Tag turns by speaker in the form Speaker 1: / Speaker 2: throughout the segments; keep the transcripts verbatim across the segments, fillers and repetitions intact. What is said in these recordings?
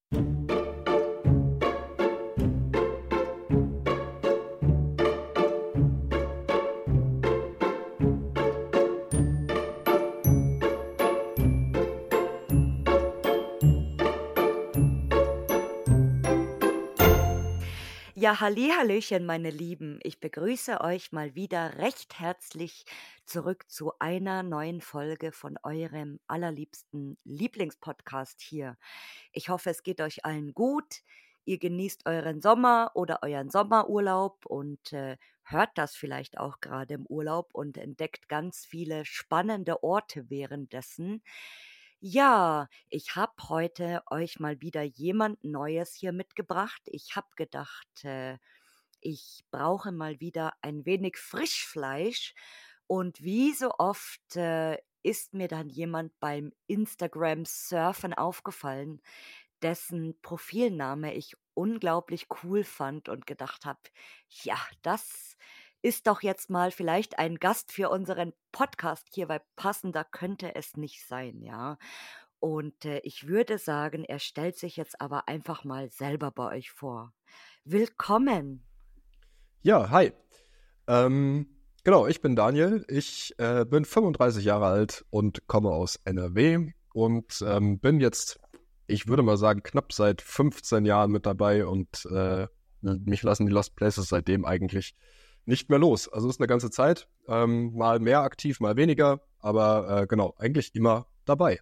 Speaker 1: Ja, hallihallöchen, meine Lieben. Ich begrüße euch mal wieder recht herzlich zurück zu einer neuen Folge von eurem allerliebsten Lieblingspodcast hier. Ich hoffe, es geht euch allen gut. Ihr genießt euren Sommer oder euren Sommerurlaub und äh, hört das vielleicht auch gerade im Urlaub und entdeckt ganz viele spannende Orte währenddessen. Ja, ich habe heute euch mal wieder jemand Neues hier mitgebracht. Ich habe gedacht, äh, ich brauche mal wieder ein wenig Frischfleisch. Und wie so oft äh, ist mir dann jemand beim Instagram-Surfen aufgefallen, dessen Profilname ich unglaublich cool fand und gedacht habe, ja, das ist doch jetzt mal vielleicht ein Gast für unseren Podcast hier, weil passender könnte es nicht sein, ja. Und äh, ich würde sagen, er stellt sich jetzt aber einfach mal selber bei euch vor. Willkommen.
Speaker 2: Ja, hi. Ähm, genau, ich bin Daniel. Ich äh, bin fünfunddreißig Jahre alt und komme aus N R W und ähm, bin jetzt, ich würde mal sagen, knapp seit fünfzehn Jahren mit dabei und äh, mich lassen die Lost Places seitdem eigentlich nicht mehr los. Also ist eine ganze Zeit, ähm, mal mehr aktiv, mal weniger, aber äh, genau, eigentlich immer dabei.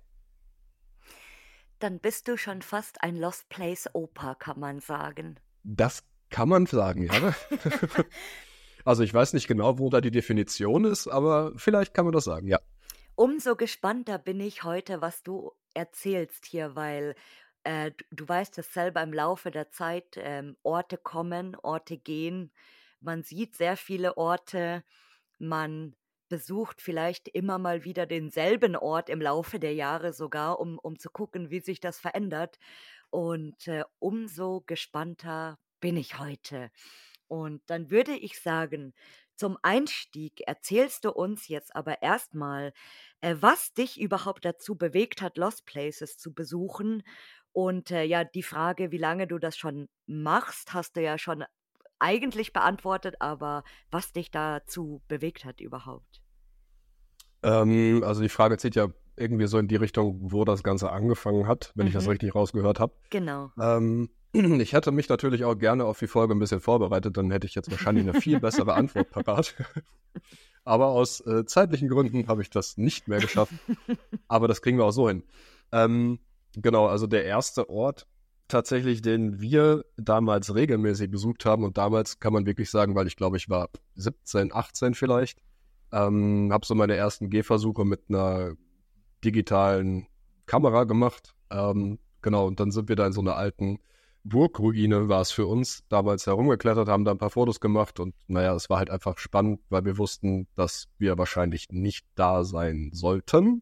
Speaker 1: Dann bist du schon fast ein Lost Place Opa, kann man sagen.
Speaker 2: Das kann man sagen, ja. Also ich weiß nicht genau, wo da die Definition ist, aber vielleicht kann man das sagen, ja.
Speaker 1: Umso gespannter bin ich heute, was du erzählst hier, weil äh, du, du weißt es selber im Laufe der Zeit, ähm, Orte kommen, Orte gehen. Man sieht sehr viele Orte, man besucht vielleicht immer mal wieder denselben Ort im Laufe der Jahre sogar, um, um zu gucken, wie sich das verändert. Und äh, umso gespannter bin ich heute. Und dann würde ich sagen, zum Einstieg erzählst du uns jetzt aber erstmal, äh, was dich überhaupt dazu bewegt hat, Lost Places zu besuchen. Und äh, ja, die Frage, wie lange du das schon machst, hast du ja schon eigentlich beantwortet, aber was dich dazu bewegt hat überhaupt?
Speaker 2: Ähm, also die Frage zieht ja irgendwie so in die Richtung, wo das Ganze angefangen hat, wenn ich das
Speaker 1: Mhm,
Speaker 2: richtig rausgehört habe.
Speaker 1: genau.
Speaker 2: Ähm, ich hätte mich natürlich auch gerne auf die Folge ein bisschen vorbereitet, dann hätte ich jetzt wahrscheinlich eine viel bessere Antwort parat. Aber aus äh, zeitlichen Gründen habe ich das nicht mehr geschafft. Aber das kriegen wir auch so hin. Ähm, genau, also der erste Ort tatsächlich, den wir damals regelmäßig besucht haben, und damals kann man wirklich sagen, weil ich glaube, ich war siebzehn, achtzehn vielleicht, ähm, habe so meine ersten Gehversuche mit einer digitalen Kamera gemacht. Ähm, genau, und dann sind wir da in so einer alten Burgruine, war es für uns, damals herumgeklettert, haben da ein paar Fotos gemacht und naja, es war halt einfach spannend, weil wir wussten, dass wir wahrscheinlich nicht da sein sollten.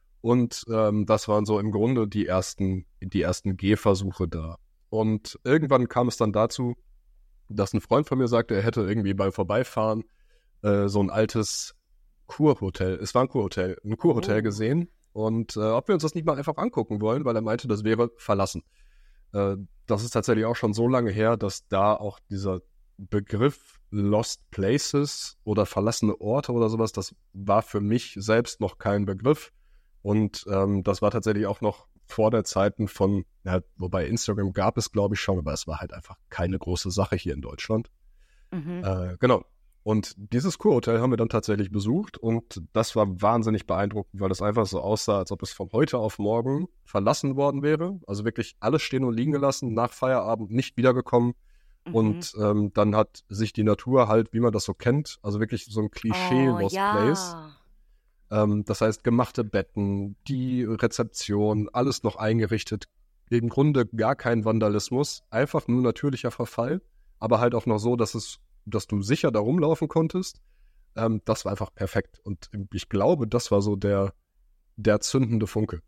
Speaker 2: Und ähm, das waren so im Grunde die ersten, die ersten Gehversuche da. Und irgendwann kam es dann dazu, dass ein Freund von mir sagte, er hätte irgendwie beim Vorbeifahren äh, so ein altes Kurhotel, es war ein Kurhotel, ein Kurhotel
Speaker 1: Oh.
Speaker 2: gesehen und äh, ob wir uns das nicht mal einfach angucken wollen, weil er meinte, das wäre verlassen. Äh, das ist tatsächlich auch schon so lange her, dass da auch dieser Begriff Lost Places oder verlassene Orte oder sowas, das war für mich selbst noch kein Begriff. Und ähm, das war tatsächlich auch noch vor der Zeiten von, ja, wobei Instagram gab es, glaube ich, schon, aber es war halt einfach keine große Sache hier in Deutschland.
Speaker 1: Mhm.
Speaker 2: Äh, genau. Und dieses Kurhotel haben wir dann tatsächlich besucht und das war wahnsinnig beeindruckend, weil das einfach so aussah, als ob es von heute auf morgen verlassen worden wäre. Also wirklich alles stehen und liegen gelassen, nach Feierabend nicht wiedergekommen.
Speaker 1: Mhm.
Speaker 2: Und ähm, dann hat sich die Natur halt, wie man das so kennt, also wirklich so ein Klischee
Speaker 1: Oh
Speaker 2: Lost Place.
Speaker 1: ja.
Speaker 2: Ähm, das heißt, gemachte Betten, die Rezeption, alles noch eingerichtet. Im Grunde gar kein Vandalismus, einfach nur natürlicher Verfall, aber halt auch noch so, dass es, dass du sicher da rumlaufen konntest. Ähm, das war einfach perfekt. Und ich glaube, das war so der, der zündende Funke.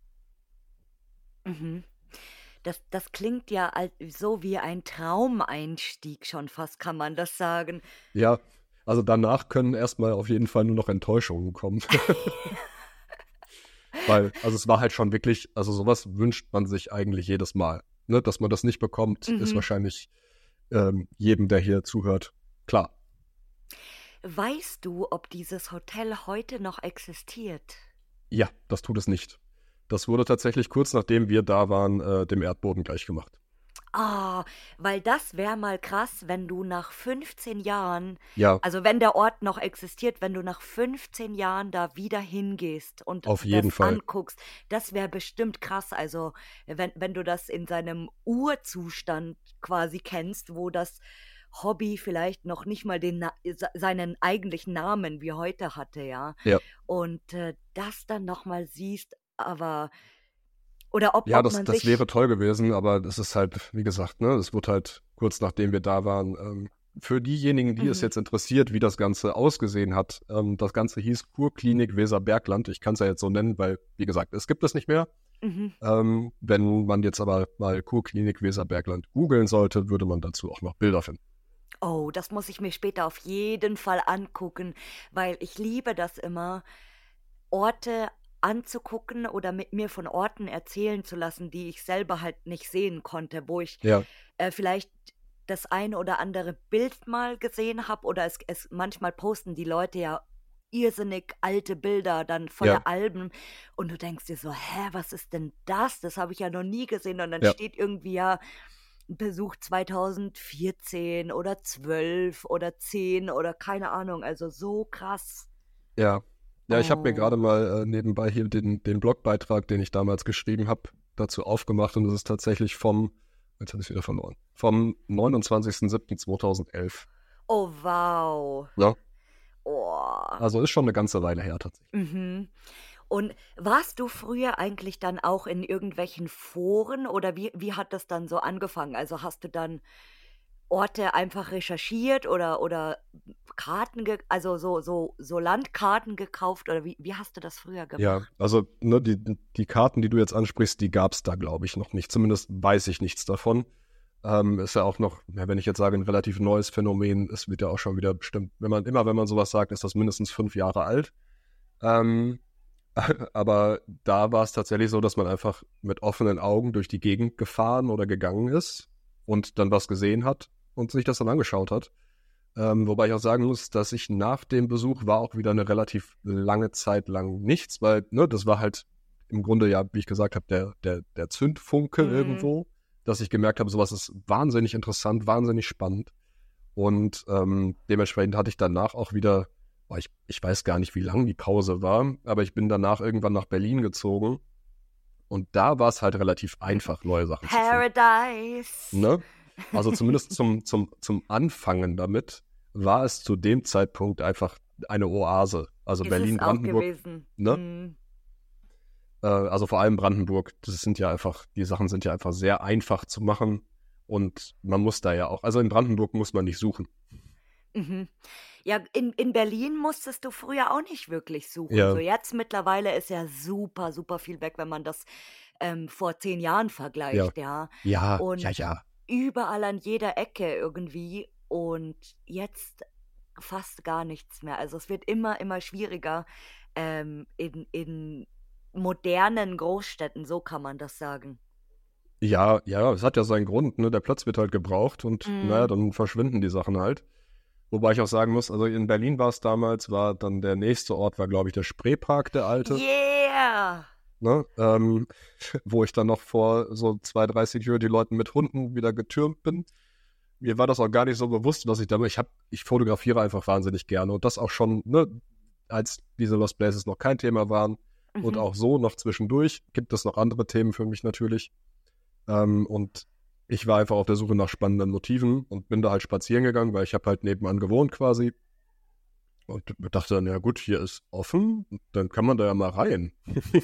Speaker 1: Mhm. Das, das klingt ja al- so wie ein Traumeinstieg schon fast, kann man das sagen.
Speaker 2: Ja, also danach können erstmal auf jeden Fall nur noch Enttäuschungen kommen. Weil, also es war halt schon wirklich, also sowas wünscht man sich eigentlich jedes Mal. ne, dass man das nicht bekommt,
Speaker 1: Mhm.
Speaker 2: ist wahrscheinlich ähm, jedem, der hier zuhört, klar.
Speaker 1: Weißt du, ob dieses Hotel heute noch existiert?
Speaker 2: Ja, das tut es nicht. Das wurde tatsächlich kurz nachdem wir da waren, äh, dem Erdboden gleichgemacht.
Speaker 1: Ah, weil das wäre mal krass, wenn du nach fünfzehn Jahren,
Speaker 2: Ja,
Speaker 1: also wenn der Ort noch existiert, wenn du nach fünfzehn Jahren da wieder hingehst und
Speaker 2: auf jeden
Speaker 1: das
Speaker 2: Fall.
Speaker 1: anguckst, das wäre bestimmt krass. Also wenn, wenn du das in seinem Urzustand quasi kennst, wo das Hobby vielleicht noch nicht mal den Na se- seinen eigentlichen Namen wie heute hatte, ja.
Speaker 2: Ja.
Speaker 1: Und äh, das dann nochmal siehst, aber oder ob,
Speaker 2: Ja,
Speaker 1: ob
Speaker 2: das,
Speaker 1: man
Speaker 2: das wäre
Speaker 1: sich.
Speaker 2: toll gewesen, aber das ist halt, wie gesagt, ne, es wurde halt kurz nachdem wir da waren. Ähm, für diejenigen, die es
Speaker 1: Mhm,
Speaker 2: jetzt interessiert, wie das Ganze ausgesehen hat, ähm, das Ganze hieß Kurklinik Weserbergland. Ich kann es ja jetzt so nennen, weil, wie gesagt, es gibt es nicht mehr.
Speaker 1: mhm.
Speaker 2: Ähm, wenn man jetzt aber mal Kurklinik Weserbergland googeln sollte, würde man dazu auch noch Bilder finden.
Speaker 1: Oh, das muss ich mir später auf jeden Fall angucken, weil ich liebe das immer, Orte anzugucken oder mit mir von Orten erzählen zu lassen, die ich selber halt nicht sehen konnte, wo ich
Speaker 2: Ja,
Speaker 1: äh, vielleicht das eine oder andere Bild mal gesehen habe oder es, es manchmal posten die Leute ja irrsinnig alte Bilder, dann
Speaker 2: ja,
Speaker 1: volle Alben und du denkst dir so, hä, was ist denn das? Das habe ich ja noch nie gesehen und dann
Speaker 2: ja,
Speaker 1: steht irgendwie ja Besuch zweitausendvierzehn oder zwölf oder zehn oder keine Ahnung, also so krass.
Speaker 2: ja. Ja, ich habe mir
Speaker 1: Oh.
Speaker 2: gerade mal äh, nebenbei hier den, den Blogbeitrag, den ich damals geschrieben habe, dazu aufgemacht und es ist tatsächlich vom, jetzt habe ich es wieder verloren, vom neunundzwanzigsten siebten zweitausendelf.
Speaker 1: Oh, wow.
Speaker 2: Ja,
Speaker 1: Oh.
Speaker 2: also ist schon eine ganze Weile her tatsächlich.
Speaker 1: Mhm. Und warst du früher eigentlich dann auch in irgendwelchen Foren oder wie, wie hat das dann so angefangen? Also hast du dann Orte einfach recherchiert oder, oder Karten, ge also so, so, so Landkarten gekauft oder wie, wie hast du das früher
Speaker 2: Ja,
Speaker 1: gemacht?
Speaker 2: also ne, die, die Karten, die du jetzt ansprichst, die gab es da, glaube ich, noch nicht. Zumindest weiß ich nichts davon. Ähm, ist ja auch noch, ja, wenn ich jetzt sage, ein relativ neues Phänomen. Es wird ja auch schon wieder bestimmt, wenn man immer, wenn man sowas sagt, ist das mindestens fünf Jahre alt. Ähm, aber da war es tatsächlich so, dass man einfach mit offenen Augen durch die Gegend gefahren oder gegangen ist und dann was gesehen hat und sich das dann angeschaut hat. Ähm, wobei ich auch sagen muss, dass ich nach dem Besuch war auch wieder eine relativ lange Zeit lang nichts, weil ne, das war halt im Grunde ja, wie ich gesagt habe, der, der, der Zündfunke
Speaker 1: Mhm.
Speaker 2: irgendwo, dass ich gemerkt habe, sowas ist wahnsinnig interessant, wahnsinnig spannend. Und ähm, dementsprechend hatte ich danach auch wieder, boah, ich, ich weiß gar nicht, wie lang die Pause war, aber ich bin danach irgendwann nach Berlin gezogen und da war es halt relativ einfach, neue Sachen zu finden.
Speaker 1: Paradise.
Speaker 2: Ne? Also zumindest zum, zum, zum Anfangen damit war es zu dem Zeitpunkt einfach eine Oase. Also
Speaker 1: Ist es
Speaker 2: Berlin,
Speaker 1: auch
Speaker 2: Brandenburg,
Speaker 1: gewesen.
Speaker 2: ne?
Speaker 1: Mhm.
Speaker 2: Äh, also vor allem Brandenburg, das sind ja einfach, die Sachen sind ja einfach sehr einfach zu machen und man muss da ja auch, also in Brandenburg muss man nicht suchen.
Speaker 1: Mhm. Ja, in, in Berlin musstest du früher auch nicht wirklich suchen. So
Speaker 2: Ja,
Speaker 1: jetzt mittlerweile ist ja super, super viel weg, wenn man das ähm, vor zehn Jahren
Speaker 2: ja,
Speaker 1: vergleicht, ja.
Speaker 2: ja, ja,
Speaker 1: Und
Speaker 2: ja.
Speaker 1: überall an jeder Ecke irgendwie und jetzt fast gar nichts mehr. Also es wird immer, immer schwieriger ähm, in, in modernen Großstädten, so kann man das sagen.
Speaker 2: Ja, ja, es hat ja seinen Grund, ne? Der Platz wird halt gebraucht und naja,
Speaker 1: Mm.
Speaker 2: dann verschwinden die Sachen halt. Wobei ich auch sagen muss, also in Berlin war es damals, war dann der nächste Ort, war glaube ich der Spreepark, der alte,
Speaker 1: Yeah!
Speaker 2: ne? Ähm, wo ich dann noch vor so zwei, drei Security-Leuten mit Hunden wieder getürmt bin. Mir war das auch gar nicht so bewusst, dass ich damit, ich hab, ich fotografiere einfach wahnsinnig gerne und das auch schon, ne, als diese Lost Places noch kein Thema waren und
Speaker 1: Mhm.
Speaker 2: auch so noch zwischendurch gibt es noch andere Themen für mich natürlich. Ähm, und ich war einfach auf der Suche nach spannenden Motiven und bin da halt spazieren gegangen, weil ich habe halt nebenan gewohnt quasi. Und dachte dann, ja gut, hier ist offen, dann kann man da ja mal rein.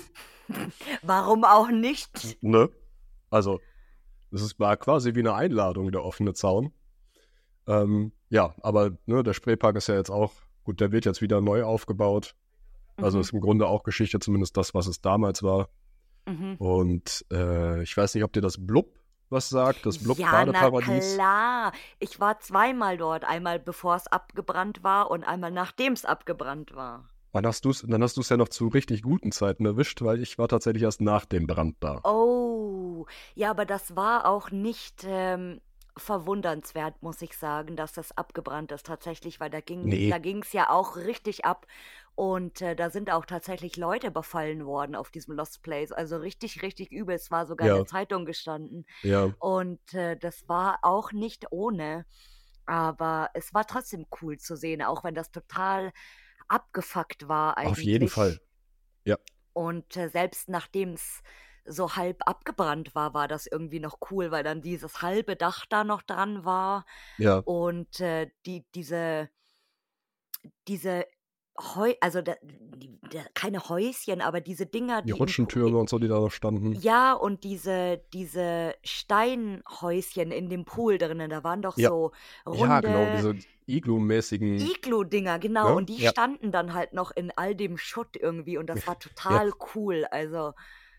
Speaker 1: Warum auch nicht?
Speaker 2: Ne? Also, das ist, war quasi wie eine Einladung, der offene Zaun. Ähm, ja, aber ne, der Spreepark ist ja jetzt auch, gut, der wird jetzt wieder neu aufgebaut. Also
Speaker 1: Mhm.
Speaker 2: ist im Grunde auch Geschichte, zumindest das, was es damals war.
Speaker 1: Mhm.
Speaker 2: Und äh, ich weiß nicht, ob dir das Blub was sagt, das
Speaker 1: Ja, na
Speaker 2: Blub-Badeparadies.
Speaker 1: klar. Ich war zweimal dort. Einmal bevor es abgebrannt war und einmal nachdem es abgebrannt war.
Speaker 2: Wann hast du's, dann hast du es ja noch zu richtig guten Zeiten erwischt, weil ich war tatsächlich erst nach dem Brand da.
Speaker 1: Oh. Uh, ja, aber das war auch nicht ähm, verwundernswert, muss ich sagen, dass das abgebrannt ist tatsächlich, weil da ging,
Speaker 2: Nee,
Speaker 1: da ging es ja auch richtig ab und äh, da sind auch tatsächlich Leute befallen worden auf diesem Lost Place, also richtig, richtig übel. Es war sogar in der
Speaker 2: ja,
Speaker 1: Zeitung gestanden
Speaker 2: ja,
Speaker 1: und äh, das war auch nicht ohne, aber es war trotzdem cool zu sehen, auch wenn das total abgefuckt war
Speaker 2: auf jeden Fall.
Speaker 1: eigentlich.
Speaker 2: Ja,
Speaker 1: Und, äh, selbst nachdem es so halb abgebrannt war, war das irgendwie noch cool, weil dann dieses halbe Dach da noch dran war
Speaker 2: ja.
Speaker 1: und, äh, die diese diese Heu also, da die da keine Häuschen, aber diese Dinger,
Speaker 2: Die
Speaker 1: die im Pu i
Speaker 2: Rutschentürme und so, die da noch standen.
Speaker 1: ja, und diese diese Steinhäuschen in dem Pool drinnen, da waren doch
Speaker 2: Ja,
Speaker 1: so
Speaker 2: ja, genau,
Speaker 1: runde
Speaker 2: diese Iglu-mäßigen,
Speaker 1: Iglu-Dinger, genau,
Speaker 2: ne?
Speaker 1: und die
Speaker 2: Ja,
Speaker 1: standen dann halt noch in all dem Schutt irgendwie und das war
Speaker 2: ja,
Speaker 1: total cool. Also,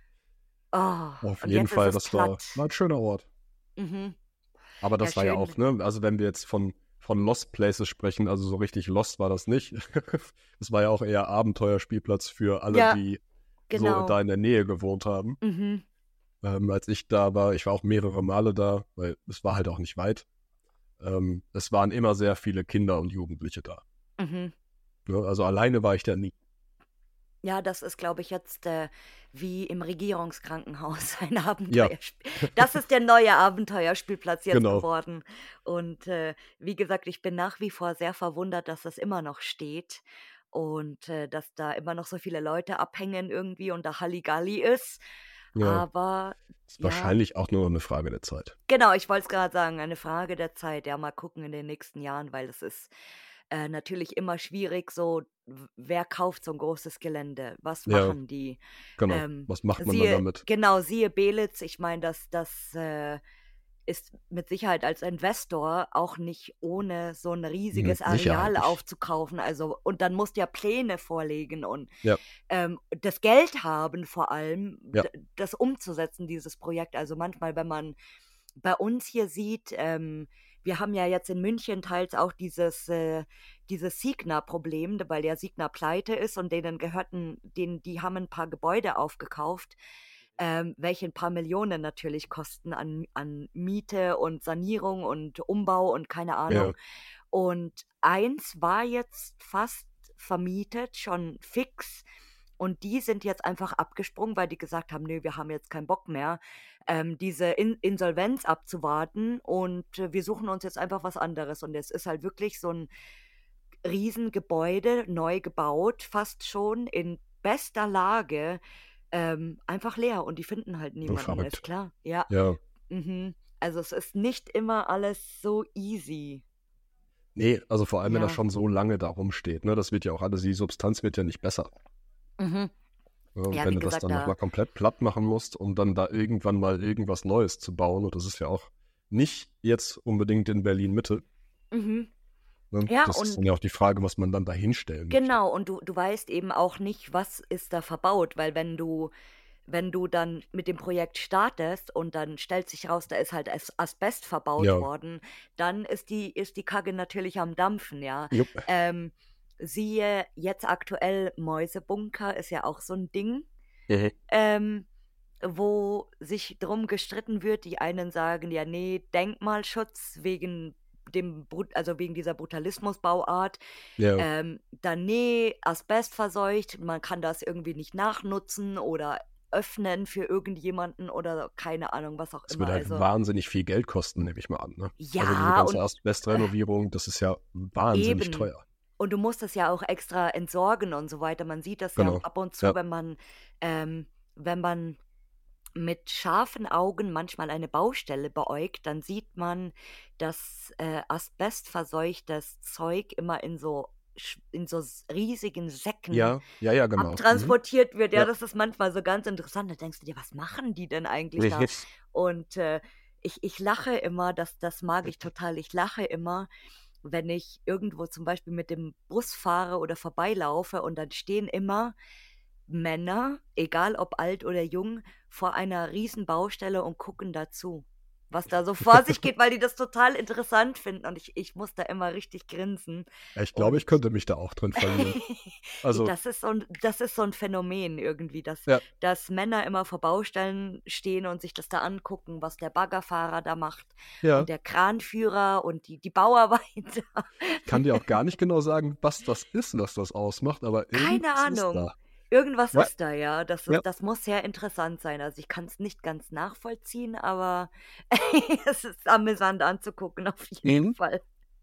Speaker 1: oh,
Speaker 2: auf
Speaker 1: und
Speaker 2: jeden
Speaker 1: jetzt ist
Speaker 2: Fall.
Speaker 1: es
Speaker 2: Das war, war
Speaker 1: platt.
Speaker 2: ein schöner Ort.
Speaker 1: Mhm.
Speaker 2: Aber
Speaker 1: Ja,
Speaker 2: das war ja auch,
Speaker 1: schön.
Speaker 2: ne? Also wenn wir jetzt von, von Lost Places sprechen, also so richtig Lost war das nicht. Es war ja auch eher Abenteuerspielplatz für alle,
Speaker 1: Ja,
Speaker 2: die so
Speaker 1: genau.
Speaker 2: da in der Nähe gewohnt haben.
Speaker 1: Mhm.
Speaker 2: Ähm, als ich da war, ich war auch mehrere Male da, weil es war halt auch nicht weit. Ähm, es waren immer sehr viele Kinder und Jugendliche da.
Speaker 1: Mhm.
Speaker 2: Ne? Also alleine war ich da nie.
Speaker 1: Ja, das ist, glaube ich, jetzt äh, wie im Regierungskrankenhaus ein
Speaker 2: Ja,
Speaker 1: Abenteuerspiel. Das ist der neue Abenteuerspielplatz jetzt
Speaker 2: genau.
Speaker 1: geworden. Und äh, wie gesagt, ich bin nach wie vor sehr verwundert, dass das immer noch steht und äh, dass da immer noch so viele Leute abhängen irgendwie und da Halligalli ist.
Speaker 2: Ja,
Speaker 1: Aber
Speaker 2: ist
Speaker 1: ja,
Speaker 2: wahrscheinlich auch nur eine Frage der Zeit.
Speaker 1: genau, ich wollte es gerade sagen, eine Frage der Zeit. Ja, mal gucken in den nächsten Jahren, weil es ist äh, natürlich immer schwierig, so, w- wer kauft so ein großes Gelände? Was
Speaker 2: Ja,
Speaker 1: machen die?
Speaker 2: genau.
Speaker 1: Ähm,
Speaker 2: Was macht man dann
Speaker 1: siehe,
Speaker 2: damit?
Speaker 1: genau, siehe Belitz, ich meine, das, das äh, ist mit Sicherheit als Investor auch nicht ohne so ein riesiges
Speaker 2: Mit Sicherheit
Speaker 1: Areal
Speaker 2: nicht.
Speaker 1: aufzukaufen. Also, und dann musst du ja Pläne vorlegen und
Speaker 2: Ja,
Speaker 1: ähm, das Geld haben vor allem,
Speaker 2: ja,
Speaker 1: d das umzusetzen, dieses Projekt. Also, manchmal, wenn man bei uns hier sieht, ähm, wir haben ja jetzt in München teils auch dieses, äh dieses Signa-Problem, weil ja Signa pleite ist und denen gehörten denen die haben ein paar Gebäude aufgekauft, ähm, welche ein paar Millionen natürlich kosten an an Miete und Sanierung und Umbau und keine
Speaker 2: ja.
Speaker 1: Ahnung. Und eins war jetzt fast vermietet, schon fix. Und die sind jetzt einfach abgesprungen, weil die gesagt haben, nö, wir haben jetzt keinen Bock mehr, ähm, diese In Insolvenz abzuwarten und äh, wir suchen uns jetzt einfach was anderes. Und es ist halt wirklich so ein Riesengebäude, neu gebaut, fast schon in bester Lage, ähm, einfach leer und die finden halt
Speaker 2: Oh,
Speaker 1: niemanden, ist
Speaker 2: verrückt.
Speaker 1: klar. Ja,
Speaker 2: Ja.
Speaker 1: mhm. Also es ist nicht immer alles so easy.
Speaker 2: Nee, also vor allem, wenn das
Speaker 1: Ja.
Speaker 2: schon so lange da rumsteht, ne? Das wird ja auch alles, die Substanz wird ja nicht besser.
Speaker 1: Mhm.
Speaker 2: Ne? Und
Speaker 1: Ja,
Speaker 2: wenn
Speaker 1: wie
Speaker 2: du das
Speaker 1: gesagt,
Speaker 2: dann nochmal
Speaker 1: da
Speaker 2: komplett platt machen musst, um dann da irgendwann mal irgendwas Neues zu bauen, und das ist ja auch nicht jetzt unbedingt in Berlin-Mitte,
Speaker 1: mhm.
Speaker 2: ne?
Speaker 1: Ja,
Speaker 2: Das ist dann
Speaker 1: und
Speaker 2: ja auch die Frage, was man dann da hinstellen möchte.
Speaker 1: genau, und du du weißt eben auch nicht, was ist da verbaut, weil wenn du wenn du dann mit dem Projekt startest und dann stellt sich raus, da ist halt As Asbest verbaut
Speaker 2: Ja,
Speaker 1: worden, dann ist die ist die Kacke natürlich am Dampfen, ja.
Speaker 2: jupp.
Speaker 1: Ähm, siehe jetzt aktuell Mäusebunker ist ja auch so ein Ding,
Speaker 2: Mhm.
Speaker 1: ähm, wo sich drum gestritten wird. Die einen sagen: „Ja, nee, Denkmalschutz wegen dem Brut also wegen dieser Brutalismusbauart.“
Speaker 2: Ja,
Speaker 1: Ähm, dann: „Ne, asbestverseucht, man kann das irgendwie nicht nachnutzen oder öffnen für irgendjemanden“ oder keine Ahnung, was auch
Speaker 2: es
Speaker 1: immer.
Speaker 2: würde halt
Speaker 1: Also,
Speaker 2: wahnsinnig viel Geld kosten, nehme ich mal an, ne? Also diese
Speaker 1: ja,
Speaker 2: ganze
Speaker 1: und äh,
Speaker 2: Asbestrenovierung, das ist ja wahnsinnig
Speaker 1: eben.
Speaker 2: teuer.
Speaker 1: Und du musst das ja auch extra entsorgen und so weiter. Man sieht das ja
Speaker 2: Genau.
Speaker 1: ab und zu,
Speaker 2: Ja,
Speaker 1: wenn man ähm, wenn man mit scharfen Augen manchmal eine Baustelle beäugt, dann sieht man, dass äh, asbestverseuchtes Zeug immer in so sch- in so s- riesigen Säcken
Speaker 2: ja, ja, ja, genau. Mhm.
Speaker 1: abtransportiert wird. Ja,
Speaker 2: Ja.
Speaker 1: das ist manchmal so ganz interessant. Da denkst du dir, was machen die denn eigentlich da? Und äh, ich, ich lache immer, das, das mag ich total. Ich lache immer, wenn ich irgendwo zum Beispiel mit dem Bus fahre oder vorbeilaufe und dann stehen immer Männer, egal ob alt oder jung, vor einer riesen Baustelle und gucken dazu. was da so vor sich geht, weil die das total interessant finden und ich, ich muss da immer richtig grinsen.
Speaker 2: Ich glaube,
Speaker 1: Und
Speaker 2: ich könnte mich da auch drin verlieren. Also,
Speaker 1: das ist so ein, das ist so ein Phänomen irgendwie, dass,
Speaker 2: ja,
Speaker 1: dass Männer immer vor Baustellen stehen und sich das da angucken, was der Baggerfahrer da macht
Speaker 2: ja.
Speaker 1: und der Kranführer und die, die Bauarbeiter.
Speaker 2: Ich kann dir auch gar nicht genau sagen, was das ist, was das ausmacht, aber
Speaker 1: Keine
Speaker 2: irgendwas ist
Speaker 1: Ahnung.
Speaker 2: da.
Speaker 1: Irgendwas
Speaker 2: Ja,
Speaker 1: ist da, ja. Das
Speaker 2: ja.
Speaker 1: ist, das muss sehr interessant sein. Also ich kann es nicht ganz nachvollziehen, aber es ist amüsant anzugucken, auf jeden
Speaker 2: Mhm.
Speaker 1: Fall.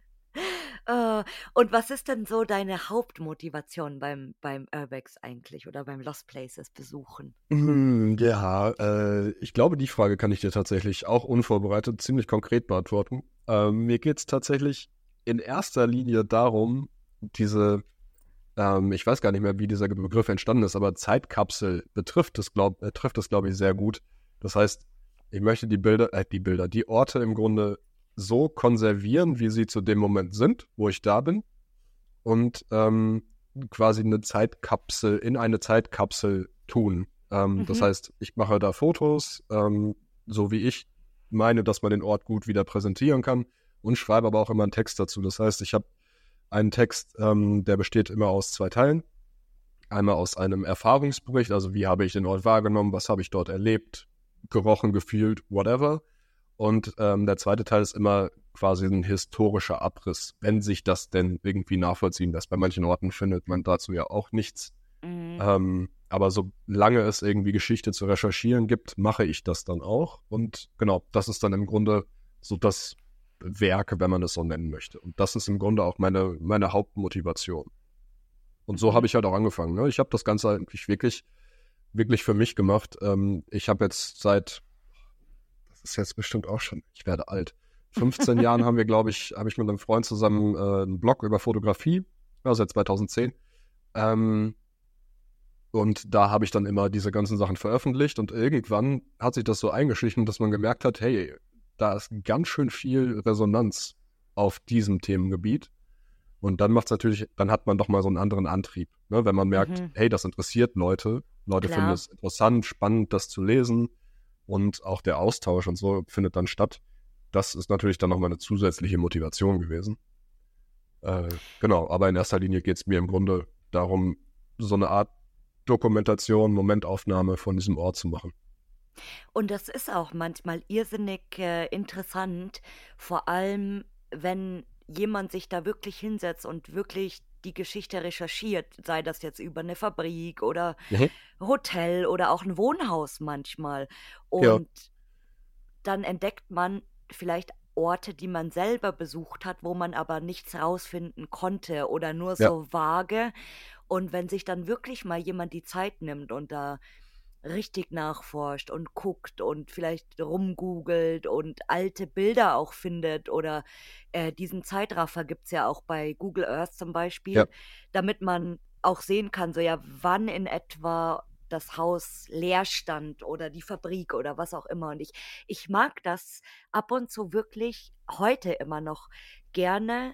Speaker 1: Äh, und was ist denn so deine Hauptmotivation beim, beim Urbex eigentlich oder beim Lost Places besuchen?
Speaker 2: Hm, ja, äh, ich glaube, die Frage kann ich dir tatsächlich auch unvorbereitet ziemlich konkret beantworten. Ähm, mir geht es tatsächlich in erster Linie darum, diese, ähm, ich weiß gar nicht mehr, wie dieser Begriff entstanden ist, aber Zeitkapsel betrifft es, glaub, äh, trifft es, glaube ich, sehr gut. Das heißt, ich möchte die Bilder, äh, die Bilder, die Orte im Grunde so konservieren, wie sie zu dem Moment sind, wo ich da bin, und ähm, quasi eine Zeitkapsel in eine Zeitkapsel tun. Ähm, das
Speaker 1: Mhm.
Speaker 2: heißt, ich mache da Fotos, ähm, so wie ich meine, dass man den Ort gut wieder präsentieren kann, und schreibe aber auch immer einen Text dazu. Das heißt, ich habe einen Text, ähm, der besteht immer aus zwei Teilen. Einmal aus einem Erfahrungsbericht, also wie habe ich den Ort wahrgenommen, was habe ich dort erlebt, gerochen, gefühlt, whatever. Und ähm, der zweite Teil ist immer quasi ein historischer Abriss, wenn sich das denn irgendwie nachvollziehen lässt. Bei manchen Orten findet man dazu ja auch nichts.
Speaker 1: Mhm.
Speaker 2: Ähm, aber solange es irgendwie Geschichte zu recherchieren gibt, mache ich das dann auch. Und genau, das ist dann im Grunde so das Werk, wenn man es so nennen möchte. Und das ist im Grunde auch meine, meine Hauptmotivation. Und so habe
Speaker 1: Mhm.
Speaker 2: ich halt auch angefangen. Ne? Ich habe das Ganze eigentlich wirklich, wirklich für mich gemacht. Ähm, ich habe jetzt seit, das ist jetzt bestimmt auch schon, ich werde alt, fünfzehn Jahren haben wir, glaube ich, habe ich mit einem Freund zusammen äh, einen Blog über Fotografie, ja, seit zweitausendzehn. Ähm, und da habe ich dann immer diese ganzen Sachen veröffentlicht und irgendwann hat sich das so eingeschlichen, dass man gemerkt hat, hey, da ist ganz schön viel Resonanz auf diesem Themengebiet. Und dann macht's natürlich, dann hat man doch mal so einen anderen Antrieb, ne? Wenn man merkt,
Speaker 1: Mhm.
Speaker 2: hey, das interessiert Leute, Leute finden
Speaker 1: Klar.
Speaker 2: es interessant, spannend, das zu lesen, und auch der Austausch und so findet dann statt. Das ist natürlich dann nochmal eine zusätzliche Motivation gewesen. Äh, genau, aber in erster Linie geht's mir im Grunde darum, so eine Art Dokumentation, Momentaufnahme von diesem Ort zu machen.
Speaker 1: Und das ist auch manchmal irrsinnig äh, interessant, vor allem wenn jemand sich da wirklich hinsetzt und wirklich die Geschichte recherchiert, sei das jetzt über eine Fabrik oder
Speaker 2: Mhm.
Speaker 1: Hotel oder auch ein Wohnhaus manchmal.
Speaker 2: Ja,
Speaker 1: Und dann entdeckt man vielleicht Orte, die man selber besucht hat, wo man aber nichts rausfinden konnte oder nur
Speaker 2: ja,
Speaker 1: so vage. Und wenn sich dann wirklich mal jemand die Zeit nimmt und da richtig nachforscht und guckt und vielleicht rumgoogelt und alte Bilder auch findet oder äh, diesen Zeitraffer gibt es ja auch bei Google Earth zum
Speaker 2: ja.
Speaker 1: Beispiel, damit man auch sehen kann, so ja, wann in etwa das Haus leer stand oder die Fabrik oder was auch immer. Und ich, ich mag das ab und zu wirklich heute immer noch gerne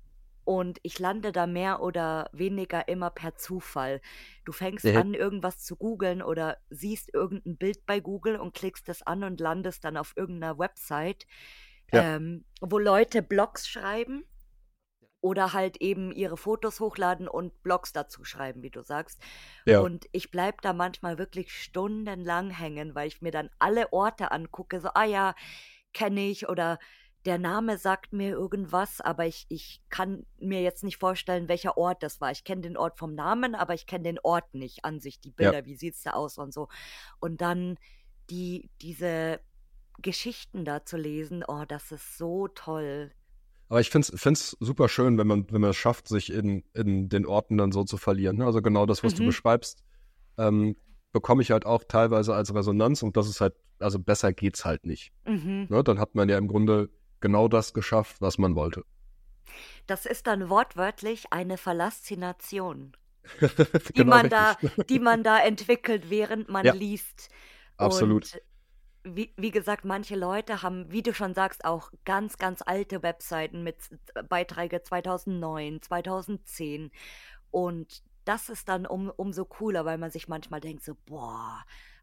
Speaker 1: und ich lande da mehr oder weniger immer per Zufall. Du fängst
Speaker 2: Mhm.
Speaker 1: an, irgendwas zu googeln oder siehst irgendein Bild bei Google und klickst es an und landest dann auf irgendeiner Website,
Speaker 2: Ja,
Speaker 1: ähm, wo Leute Blogs schreiben oder halt eben ihre Fotos hochladen und Blogs dazu schreiben, wie du sagst.
Speaker 2: ja,
Speaker 1: Und ich bleibe da manchmal wirklich stundenlang hängen, weil ich mir dann alle Orte angucke, so, ah ja, kenne ich oder der Name sagt mir irgendwas, aber ich, ich kann mir jetzt nicht vorstellen, welcher Ort das war. Ich kenne den Ort vom Namen, aber ich kenne den Ort nicht an sich, die
Speaker 2: ja.
Speaker 1: Bilder, wie sieht's da aus und so. Und dann die, diese Geschichten da zu lesen, oh, das ist so toll.
Speaker 2: Aber ich finde es super schön, wenn man, wenn man es schafft, sich in, in den Orten dann so zu verlieren. Ne? Also genau das, was du
Speaker 1: Mhm,
Speaker 2: beschreibst, ähm, bekomme ich halt auch teilweise als Resonanz, und das ist halt, also besser geht's halt nicht.
Speaker 1: mhm.
Speaker 2: Ne? Dann hat man ja im Grunde genau das geschafft, was man wollte.
Speaker 1: Das ist dann wortwörtlich eine Faszination, die
Speaker 2: Genau
Speaker 1: man da
Speaker 2: richtig.
Speaker 1: die man da entwickelt, während man
Speaker 2: Ja,
Speaker 1: liest.
Speaker 2: absolut.
Speaker 1: Und wie wie gesagt, manche Leute haben, wie du schon sagst, auch ganz, ganz alte Webseiten mit z Beiträge zweitausendneun, zweitausendzehn. Und das ist dann um umso cooler, weil man sich manchmal denkt so: „Boah,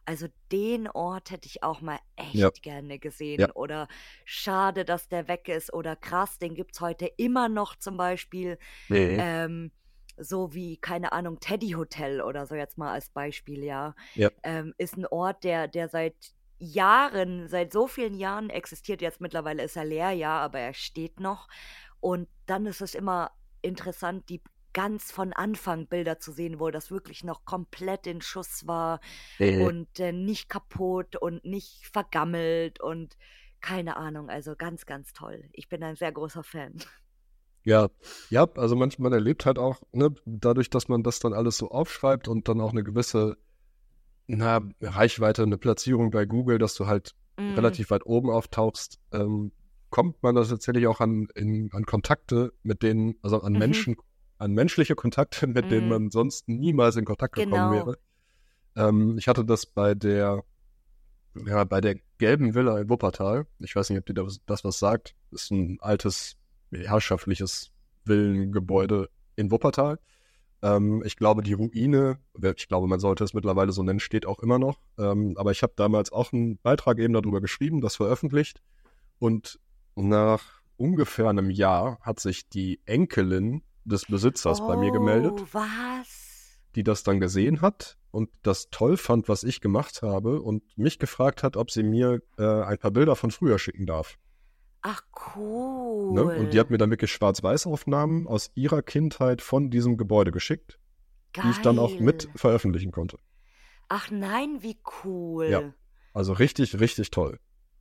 Speaker 1: Also den Ort hätte ich auch mal
Speaker 2: Ja,
Speaker 1: echt gerne
Speaker 2: ja.
Speaker 1: gesehen. Oder schade, dass der weg ist. Oder krass, den gibt es heute immer noch zum Beispiel.
Speaker 2: Mhm.
Speaker 1: Ähm, so wie, keine Ahnung, Teddy Hotel oder so jetzt mal als Beispiel, ja.
Speaker 2: Ja.
Speaker 1: Ähm, ist ein Ort, der, der seit Jahren, seit so vielen Jahren existiert. Jetzt mittlerweile ist er leer, ja, aber er steht noch. Und dann ist es immer interessant, die ganz von Anfang Bilder zu sehen, wo das wirklich noch komplett in Schuss war
Speaker 2: Mhm.
Speaker 1: und äh, nicht kaputt und nicht vergammelt und keine Ahnung, also ganz, ganz toll. Ich bin ein sehr großer Fan.
Speaker 2: Ja, ja, also manchmal man erlebt halt auch, ne, dadurch, dass man das dann alles so aufschreibt und dann auch eine gewisse, na, Reichweite, eine Platzierung bei Google, dass du halt
Speaker 1: Mm,
Speaker 2: relativ weit oben auftauchst, ähm, kommt man das tatsächlich auch an, in, an Kontakte, mit denen, also an
Speaker 1: mhm,
Speaker 2: Menschen, an menschliche Kontakte, mit denen
Speaker 1: mm,
Speaker 2: man sonst niemals in Kontakt gekommen
Speaker 1: genau.
Speaker 2: wäre. Ähm, ich hatte das bei der, ja, bei der gelben Villa in Wuppertal. Ich weiß nicht, ob dir das, das was sagt. Das ist ein altes, herrschaftliches Villengebäude in Wuppertal. Ähm, ich glaube, die Ruine, ich glaube, man sollte es mittlerweile so nennen, steht auch immer noch. Ähm, aber ich habe damals auch einen Beitrag eben darüber geschrieben, das veröffentlicht. Und nach ungefähr einem Jahr hat sich die Enkelin des Besitzers bei mir gemeldet,
Speaker 1: Oh, was?
Speaker 2: die das dann gesehen hat und das toll fand, was ich gemacht habe und mich gefragt hat, ob sie mir äh, ein paar Bilder von früher schicken darf.
Speaker 1: Ach,
Speaker 2: Ne? Und die hat
Speaker 1: cool.
Speaker 2: mir dann wirklich Schwarz-Weiß-Aufnahmen aus ihrer Kindheit von diesem Gebäude geschickt, die ich dann auch mit
Speaker 1: Geil.
Speaker 2: veröffentlichen konnte.
Speaker 1: Ach nein, wie
Speaker 2: Ja,
Speaker 1: cool.
Speaker 2: also richtig, richtig toll.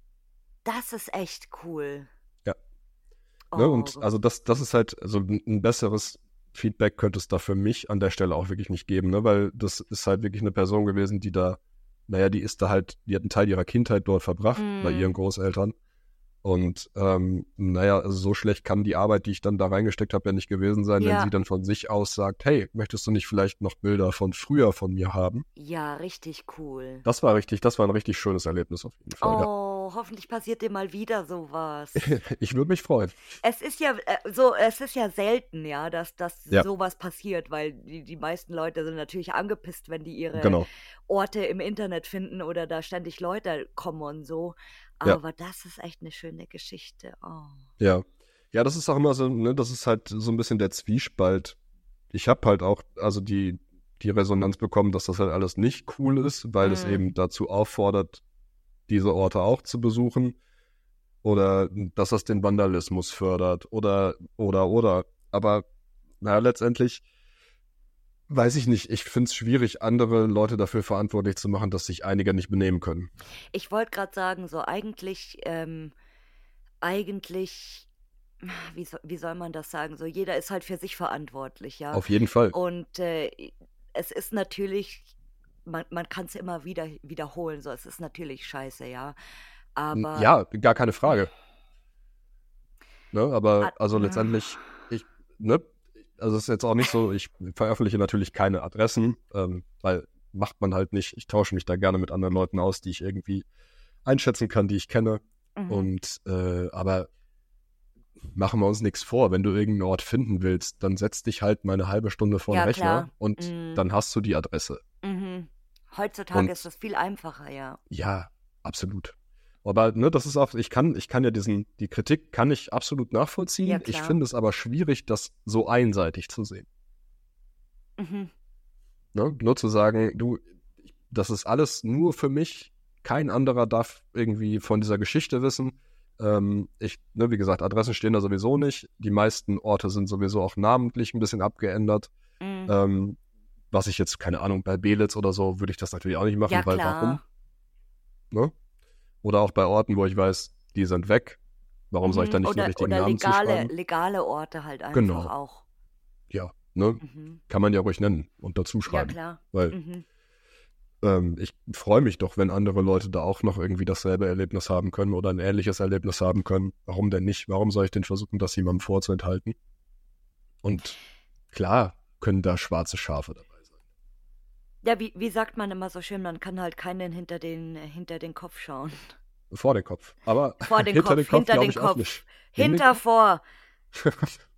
Speaker 1: Das ist echt cool.
Speaker 2: Ja, ne? Und
Speaker 1: Oh,
Speaker 2: also das, das ist halt, also ein ein besseres Feedback könnte es da für mich an der Stelle auch wirklich nicht geben, ne? Weil das ist halt wirklich eine Person gewesen, die da, naja, die ist da halt, die hat einen Teil ihrer Kindheit dort verbracht, bei ihren
Speaker 1: mm,
Speaker 2: Großeltern. Und ähm, naja, also so schlecht kann die Arbeit, die ich dann da reingesteckt habe, ja nicht gewesen sein, wenn
Speaker 1: ja,
Speaker 2: sie dann von sich aus sagt, hey, möchtest du nicht vielleicht noch Bilder von früher von mir haben?
Speaker 1: ja, richtig cool.
Speaker 2: Das war richtig, das war ein richtig schönes Erlebnis auf jeden Fall, ja.
Speaker 1: Oh, hoffentlich passiert dir mal wieder sowas.
Speaker 2: Ich würde mich freuen.
Speaker 1: Es ist ja äh, so, es ist ja selten, ja, dass, dass
Speaker 2: Ja,
Speaker 1: sowas passiert, weil die, die meisten Leute sind natürlich angepisst, wenn die ihre
Speaker 2: genau.
Speaker 1: Orte im Internet finden oder da ständig Leute kommen und so.
Speaker 2: Ja,
Speaker 1: Aber das ist echt eine schöne Geschichte. Oh.
Speaker 2: ja. Ja, das ist auch immer so, ne, das ist halt so ein bisschen der Zwiespalt. Ich habe halt auch, also die, die Resonanz bekommen, dass das halt alles nicht cool ist, weil es
Speaker 1: Mm,
Speaker 2: eben dazu auffordert, diese Orte auch zu besuchen. Oder dass das den Vandalismus fördert oder, oder, oder. Aber naja, letztendlich weiß ich nicht. Ich finde es schwierig, andere Leute dafür verantwortlich zu machen, dass sich einige nicht benehmen können.
Speaker 1: Ich wollte gerade sagen, so eigentlich, ähm, eigentlich, wie, so, wie soll man das sagen? So, jeder ist halt für sich verantwortlich, ja.
Speaker 2: Auf jeden Fall.
Speaker 1: Und äh, es ist natürlich, man, man kann es immer wieder wiederholen, so, es ist natürlich scheiße, ja.
Speaker 2: N-
Speaker 1: Aber,
Speaker 2: Ja, gar keine Frage. Ne? Aber
Speaker 1: ah,
Speaker 2: also letztendlich, ich, ne, also es ist jetzt auch nicht so, ich veröffentliche natürlich keine Adressen, ähm, weil macht man halt nicht. Ich tausche mich da gerne mit anderen Leuten aus, die ich irgendwie einschätzen kann, die ich kenne.
Speaker 1: mhm.
Speaker 2: Und äh, aber machen wir uns nichts vor, wenn du irgendeinen Ort finden willst, dann setz dich halt mal eine halbe Stunde vor den
Speaker 1: Ja,
Speaker 2: Rechner
Speaker 1: klar.
Speaker 2: und
Speaker 1: Mm,
Speaker 2: dann hast du die Adresse.
Speaker 1: mhm. Heutzutage ist
Speaker 2: Und
Speaker 1: das viel einfacher, ja.
Speaker 2: ja, absolut. Aber ne, das ist auch, ich kann, ich kann ja diesen, die Kritik kann ich absolut
Speaker 1: Ja,
Speaker 2: nachvollziehen. Ich
Speaker 1: klar.
Speaker 2: finde es aber schwierig, das so einseitig zu sehen.
Speaker 1: Mhm.
Speaker 2: Ne? Nur zu sagen, du, das ist alles nur für mich, kein anderer darf irgendwie von dieser Geschichte wissen. Ähm, ich, ne, wie gesagt, Adressen stehen da sowieso nicht. Die meisten Orte sind sowieso auch namentlich ein bisschen abgeändert.
Speaker 1: Mm.
Speaker 2: Ähm, was ich jetzt, keine Ahnung, bei Belitz oder so, würde ich das natürlich auch nicht
Speaker 1: Ja,
Speaker 2: machen, weil warum?
Speaker 1: klar.
Speaker 2: Ne? Oder auch bei Orten, wo ich weiß, die sind weg. Warum soll ich da
Speaker 1: Mhm.
Speaker 2: nicht den
Speaker 1: Oder,
Speaker 2: richtigen
Speaker 1: oder
Speaker 2: Namen
Speaker 1: legale,
Speaker 2: zuschreiben?
Speaker 1: legale Orte halt einfach
Speaker 2: Genau,
Speaker 1: auch.
Speaker 2: ja. Ne?
Speaker 1: Mhm.
Speaker 2: Kann man ja ruhig nennen und dazu
Speaker 1: Ja,
Speaker 2: schreiben.
Speaker 1: klar.
Speaker 2: Weil
Speaker 1: Mhm.
Speaker 2: ähm, ich freue mich doch, wenn andere Leute da auch noch irgendwie dasselbe Erlebnis haben können oder ein ähnliches Erlebnis haben können. Warum denn nicht? Warum soll ich denn versuchen, das jemandem vorzuenthalten? Und klar können da schwarze Schafe dabei sein.
Speaker 1: Ja, wie, wie sagt man immer so schön, man kann halt keinen hinter den, äh, hinter den Kopf schauen.
Speaker 2: Vor den Kopf. Aber
Speaker 1: Vor den
Speaker 2: hinter den
Speaker 1: Kopf,
Speaker 2: Kopf
Speaker 1: hinter
Speaker 2: glaube
Speaker 1: den
Speaker 2: ich auch
Speaker 1: Kopf,
Speaker 2: nicht. In den
Speaker 1: hinter,
Speaker 2: Kopf?
Speaker 1: vor.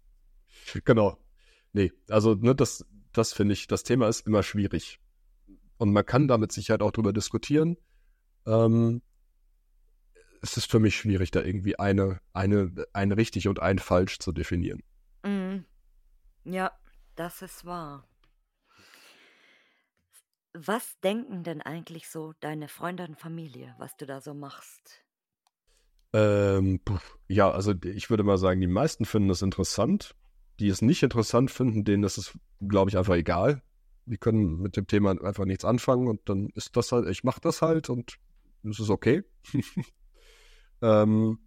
Speaker 2: Genau. Nee, also ne, das, das finde ich, das Thema ist immer schwierig. und man kann da mit Sicherheit auch drüber diskutieren. Ähm, es ist für mich schwierig, da irgendwie eine, eine, ein richtig und ein falsch zu definieren.
Speaker 1: Mhm. Ja, das ist wahr. Was denken denn eigentlich so deine Freunde und Familie, was du da so machst?
Speaker 2: Ähm, puh, ja, also ich würde mal sagen, die meisten finden es interessant. Die es nicht interessant finden, denen ist es, glaube ich, einfach egal. Die können mit dem Thema einfach nichts anfangen und dann ist das halt, ich mache das halt und es ist okay. ähm,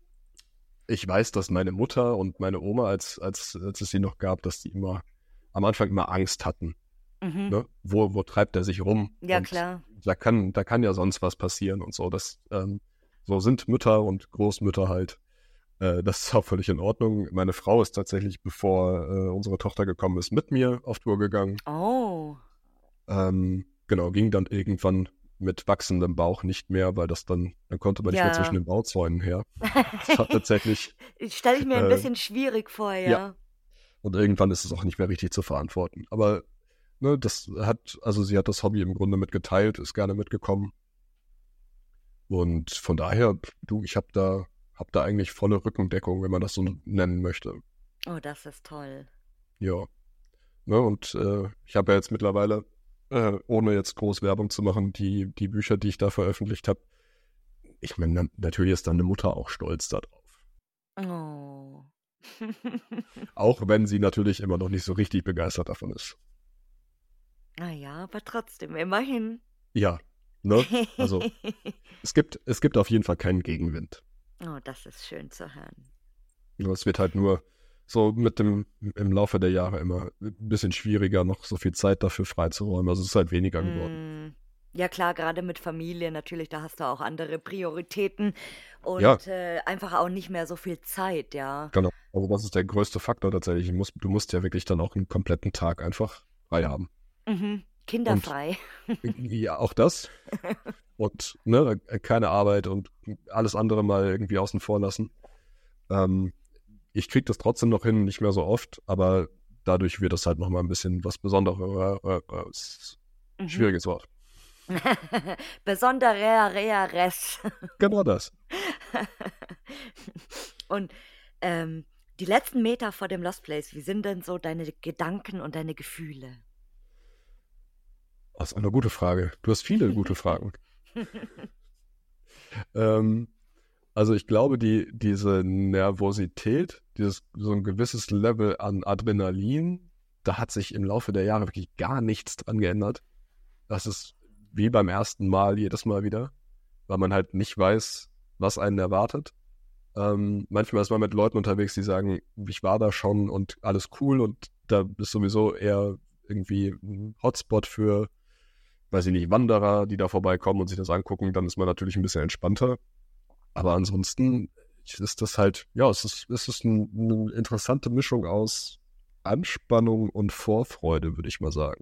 Speaker 2: ich weiß, dass meine Mutter und meine Oma, als, als, als es sie noch gab, dass die immer am Anfang immer Angst hatten.
Speaker 1: Mhm.
Speaker 2: Ne? Wo, wo treibt er sich rum?
Speaker 1: Ja,
Speaker 2: und
Speaker 1: klar.
Speaker 2: Da kann, da kann ja sonst was passieren und so. Das, ähm, so sind Mütter und Großmütter halt. Äh, das ist auch völlig in Ordnung. Meine Frau ist tatsächlich, bevor äh, unsere Tochter gekommen ist, mit mir auf Tour gegangen.
Speaker 1: Oh.
Speaker 2: Ähm, genau, ging dann irgendwann mit wachsendem Bauch nicht mehr, weil das dann, dann konnte man nicht mehr zwischen
Speaker 1: Ja.
Speaker 2: den Bauzäunen her. Das war tatsächlich,
Speaker 1: Stelle ich mir ein
Speaker 2: äh,
Speaker 1: bisschen schwierig vor,
Speaker 2: ja.
Speaker 1: ja.
Speaker 2: Und irgendwann ist es auch nicht mehr richtig zu verantworten. Aber ne, das hat, also sie hat das Hobby im Grunde mitgeteilt, ist gerne mitgekommen. Und von daher, du, ich habe da, hab da eigentlich volle Rückendeckung, wenn man das so nennen möchte.
Speaker 1: Oh, das ist toll.
Speaker 2: Ja. Ne, und äh, ich habe ja jetzt mittlerweile, äh, ohne jetzt groß Werbung zu machen, die, die Bücher, die ich da veröffentlicht habe, ich meine, na, natürlich ist dann eine Mutter auch stolz darauf.
Speaker 1: Oh.
Speaker 2: Auch wenn sie natürlich immer noch nicht so richtig begeistert davon ist.
Speaker 1: Naja, aber trotzdem, immerhin.
Speaker 2: Ja, ne? Also es gibt, es gibt auf jeden Fall keinen Gegenwind.
Speaker 1: Oh, das ist schön zu hören.
Speaker 2: Nur es wird halt nur so mit dem, im Laufe der Jahre immer ein bisschen schwieriger, noch so viel Zeit dafür freizuräumen. Also es ist halt weniger geworden.
Speaker 1: Mm, ja klar, gerade mit Familie natürlich, da hast du auch andere Prioritäten
Speaker 2: Ja,
Speaker 1: und äh, einfach auch nicht mehr so viel Zeit, ja.
Speaker 2: genau. Also das ist der größte Faktor tatsächlich. Du musst, du musst ja wirklich dann auch einen kompletten Tag einfach frei haben.
Speaker 1: Mhm.
Speaker 2: Und
Speaker 1: Kinderfrei.
Speaker 2: ja, auch das. Und ne, keine Arbeit und alles andere mal irgendwie außen vor lassen. Ähm, ich kriege das trotzdem noch hin, nicht mehr so oft, aber dadurch wird es halt nochmal ein bisschen was Besonderes.
Speaker 1: Mhm.
Speaker 2: Schwieriges Wort.
Speaker 1: Besonderer Reares.
Speaker 2: Genau das.
Speaker 1: Und ähm, die letzten Meter vor dem Lost Place, wie sind denn so deine Gedanken und deine Gefühle?
Speaker 2: Das ist eine gute Frage. Du hast viele gute Fragen. ähm, also ich glaube, die, diese Nervosität, dieses so ein gewisses Level an Adrenalin, da hat sich im Laufe der Jahre wirklich gar nichts dran geändert. Das ist wie beim ersten Mal jedes Mal wieder, weil man halt nicht weiß, was einen erwartet. Ähm, manchmal ist man mit Leuten unterwegs, die sagen, ich war da schon und alles cool und da ist sowieso eher irgendwie ein Hotspot für, weiß ich nicht, Wanderer, die da vorbeikommen und sich das angucken, dann ist man natürlich ein bisschen entspannter. Aber ansonsten ist das halt, ja, es ist, es ist ein, eine interessante Mischung aus Anspannung und Vorfreude, würde ich mal sagen.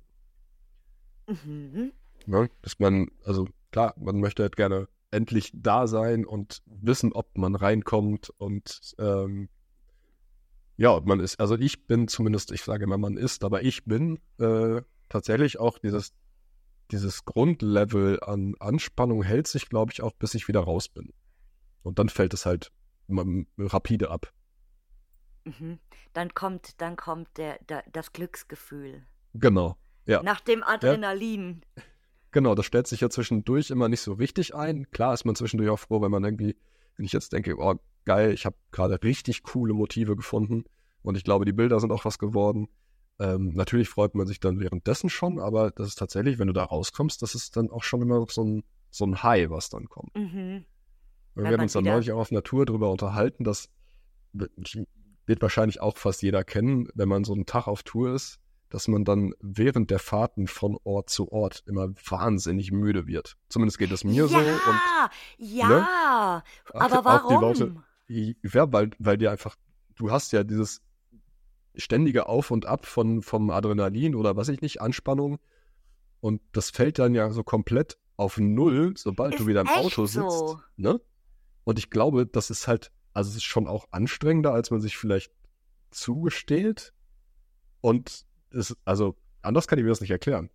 Speaker 1: Mhm.
Speaker 2: Ne? Dass man, also klar, man möchte halt gerne endlich da sein und wissen, ob man reinkommt und ähm, ja, man ist, also ich bin zumindest, ich sage immer, man ist, aber ich bin äh, tatsächlich auch dieses, dieses Grundlevel an Anspannung hält sich, glaube ich, auch, bis ich wieder raus bin. Und dann fällt es halt m- rapide ab.
Speaker 1: Mhm. Dann kommt, dann kommt der, der, das Glücksgefühl.
Speaker 2: Genau, ja.
Speaker 1: Nach dem
Speaker 2: ja.
Speaker 1: Adrenalin.
Speaker 2: Genau, das stellt sich ja zwischendurch immer nicht so richtig ein. Klar ist man zwischendurch auch froh, wenn man irgendwie, wenn ich jetzt denke, oh geil, ich habe gerade richtig coole Motive gefunden und ich glaube, die Bilder sind auch was geworden. Ähm, natürlich freut man sich dann währenddessen schon, aber das ist tatsächlich, wenn du da rauskommst, das ist dann auch schon immer so ein, so ein High, was dann kommt.
Speaker 1: Mhm.
Speaker 2: Wir
Speaker 1: Wenn
Speaker 2: werden
Speaker 1: man
Speaker 2: uns dann
Speaker 1: wieder-
Speaker 2: neulich auch auf Natur drüber unterhalten, das wird wird wahrscheinlich auch fast jeder kennen, wenn man so einen Tag auf Tour ist, dass man dann während der Fahrten von Ort zu Ort immer wahnsinnig müde wird. Zumindest geht es mir so. Und
Speaker 1: Ja, ja, aber
Speaker 2: auch die Leute,
Speaker 1: warum?
Speaker 2: ja, weil, weil dir einfach, du hast ja dieses ständige Auf und Ab von, vom Adrenalin oder was ich nicht, Anspannung. Und das fällt dann ja so komplett auf Null, sobald
Speaker 1: Ist
Speaker 2: du wieder im
Speaker 1: echt
Speaker 2: Auto sitzt.
Speaker 1: so.
Speaker 2: Ne? Und ich glaube, das ist halt, also es ist schon auch anstrengender, als man sich vielleicht zugesteht. Und es, also anders kann ich mir das nicht erklären.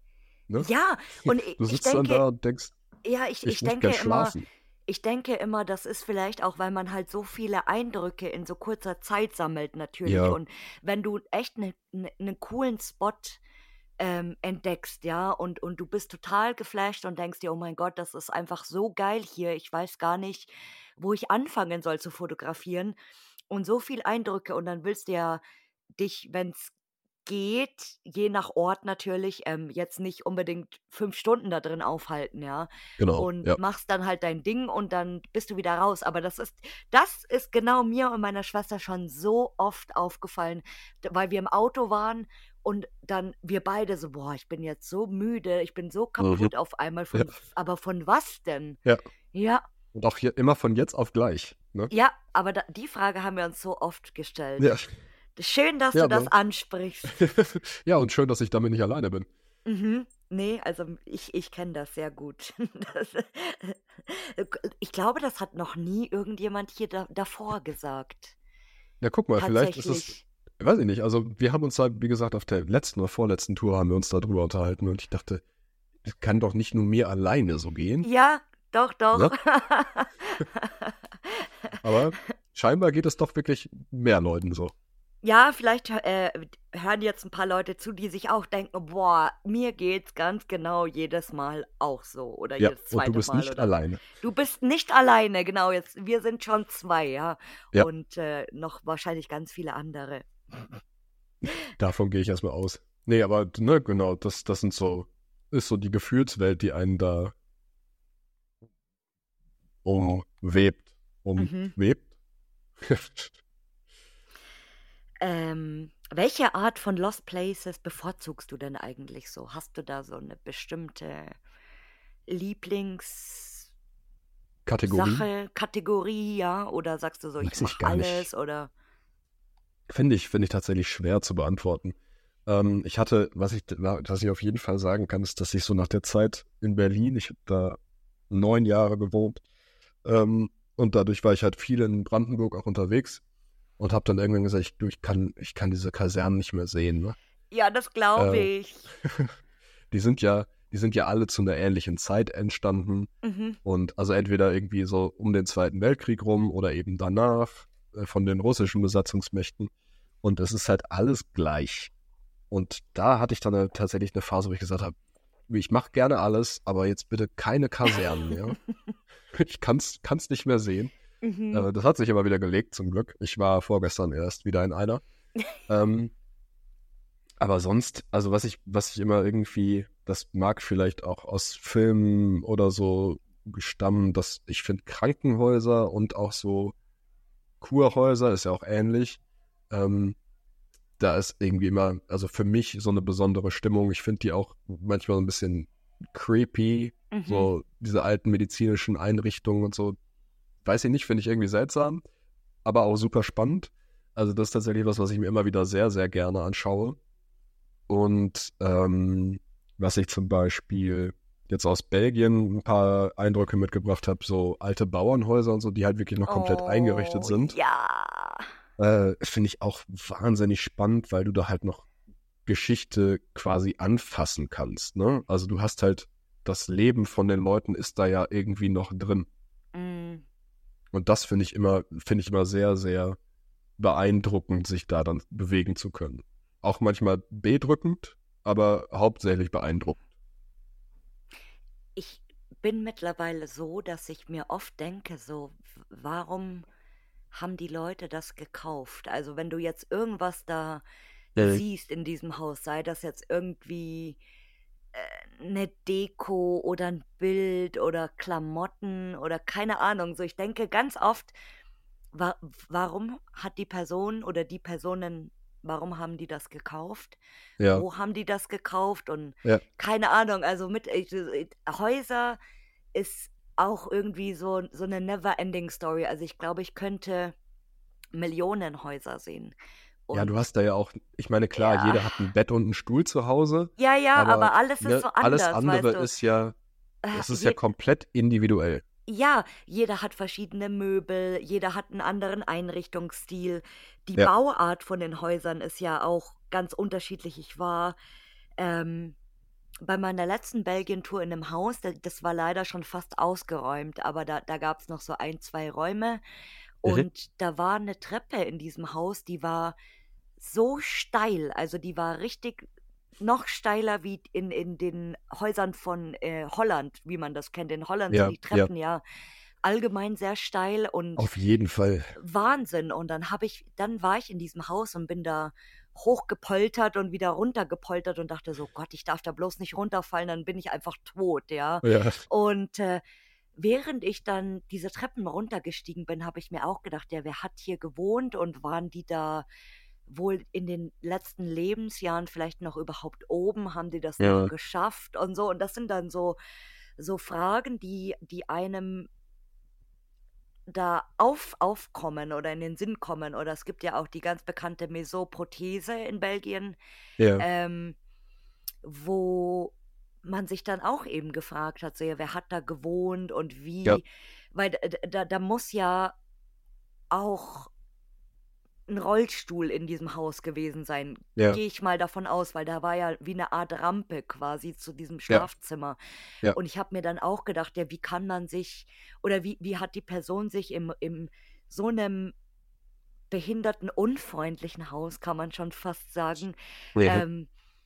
Speaker 2: ne?
Speaker 1: Ja, und i
Speaker 2: Du
Speaker 1: ich
Speaker 2: sitzt dann
Speaker 1: denke
Speaker 2: da und denkst,
Speaker 1: ja, ich
Speaker 2: ich
Speaker 1: ich
Speaker 2: möchte gern
Speaker 1: denke immer
Speaker 2: schlafen.
Speaker 1: ich denke immer, das ist vielleicht auch, weil man halt so viele Eindrücke in so kurzer Zeit sammelt natürlich.
Speaker 2: Ja,
Speaker 1: Und wenn du echt 'ne 'ne 'nen coolen Spot, ähm, entdeckst, ja, und und du bist total geflasht und denkst dir: „Oh mein Gott, das ist einfach so geil hier. Ich weiß gar nicht, wo ich anfangen soll zu fotografieren." Und so viel Eindrücke und dann willst du ja dich, wenn's geht, je nach Ort natürlich, ähm, jetzt nicht unbedingt fünf Stunden da drin aufhalten, ja,
Speaker 2: genau,
Speaker 1: und
Speaker 2: ja.
Speaker 1: machst dann halt dein Ding und dann bist du wieder raus. Aber das ist das ist genau mir und meiner Schwester schon so oft aufgefallen, d weil wir im Auto waren und dann wir beide so: „Boah, ich bin jetzt so müde, ich bin so
Speaker 2: Mhm.
Speaker 1: kaputt auf einmal
Speaker 2: Ja,
Speaker 1: von f aber von was denn?"
Speaker 2: ja.
Speaker 1: Ja,
Speaker 2: Und auch hier immer von jetzt auf gleich, ne?
Speaker 1: ja, aber da die Frage haben wir uns so oft
Speaker 2: Ja,
Speaker 1: gestellt. Schön, dass
Speaker 2: ja,
Speaker 1: du das
Speaker 2: aber
Speaker 1: ansprichst.
Speaker 2: ja, und schön, dass ich damit nicht alleine bin.
Speaker 1: Mhm. Ne, also, ich ich kenne das sehr gut. Das äh, ich glaube, das hat noch nie irgendjemand hier da davor gesagt.
Speaker 2: Ja, guck mal, vielleicht ist es
Speaker 1: Tatsächlich.
Speaker 2: weiß ich nicht, also, wir haben uns da, wie gesagt, auf der letzten oder vorletzten Tour haben wir uns da drüber unterhalten und ich dachte: „Das kann doch nicht nur mir alleine so gehen",
Speaker 1: Ja, doch, doch.
Speaker 2: ne? Aber scheinbar geht es doch wirklich mehr Leuten so.
Speaker 1: Ja, vielleicht hö äh, hören jetzt ein paar Leute zu, die sich auch denken: „Boah, mir geht's ganz genau jedes Mal auch so oder
Speaker 2: Ja,
Speaker 1: jedes
Speaker 2: und du
Speaker 1: zweite
Speaker 2: bist
Speaker 1: Mal"
Speaker 2: nicht
Speaker 1: oder
Speaker 2: alleine.
Speaker 1: du bist nicht alleine, genau, jetzt wir sind schon zwei, ja,
Speaker 2: Ja,
Speaker 1: und, äh, noch wahrscheinlich ganz viele andere.
Speaker 2: davon gehe ich erst mal aus. Ne, aber ne, genau, das das sind so ist so die Gefühlswelt, die einen da umwebt
Speaker 1: Mhm.
Speaker 2: umwebt?
Speaker 1: Ähm, welche Art von Lost Places bevorzugst du denn eigentlich so? Hast du da so eine bestimmte Lieblingssache,
Speaker 2: Kategorie?
Speaker 1: Kategorie, ja? Oder sagst du so: „Ich
Speaker 2: Weiß ich
Speaker 1: mache
Speaker 2: gar nicht.
Speaker 1: alles" oder
Speaker 2: Finde ich finde ich tatsächlich schwer zu beantworten. Ähm, ich hatte was ich was ich auf jeden Fall sagen kann, ist, dass ich so nach der Zeit in Berlin ich habe da neun Jahre gewohnt, ähm, und dadurch war ich halt viel in Brandenburg auch unterwegs und habe dann irgendwann gesagt: „Ich du, ich kann ich kann diese Kasernen nicht mehr sehen", ne?
Speaker 1: ja, das glaube
Speaker 2: Äh,
Speaker 1: ich.
Speaker 2: die sind ja die sind ja alle zu einer ähnlichen Zeit entstanden
Speaker 1: Mhm.
Speaker 2: und also entweder irgendwie so um den Zweiten Weltkrieg rum oder eben danach, äh, von den russischen Besatzungsmächten. Und es ist halt alles gleich. Und da hatte ich dann halt tatsächlich eine Phase, wo ich gesagt habe: „Ich mache gerne alles, aber jetzt bitte keine Kasernen mehr." Ich kann's kann's nicht mehr sehen.
Speaker 1: Mhm.
Speaker 2: Äh, das hat sich aber wieder gelegt zum Glück. Ich war vorgestern erst wieder in einer. Ähm, aber sonst, also was ich was ich immer irgendwie das mag vielleicht auch aus Filmen oder so stammen, dass ich finde Krankenhäuser und auch so Kurhäuser ist ja auch ähnlich. Ähm, da ist irgendwie immer, also für mich so eine besondere Stimmung. Ich finde die auch manchmal so ein bisschen creepy,
Speaker 1: Mhm.
Speaker 2: so diese alten medizinischen Einrichtungen und so. Weiß ich nicht, finde ich irgendwie seltsam, aber auch super spannend. Also das ist tatsächlich was, was ich mir immer wieder sehr, sehr gerne anschaue. Und ähm, was ich zum Beispiel jetzt aus Belgien ein paar Eindrücke mitgebracht habe, so alte Bauernhäuser und so, die halt wirklich noch komplett eingerichtet
Speaker 1: Oh,
Speaker 2: sind.
Speaker 1: ja.
Speaker 2: Äh, finde ich auch wahnsinnig spannend, weil du da halt noch Geschichte quasi anfassen kannst, ne? Also du hast halt das Leben von den Leuten ist da ja irgendwie noch drin.
Speaker 1: Mhm.
Speaker 2: Und das finde ich immer, finde ich immer sehr, sehr beeindruckend, sich da dann bewegen zu können. Auch manchmal bedrückend, aber hauptsächlich beeindruckend.
Speaker 1: Ich bin mittlerweile so, dass ich mir oft denke, so: „W warum haben die Leute das gekauft?" Also, wenn du jetzt irgendwas da
Speaker 2: Mhm.
Speaker 1: siehst in diesem Haus, sei das jetzt irgendwie, äh, 'ne Deko oder ein Bild oder Klamotten oder keine Ahnung. So, ich denke ganz oft: „Wa warum hat die Person oder die Personen warum haben die das gekauft?
Speaker 2: Ja,
Speaker 1: Wo haben die das gekauft?" Und
Speaker 2: ja,
Speaker 1: keine Ahnung, also mit ich äh, Häuser ist auch irgendwie so so 'ne never ending Story. Also, ich glaube, ich könnte Millionen Häuser sehen
Speaker 2: ja,
Speaker 1: und
Speaker 2: du hast da ja auch, ich meine, klar,
Speaker 1: ja.
Speaker 2: jeder hat ein Bett und einen Stuhl zu Hause,
Speaker 1: Ja, ja,
Speaker 2: aber
Speaker 1: aber alles ist
Speaker 2: ne,
Speaker 1: so
Speaker 2: alles
Speaker 1: anders,
Speaker 2: andere
Speaker 1: weißt du?
Speaker 2: ist ja,
Speaker 1: Äh,
Speaker 2: es ist ja
Speaker 1: je
Speaker 2: komplett individuell.
Speaker 1: Ja, jeder hat verschiedene Möbel, jeder hat 'n anderen Einrichtungsstil. Die
Speaker 2: Ja,
Speaker 1: Bauart von den Häusern ist ja auch ganz unterschiedlich. Ich war, ähm bei meiner letzten Belgien-Tour in 'nem Haus, da das war leider schon fast ausgeräumt, aber da da gab's noch so ein, zwei Räume
Speaker 2: Mhm.
Speaker 1: und da war 'ne Treppe in diesem Haus, die war so steil, also die war richtig noch steiler wie in in den Häusern von, äh, Holland, wie man das kennt. In Holland sind
Speaker 2: Ja,
Speaker 1: die
Speaker 2: ja,
Speaker 1: Treppen ja allgemein sehr steil und
Speaker 2: auf jeden Fall.
Speaker 1: Wahnsinn. Und dann habe ich dann war ich in diesem Haus und bin da hochgepoltert und wieder runtergepoltert und dachte so: „Gott, ich darf da bloß nicht runterfallen, dann bin ich einfach tot“, ja?
Speaker 2: Ja,
Speaker 1: Und, äh, während ich dann diese Treppen runtergestiegen bin, habe ich mir auch gedacht: „Ja, wer hat hier gewohnt und waren die da wohl in den letzten Lebensjahren vielleicht noch überhaupt oben? Haben die das noch
Speaker 2: ja,
Speaker 1: geschafft?“ Und so. Und das sind dann so so Fragen, die die einem da auf aufkommen oder in den Sinn kommen. Oder es gibt ja auch die ganz bekannte Maison-Prothese in Belgien,
Speaker 2: ja,
Speaker 1: ähm, wo man sich dann auch eben gefragt hat, so, ja, wer hat da gewohnt und
Speaker 2: ja,
Speaker 1: wie, weil d d da da muss ja auch 'n Rollstuhl in diesem Haus gewesen sein,
Speaker 2: ja,
Speaker 1: gehe ich mal davon aus, weil da war ja wie 'ne Art Rampe quasi zu diesem
Speaker 2: ja,
Speaker 1: Schlafzimmer.
Speaker 2: ja,
Speaker 1: Und ich habe mir dann auch gedacht: „Ja, wie kann man sich oder wie wie hat die Person sich im im so 'nem behindertenunfreundlichen Haus, kann man schon fast sagen,
Speaker 2: ja.
Speaker 1: ähm,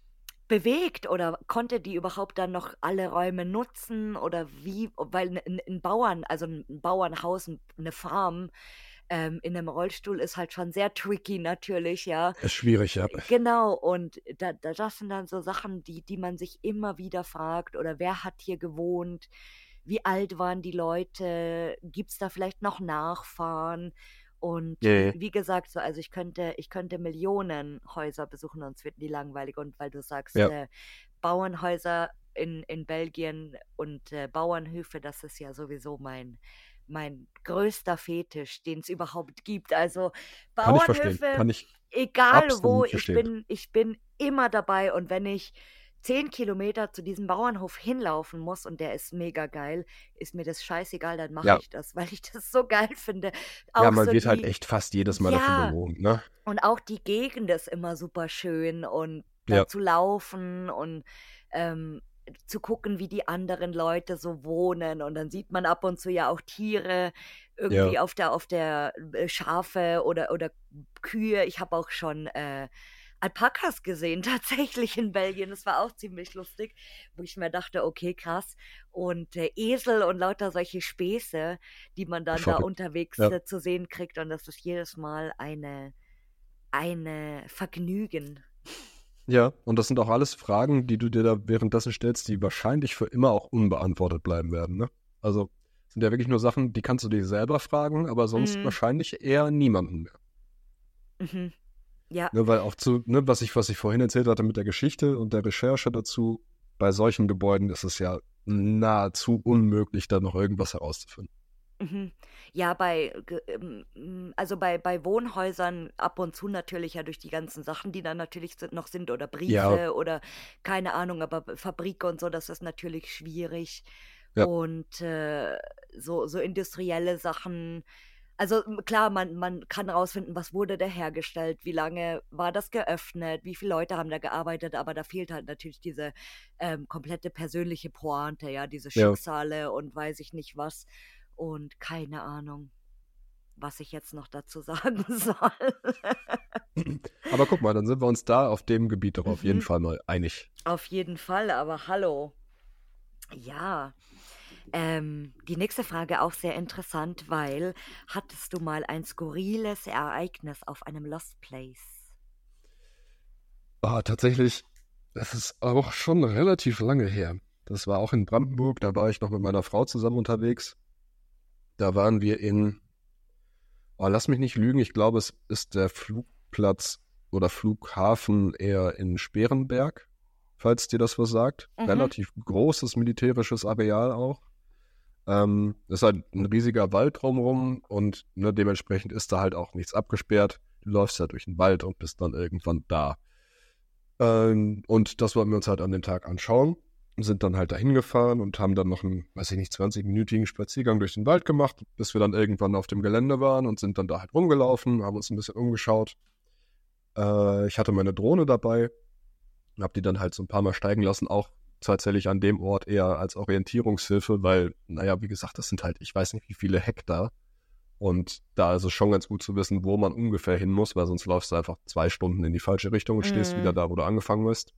Speaker 1: bewegt oder konnte die überhaupt dann noch alle Räume nutzen oder wie?“ Weil 'n 'n 'n Bauern also 'n 'n Bauernhaus, 'n 'ne Farm, ähm, in 'nem Rollstuhl ist halt schon sehr tricky natürlich, ja.
Speaker 2: Ist schwierig, ja.
Speaker 1: Genau, und da da das sind dann so Sachen, die die man sich immer wieder fragt oder wer hat hier gewohnt? Wie alt waren die Leute? Gibt's da vielleicht noch Nachfahren? Und
Speaker 2: Ja,
Speaker 1: wie
Speaker 2: ja,
Speaker 1: wie gesagt, so also ich könnte ich könnte Millionen Häuser besuchen, sonst wird nie langweilig. Und weil du sagst,
Speaker 2: ja.
Speaker 1: äh, Bauernhäuser in in Belgien und, äh, Bauernhöfe, das ist ja sowieso mein mein größter Fetisch, den es überhaupt gibt. Also,
Speaker 2: Kann ich verstehen.
Speaker 1: Bauernhöfe,
Speaker 2: Kann ich
Speaker 1: egal wo,
Speaker 2: absolut
Speaker 1: ich
Speaker 2: verstehen.
Speaker 1: bin ich bin immer dabei und wenn ich zehn Kilometer zu diesem Bauernhof hinlaufen muss und der ist mega geil, ist mir das scheißegal, dann mache
Speaker 2: Ja,
Speaker 1: ich das, weil ich das so geil finde.
Speaker 2: ja,
Speaker 1: Auch
Speaker 2: man
Speaker 1: so
Speaker 2: wird halt
Speaker 1: die
Speaker 2: echt fast jedes Mal davon
Speaker 1: ja,
Speaker 2: belohnt, ne?
Speaker 1: und auch die Gegend ist immer super schön und
Speaker 2: Ja,
Speaker 1: da zu laufen und, ähm, zu gucken, wie die anderen Leute so wohnen und dann sieht man ab und zu ja auch Tiere
Speaker 2: ja.
Speaker 1: irgendwie auf der auf der äh, Schafe oder oder Kühe. Ich habe auch schon, äh, Alpakas gesehen tatsächlich in Belgien. Das war auch ziemlich lustig, wo ich mir dachte: „Okay, krass.“ Und, äh, Esel und lauter solche Späße, die man dann da
Speaker 2: Verrückt.
Speaker 1: unterwegs,
Speaker 2: Ja.
Speaker 1: äh, zu sehen kriegt und das ist jedes Mal eine eine Vergnügen.
Speaker 2: Ja, und das sind auch alles Fragen, die du dir da währenddessen stellst, die wahrscheinlich für immer auch unbeantwortet bleiben werden, ne? Also, sind ja wirklich nur Sachen, die kannst du dir selber fragen, aber sonst
Speaker 1: Mhm,
Speaker 2: wahrscheinlich eher niemanden mehr.
Speaker 1: mhm. Ja,
Speaker 2: Ne, weil auch zu, ne, was ich, was ich vorhin erzählt hatte mit der Geschichte und der Recherche dazu, bei solchen Gebäuden ist es ja nahezu unmöglich, da noch irgendwas herauszufinden.
Speaker 1: mhm. Ja, bei ge ähm, hm, also, bei bei Wohnhäusern ab und zu natürlich ja durch die ganzen Sachen, die da natürlich si noch sind oder
Speaker 2: Ja,
Speaker 1: Briefe oder keine Ahnung, aber B Fabrik und so, das ist natürlich schwierig.
Speaker 2: ja,
Speaker 1: Und, äh, so so industrielle Sachen also, hm, klar, man man kann rausfinden, was wurde da hergestellt, wie lange war das geöffnet, wie viele Leute haben da gearbeitet, aber da fehlt halt natürlich diese, ähm, komplette persönliche Pointe, ja, diese
Speaker 2: ja.
Speaker 1: Schicksale und weiß ich nicht was. Und keine Ahnung, was ich jetzt noch dazu sagen soll.
Speaker 2: Aber guck mal, dann sind wir uns da auf dem Gebiet doch auf jeden
Speaker 1: Mhm,
Speaker 2: Fall mal einig.
Speaker 1: auf jeden Fall, aber hallo. Ja, ähm, die nächste Frage auch sehr interessant, weil hattest du mal ein skurriles Ereignis auf einem Lost Place?
Speaker 2: Ah, tatsächlich, das ist auch schon relativ lange her. Das war auch in Brandenburg, da war ich noch mit meiner Frau zusammen unterwegs. Da waren wir in, oh, lass mich nicht lügen, ich glaube, es ist der Flugplatz oder Flughafen eher in Sperenberg, falls dir das was sagt.
Speaker 1: Mhm,
Speaker 2: Relativ großes militärisches Areal auch. Ähm, ist halt ein riesiger Wald drumherum und ne, dementsprechend ist da halt auch nichts abgesperrt. Du läufst ja durch den Wald und bist dann irgendwann da. Ähm, und das wollten wir uns halt an dem Tag anschauen. Sind dann halt dahin gefahren und haben dann noch einen, weiß ich nicht, zwanzig-minütigen Spaziergang durch den Wald gemacht, bis wir dann irgendwann auf dem Gelände waren und sind dann da halt rumgelaufen, haben uns ein bisschen umgeschaut. Äh, ich hatte meine Drohne dabei, habe die dann halt so ein paar Mal steigen lassen, auch tatsächlich an dem Ort eher als Orientierungshilfe, weil, naja, wie gesagt, das sind halt, ich weiß nicht, wie viele Hektar. Und da ist es schon ganz gut zu wissen, wo man ungefähr hin muss, weil sonst läufst du einfach zwei Stunden in die falsche Richtung und stehst
Speaker 1: Mhm.
Speaker 2: wieder da, wo du angefangen bist.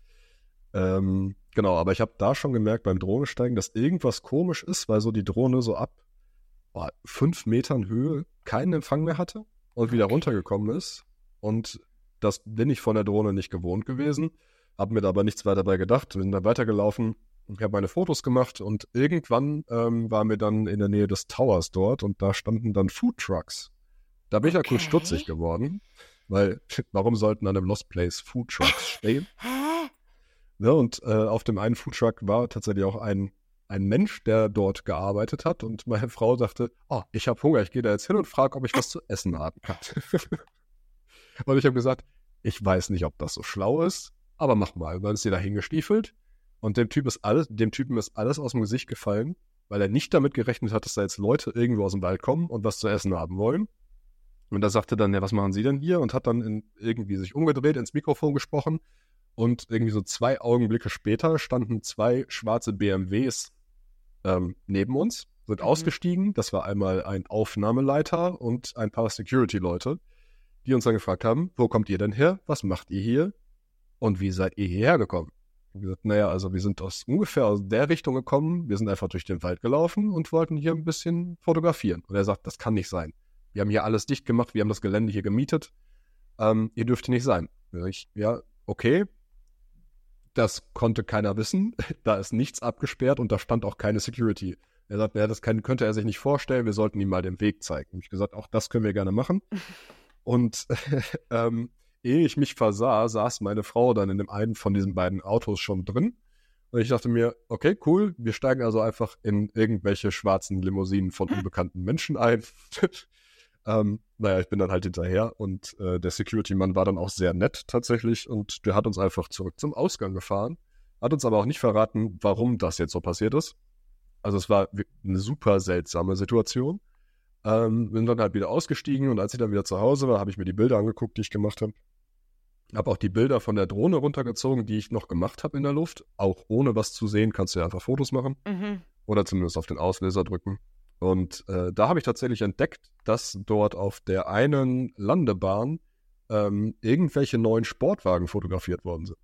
Speaker 2: Ähm, genau, aber ich habe da schon gemerkt beim Drohnensteigen, dass irgendwas komisch ist, weil so die Drohne so ab boah, fünf Metern Höhe keinen Empfang mehr hatte und wieder
Speaker 1: Okay.
Speaker 2: runtergekommen ist. Und das bin ich von der Drohne nicht gewohnt gewesen, habe mir da aber nichts weiter dabei gedacht, bin dann weitergelaufen. Ich habe meine Fotos gemacht und irgendwann ähm, waren wir dann in der Nähe des Towers dort und da standen dann Food Trucks. Da bin ich ja kurz stutzig
Speaker 1: Okay.
Speaker 2: geworden, weil warum sollten an einem Lost Place Food Trucks stehen?
Speaker 1: Hä?
Speaker 2: Ne, und äh, auf dem einen Food Truck war tatsächlich auch ein, ein Mensch, der dort gearbeitet hat und meine Frau sagte, oh, ich habe Hunger, ich gehe da jetzt hin und frage, ob ich was zu essen haben kann. Und ich habe gesagt, ich weiß nicht, ob das so schlau ist, aber mach mal. Und dann ist sie da hingestiefelt und dem Typ ist alles, dem Typen ist alles aus dem Gesicht gefallen, weil er nicht damit gerechnet hat, dass da jetzt Leute irgendwo aus dem Wald kommen und was zu essen haben wollen. Und da sagte dann, ja, was machen Sie denn hier? Und hat dann in, irgendwie sich umgedreht, ins Mikrofon gesprochen. Und irgendwie so zwei Augenblicke später standen zwei schwarze B M Ws ähm, neben uns, sind
Speaker 1: Mhm.
Speaker 2: ausgestiegen. Das war einmal ein Aufnahmeleiter und ein paar Security-Leute, die uns dann gefragt haben, wo kommt ihr denn her? Was macht ihr hier? Und wie seid ihr hierher gekommen? Und wir gesagt, naja, also wir sind aus ungefähr aus der Richtung gekommen. Wir sind einfach durch den Wald gelaufen und wollten hier ein bisschen fotografieren. Und er sagt, das kann nicht sein. Wir haben hier alles dicht gemacht, wir haben das Gelände hier gemietet. Ähm, ihr dürft hier nicht sein. Ich, ja, okay. Das konnte keiner wissen. Da ist nichts abgesperrt und da stand auch keine Security. Er sagt, ja, das kann, könnte er sich nicht vorstellen. Wir sollten ihm mal den Weg zeigen. Und ich gesagt, auch das können wir gerne machen. Und ähm, ehe ich mich versah, saß meine Frau dann in dem einen von diesen beiden Autos schon drin. Und ich dachte mir, okay, cool, wir steigen also einfach in irgendwelche schwarzen Limousinen von unbekannten Menschen ein. ähm, naja, ich bin dann halt hinterher und äh, der Security-Mann war dann auch sehr nett tatsächlich und der hat uns einfach zurück zum Ausgang gefahren, hat uns aber auch nicht verraten, warum das jetzt so passiert ist. Also es war eine super seltsame Situation. Ähm, bin dann halt wieder ausgestiegen und als ich dann wieder zu Hause war, habe ich mir die Bilder angeguckt, die ich gemacht habe. Habe auch die Bilder von der Drohne runtergezogen, die ich noch gemacht habe in der Luft. Auch ohne was zu sehen, kannst du ja einfach Fotos machen.
Speaker 1: Mhm.
Speaker 2: Oder zumindest auf den Auslöser drücken. Und äh, da habe ich tatsächlich entdeckt, dass dort auf der einen Landebahn ähm, irgendwelche neuen Sportwagen fotografiert worden sind.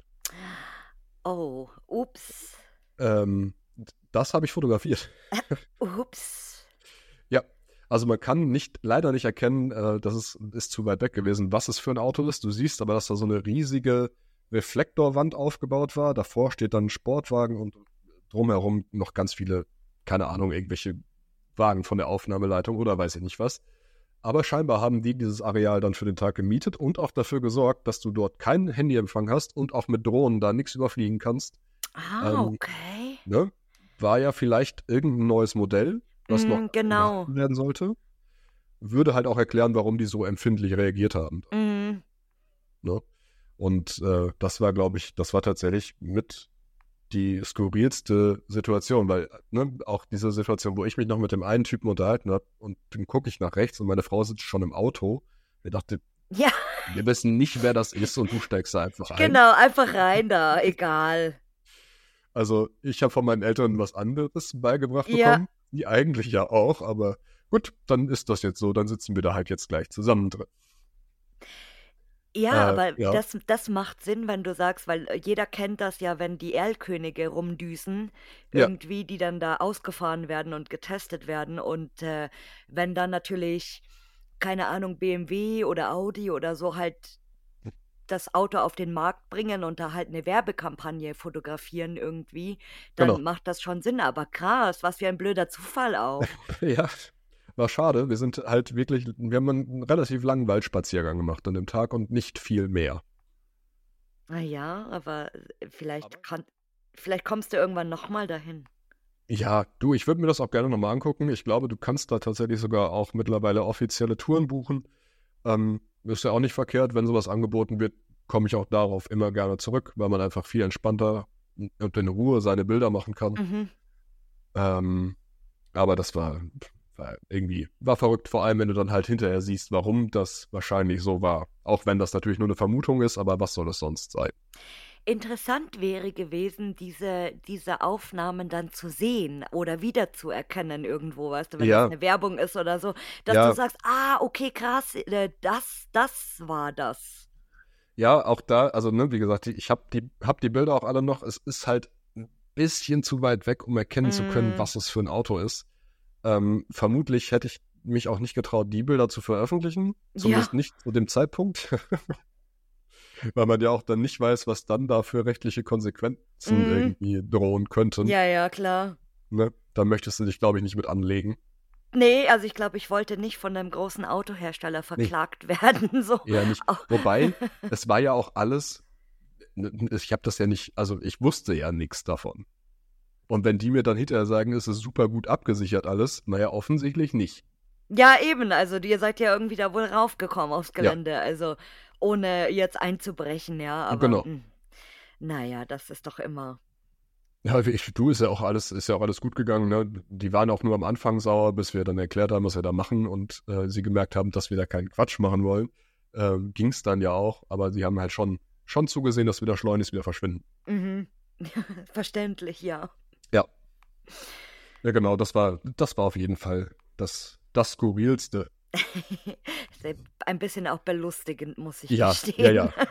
Speaker 1: Oh, ups.
Speaker 2: Ähm, das habe ich fotografiert.
Speaker 1: Ups.
Speaker 2: Ja, also man kann nicht, leider nicht erkennen, äh, das ist, ist zu weit weg gewesen, was es für ein Auto ist. Du siehst aber, dass da so eine riesige Reflektorwand aufgebaut war. Davor steht dann ein Sportwagen und drumherum noch ganz viele, keine Ahnung, irgendwelche Wagen von der Aufnahmeleitung oder weiß ich nicht was. Aber scheinbar haben die dieses Areal dann für den Tag gemietet und auch dafür gesorgt, dass du dort keinen Handyempfang hast und auch mit Drohnen da nichts überfliegen kannst.
Speaker 1: Ah,
Speaker 2: Ähm,
Speaker 1: okay.
Speaker 2: ne? War ja vielleicht irgendein neues Modell, was noch
Speaker 1: Mm, genau.
Speaker 2: gehalten werden sollte. Würde halt auch erklären, warum die so empfindlich reagiert haben.
Speaker 1: Mm.
Speaker 2: Ne? Und äh, das war, glaube ich, das war tatsächlich mit die skurrilste Situation, weil ne, auch diese Situation, wo ich mich noch mit dem einen Typen unterhalten habe und dann gucke ich nach rechts und meine Frau sitzt schon im Auto. Ich dachte,
Speaker 1: Ja,
Speaker 2: wir wissen nicht, wer das ist und du steigst da einfach ein.
Speaker 1: genau, einfach rein da, egal.
Speaker 2: Also ich habe von meinen Eltern was anderes beigebracht
Speaker 1: Ja.
Speaker 2: bekommen, die eigentlich ja auch, aber gut, dann ist das jetzt so, dann sitzen wir da halt jetzt gleich zusammen drin.
Speaker 1: Ja,
Speaker 2: Äh,
Speaker 1: aber
Speaker 2: ja,
Speaker 1: das, das macht Sinn, wenn du sagst, weil äh, jeder kennt das ja, wenn die Erlkönige rumdüsen,
Speaker 2: ja,
Speaker 1: irgendwie, die dann da ausgefahren werden und getestet werden. Und äh, wenn dann natürlich, keine Ahnung, B M W oder Audi oder so halt das Auto auf den Markt bringen und da halt eine Werbekampagne fotografieren irgendwie, dann
Speaker 2: genau.
Speaker 1: macht das schon Sinn. Aber krass, was für ein blöder Zufall auch.
Speaker 2: Ja, war schade. Wir sind halt wirklich, wir haben einen relativ langen Waldspaziergang gemacht an dem Tag und nicht viel mehr.
Speaker 1: Na ja, aber äh, vielleicht
Speaker 2: Aber-
Speaker 1: kann, vielleicht kommst du irgendwann nochmal dahin.
Speaker 2: Ja, du, ich würde mir das auch gerne nochmal angucken. Ich glaube, du kannst da tatsächlich sogar auch mittlerweile offizielle Touren buchen. Ähm, ist ja auch nicht verkehrt, wenn sowas angeboten wird, komme ich auch darauf immer gerne zurück, weil man einfach viel entspannter und in Ruhe seine Bilder machen kann.
Speaker 1: Mhm.
Speaker 2: Ähm, aber das war, war irgendwie, war verrückt, vor allem wenn du dann halt hinterher siehst, warum das wahrscheinlich so war. Auch wenn das natürlich nur eine Vermutung ist, aber was soll es sonst sein?
Speaker 1: Interessant wäre gewesen, diese diese Aufnahmen dann zu sehen oder wiederzuerkennen irgendwo, weißt du, wenn das
Speaker 2: Ja,
Speaker 1: 'ne Werbung ist oder so, dass du
Speaker 2: ja,
Speaker 1: sagst: „Ah, okay, krass, äh, das das war das.“
Speaker 2: ja, auch da, also ne, wie gesagt, die, ich habe die, hab die Bilder auch alle noch. Es ist halt ein bisschen zu weit weg, um erkennen zu können,
Speaker 1: Mhm.
Speaker 2: was es für ein Auto ist. Ähm, vermutlich hätte ich mich auch nicht getraut, die Bilder zu veröffentlichen, zumindest
Speaker 1: Ja.
Speaker 2: nicht zu dem Zeitpunkt, weil man ja auch dann nicht weiß, was dann da für rechtliche Konsequenzen
Speaker 1: Mhm.
Speaker 2: irgendwie drohen könnten.
Speaker 1: Ja, ja, klar.
Speaker 2: Ne? Da möchtest du dich, glaube ich, nicht mit anlegen.
Speaker 1: Ne, also ich glaube, ich wollte nicht von 'nem großen Autohersteller
Speaker 2: Nee,
Speaker 1: verklagt werden, so.
Speaker 2: eher nicht.
Speaker 1: Au
Speaker 2: Wobei, es war ja auch alles, ne, ich habe das ja nicht, also ich wusste ja nichts davon. Und wenn die mir dann hinterher sagen, es ist super gut abgesichert alles, naja, offensichtlich nicht.
Speaker 1: Ja, eben, also ihr seid ja irgendwie da wohl raufgekommen aufs
Speaker 2: Ja,
Speaker 1: Gelände, also ohne jetzt einzubrechen, ja, aber,
Speaker 2: genau.
Speaker 1: hm, na ja, das ist doch immer
Speaker 2: Ja, ich, du, ist ja auch alles, ist ja auch alles gut gegangen, ne? Die waren auch nur am Anfang sauer, bis wir dann erklärt haben, was wir da machen und äh, sie gemerkt haben, dass wir da keinen Quatsch machen wollen. Ähm, ging es dann ja auch, aber sie haben halt schon, schon zugesehen, dass wir da schleunigst wieder verschwinden.
Speaker 1: mhm. Verständlich, ja.
Speaker 2: Ja, ja genau, das war, das war auf jeden Fall das, das Skurrilste.
Speaker 1: Ist ein bisschen auch belustigend, muss ich
Speaker 2: Ja, ja,
Speaker 1: gestehen.
Speaker 2: ja.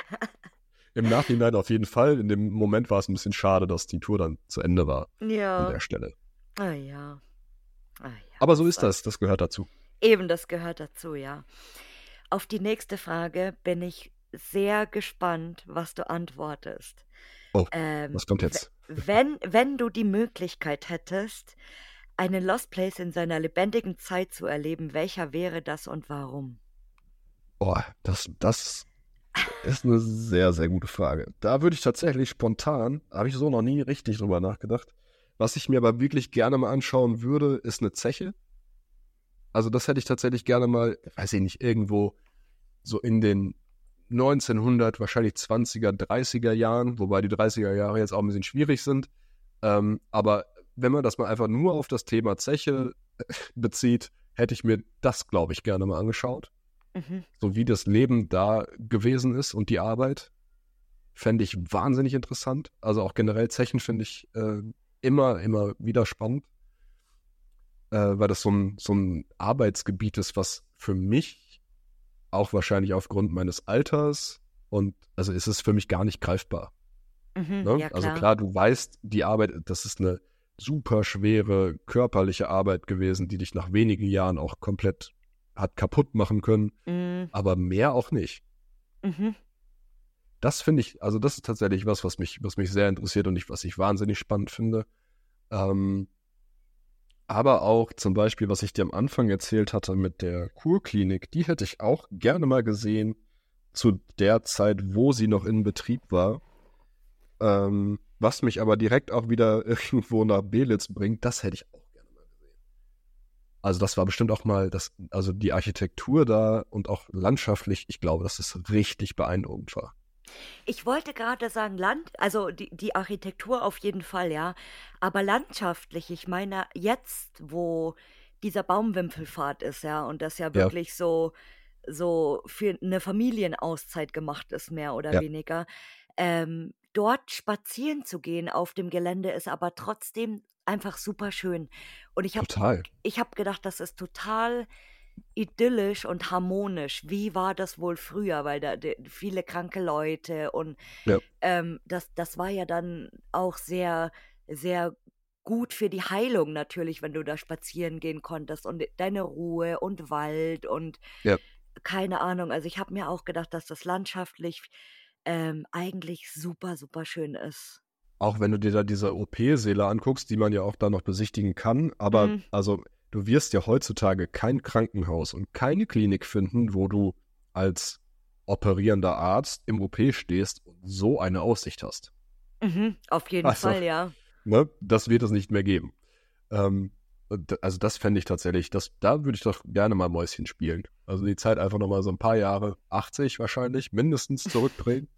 Speaker 2: Im Nachhinein auf jeden Fall. In dem Moment war es ein bisschen schade, dass die Tour dann zu Ende war an
Speaker 1: Ja.
Speaker 2: der Stelle.
Speaker 1: Ah ja. Ah ja,
Speaker 2: Aber so
Speaker 1: was
Speaker 2: ist das,
Speaker 1: soll's.
Speaker 2: das gehört dazu.
Speaker 1: Eben, das gehört dazu, ja. Auf die nächste Frage bin ich sehr gespannt, was du antwortest.
Speaker 2: Oh,
Speaker 1: Ähm,
Speaker 2: was kommt
Speaker 1: we
Speaker 2: jetzt?
Speaker 1: wenn wenn du die Möglichkeit hättest, einen Lost Place in seiner lebendigen Zeit zu erleben, welcher wäre das und warum?
Speaker 2: Boah, das, das ist eine sehr, sehr gute Frage. Da würde ich tatsächlich spontan, habe ich so noch nie richtig drüber nachgedacht. Was ich mir aber wirklich gerne mal anschauen würde, ist eine Zeche. Also das hätte ich tatsächlich gerne mal, weiß ich nicht, irgendwo so in den neunzehnhundert, wahrscheinlich zwanziger, dreißiger Jahren, wobei die dreißiger Jahre jetzt auch ein bisschen schwierig sind. Ähm, aber wenn man das mal einfach nur auf das Thema Zeche bezieht, hätte ich mir das, glaube ich, gerne mal angeschaut.
Speaker 1: Mhm.
Speaker 2: So wie das Leben da gewesen ist und die Arbeit, fände ich wahnsinnig interessant. Also auch generell Zechen finde ich äh, immer, immer wieder spannend, äh, weil das so ein, so ein Arbeitsgebiet ist, was für mich auch wahrscheinlich aufgrund meines Alters und also ist es für mich gar nicht greifbar.
Speaker 1: Mhm.
Speaker 2: Ne?
Speaker 1: Ja,
Speaker 2: Also
Speaker 1: klar.
Speaker 2: klar, du weißt, die Arbeit, das ist eine super schwere körperliche Arbeit gewesen, die dich nach wenigen Jahren auch komplett hat kaputt machen können,
Speaker 1: Mhm.
Speaker 2: aber mehr auch nicht.
Speaker 1: Mhm.
Speaker 2: Das finde ich, also das ist tatsächlich was, was mich, was mich sehr interessiert und ich, was ich wahnsinnig spannend finde. Ähm, aber auch zum Beispiel, was ich dir am Anfang erzählt hatte mit der Kurklinik, die hätte ich auch gerne mal gesehen zu der Zeit, wo sie noch in Betrieb war. Ähm, was mich aber direkt auch wieder irgendwo nach Belitz bringt, das hätte ich auch gerne mal gesehen. Also das war bestimmt auch mal, das, also die Architektur da und auch landschaftlich, ich glaube, dass das richtig beeindruckend war.
Speaker 1: Ich wollte gerade sagen, Land also die die Architektur auf jeden Fall, ja, aber landschaftlich, ich meine, jetzt, wo dieser Baumwipfelpfad ist, ja, und das ja
Speaker 2: Ja,
Speaker 1: wirklich so so für eine Familienauszeit gemacht ist, mehr oder
Speaker 2: ja,
Speaker 1: weniger. Ähm, dort spazieren zu gehen auf dem Gelände ist aber trotzdem einfach super schön. Und ich habe
Speaker 2: total.
Speaker 1: ich habe gedacht, das ist total idyllisch und harmonisch. Wie war das wohl früher? Weil da de viele kranke Leute und,
Speaker 2: Ja,
Speaker 1: ähm, das das war ja dann auch sehr, sehr gut für die Heilung natürlich, wenn du da spazieren gehen konntest und deine Ruhe und Wald und
Speaker 2: ja.
Speaker 1: keine Ahnung. Also, ich habe mir auch gedacht, dass das landschaftlich, ähm, eigentlich super, super schön ist.
Speaker 2: Auch wenn du dir da diese O P-Säle anguckst, die man ja auch da noch besichtigen kann, aber
Speaker 1: Mhm,
Speaker 2: also du wirst ja heutzutage kein Krankenhaus und keine Klinik finden, wo du als operierender Arzt im O P stehst und so eine Aussicht hast.
Speaker 1: mhm, auf jeden
Speaker 2: Also,
Speaker 1: Fall, ja.
Speaker 2: ne, das wird es nicht mehr geben. Ähm, und d- also das fände ich tatsächlich, das, da würde ich doch gerne mal Mäuschen spielen. Also die Zeit einfach nochmal so ein paar Jahre, achtzig wahrscheinlich, mindestens zurückdrehen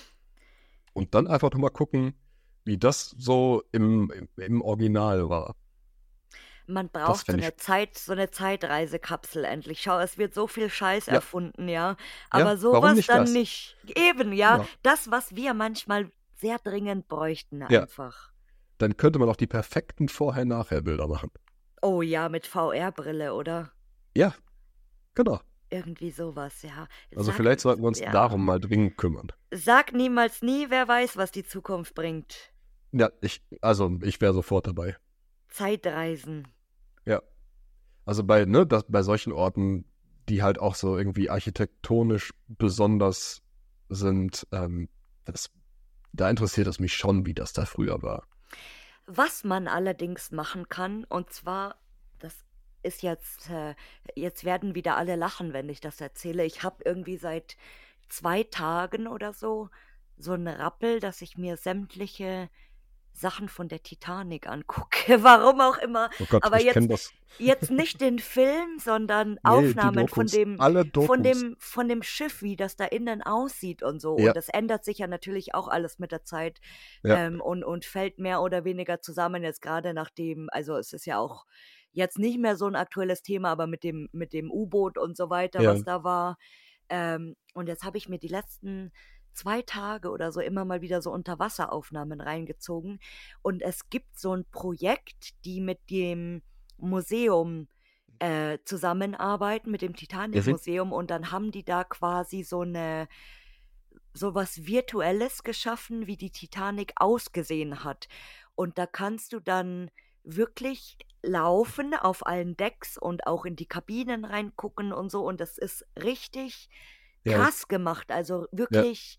Speaker 2: und dann einfach nochmal gucken, wie das so im, im, im Original war.
Speaker 1: Man
Speaker 2: Das
Speaker 1: braucht so
Speaker 2: fände ich.
Speaker 1: eine Zeit, so eine Zeitreisekapsel endlich. Schau, es wird so viel Scheiß
Speaker 2: Ja,
Speaker 1: erfunden, ja.
Speaker 2: ja,
Speaker 1: Aber
Speaker 2: warum
Speaker 1: sowas
Speaker 2: nicht
Speaker 1: dann
Speaker 2: das?
Speaker 1: nicht. Eben, ja.
Speaker 2: Genau.
Speaker 1: Das, was wir manchmal sehr dringend bräuchten,
Speaker 2: Ja,
Speaker 1: einfach.
Speaker 2: dann könnte man auch die perfekten Vorher-Nachher-Bilder machen.
Speaker 1: Oh ja, mit V R-Brille, oder?
Speaker 2: Ja, genau.
Speaker 1: Irgendwie sowas, ja.
Speaker 2: Also
Speaker 1: Sag,
Speaker 2: vielleicht sollten wir uns
Speaker 1: ja.
Speaker 2: darum mal dringend kümmern.
Speaker 1: Sag niemals nie, wer weiß, was die Zukunft bringt.
Speaker 2: Ja, ich, also ich wäre sofort dabei.
Speaker 1: Zeitreisen.
Speaker 2: Ja. Also bei, ne, das, bei solchen Orten, die halt auch so irgendwie architektonisch besonders sind, ähm, das, da interessiert es mich schon, wie das da früher war.
Speaker 1: Was man allerdings machen kann, und zwar, das ist jetzt, äh, jetzt werden wieder alle lachen, wenn ich das erzähle. Ich habe irgendwie seit zwei Tagen oder so so einen Rappel, dass ich mir sämtliche Sachen von der Titanic angucke, warum auch immer.
Speaker 2: Oh Gott,
Speaker 1: Aber
Speaker 2: ich kenne
Speaker 1: jetzt,
Speaker 2: das.
Speaker 1: jetzt nicht den Film, sondern
Speaker 2: Nee, die
Speaker 1: Aufnahmen von
Speaker 2: Dokus.
Speaker 1: dem,
Speaker 2: Alle
Speaker 1: von
Speaker 2: Dokus.
Speaker 1: dem, von dem Schiff, wie das da innen aussieht und so.
Speaker 2: Ja,
Speaker 1: Und das ändert sich ja natürlich auch alles mit der Zeit
Speaker 2: ja,
Speaker 1: ähm, und, und fällt mehr oder weniger zusammen. Jetzt gerade nachdem, also es ist ja auch jetzt nicht mehr so ein aktuelles Thema, aber mit dem, mit dem U-Boot und so weiter,
Speaker 2: ja.
Speaker 1: was da war. Ähm, und jetzt habe ich mir die letzten zwei Tage oder so immer mal wieder so Unterwasseraufnahmen reingezogen. Und es gibt so ein Projekt, die mit dem Museum äh, zusammenarbeiten, mit dem
Speaker 2: Wir sind,
Speaker 1: Titanic-Museum. Und dann haben die da quasi so eine so was Virtuelles geschaffen, wie die Titanic ausgesehen hat. Und da kannst du dann wirklich laufen auf allen Decks und auch in die Kabinen reingucken und so. Und das ist richtig
Speaker 2: ja,
Speaker 1: krass gemacht, also
Speaker 2: ja,
Speaker 1: wirklich